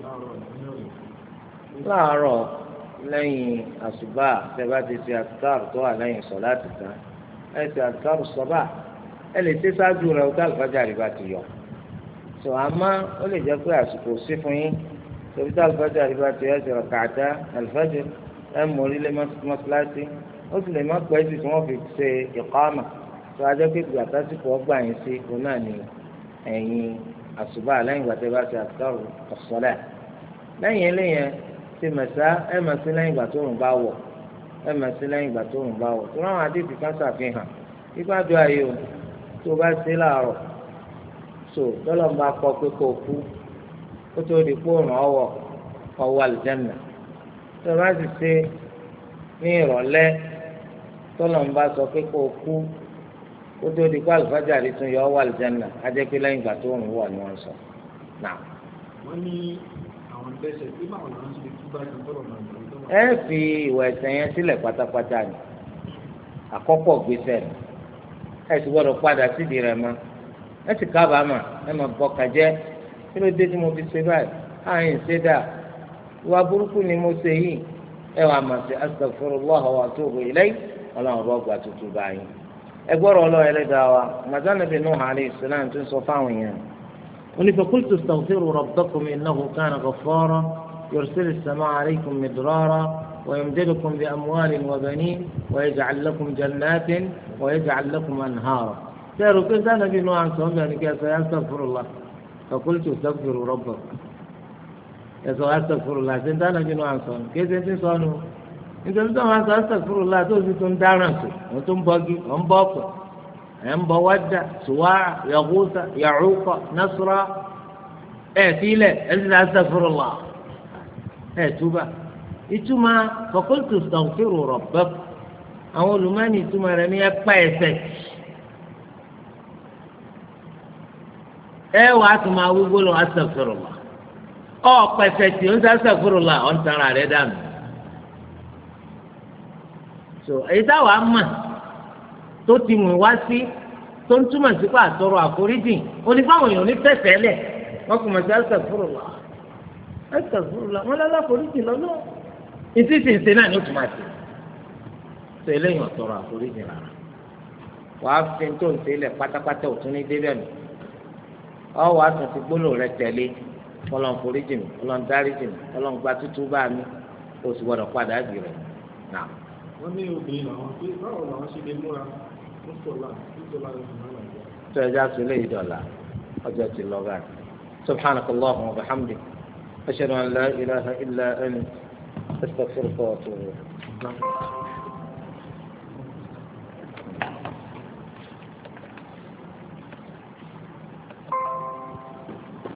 láàárọ̀ lẹ́yìn àṣùbà tẹ́bá ti ṣe àtúkàrù tó wà lẹ́yìn sọ̀láàtì tán ẹ ṣe àtúkàrù sọ́bà ẹ lè ṣe ṣáájú rẹ̀ ó tàlùfájà rí bá ti yọ. sọ àmọ́ ó lè jẹ́ pé àsìkò sí fún yín torí tàlùfájà rí bá ti yọ ṣe rọ̀kàtà àlùfájà ẹ mọ orílẹ̀ mọ́sálásí ó sì lè má pẹ́ sí tí wọ́n fi ṣe ìkámà tó ajẹ́ pé ìgbà tásìkò ọgbà yín sí òun náà ní ẹ̀yìn àṣùbà lẹ́yìn ìgbà tẹ́ bá ṣe àtúkàrù ọ̀sọ́lẹ̀ lẹ́yìn eléyẹn ti mẹ̀sá ẹ̀ mà sí lẹ́yìn ìgbà tó rùn bá wọ̀ ẹ̀ mà sí lẹ́yìn ìgbà tó rùn bá wọ̀ tó ráwọn àdéhùn kan ṣàfihàn ìgbàdo ayé o tó bá ṣe láàárọ̀ so tọ́lọ̀ ń bá kọ pé kó o kú ó tó di kó ràn ọwọ́ àlùjánnà tó bá sì ṣe ní ìrọ̀lẹ́ tọ́lọ̀ ń bá sọ pé kó o kú ó tó di kó àlùfáàjà rí tún yọ ọwọ́ àlùjánnà á jẹ́ pé lẹ́yìn ìgbà tó rùn wọ̀ ni wọ́n sọ náà. wọ́n ní ẹ fi ìwà ẹ̀ṣẹ̀ yẹn sílẹ̀ pátápátá ni àkọ́kọ́ gbèsè ni ẹ sì gbọ́dọ̀ padà sídìí rẹ̀ mọ́ ẹ sì kábàámà ẹ máa bọ́ kàjẹ́ kí ló dé tí mo fi ṣe báyìí àyìn ṣe dà ìwà burúkú ni mo ṣe yìí ẹ wàá máa ṣe astaghfirullah wa atubu ilayhi ọlọ́run bọ́ gbà tuntun báyìí ẹ gbọ́dọ̀ ọlọ́run ẹlẹ́dàá wa màdánù Nuh alayhi salam tó ń sọ fáwọn èèyàn فقلت استغفروا ربكم إنه كان غفارا يرسل السماء عليكم مدرارا ويمددكم بأموال وبنين ويجعل لكم جنات ويجعل لكم أنهارا سيروا كيف أنا بنوع عن صوم يعني كيف أستغفر الله فقلت استغفروا ربكم يا سؤال أستغفر الله أنت أنا بنوع عن صوم كيف أنت صانوا أنت بنوع عن أستغفر الله توزي تندارنسوا وانتم باقي هم باقي ẹnbọ wájà sùwà yàgùsà yàcùkà nasra ẹ filẹ ẹsẹ asàfurulà ẹ túbà ìtumà faqultu astaghfiru rabbakum àwọn olùmọ̀ọ́nì ìtumà rẹ̀ ní ẹ̀pá ẹ̀ṣẹ̀ ẹ wà á tún máa wí gbólóhùn asàfurulà ọ pẹ̀sẹ̀ tí ó ń sẹ́ asàfurulà ọ̀ ń tara rẹ̀ dànù so èyí táwa mọ̀ tó ti mú wá sí tó ń túmọ̀ sí pé àtọrọ àforíjì onífáwọn èèyàn ní fẹsẹ̀ lẹ̀ wọ́n kò mọ̀ sí astaghfirullah wọ́n lọ́la àforíjì lọ́nà ìtí ìsìnsì náà ni ó túmọ̀ sí tó eléyìí ọ̀tọrọ àforíjì rárá wàá fi tó ń tẹ́lẹ̀ pátápátá òtún ní débẹ̀ mi ọ wàá tún ti gbólóhùn rẹ tẹ̀lé ọlọ́run foríjì mi ọlọ́run dáríjì mi ọlọ́run gba tútú bá mi ó sì gbọ́dọ̀ padà bì rẹ̀ náà. wọ́n ní obìnrin làwọn pé báwo làwọn ṣe lè múra mọ́sọ̀lá nítorí àwọn ìṣúná nàìjíríà. tó ẹja sọ lè dọ̀là ọjọ́ ti lọ báyìí subhanakallahumma wa bihamdik ashhadu an la ilaha illa anta astaghfiruka wa atubu ilayk.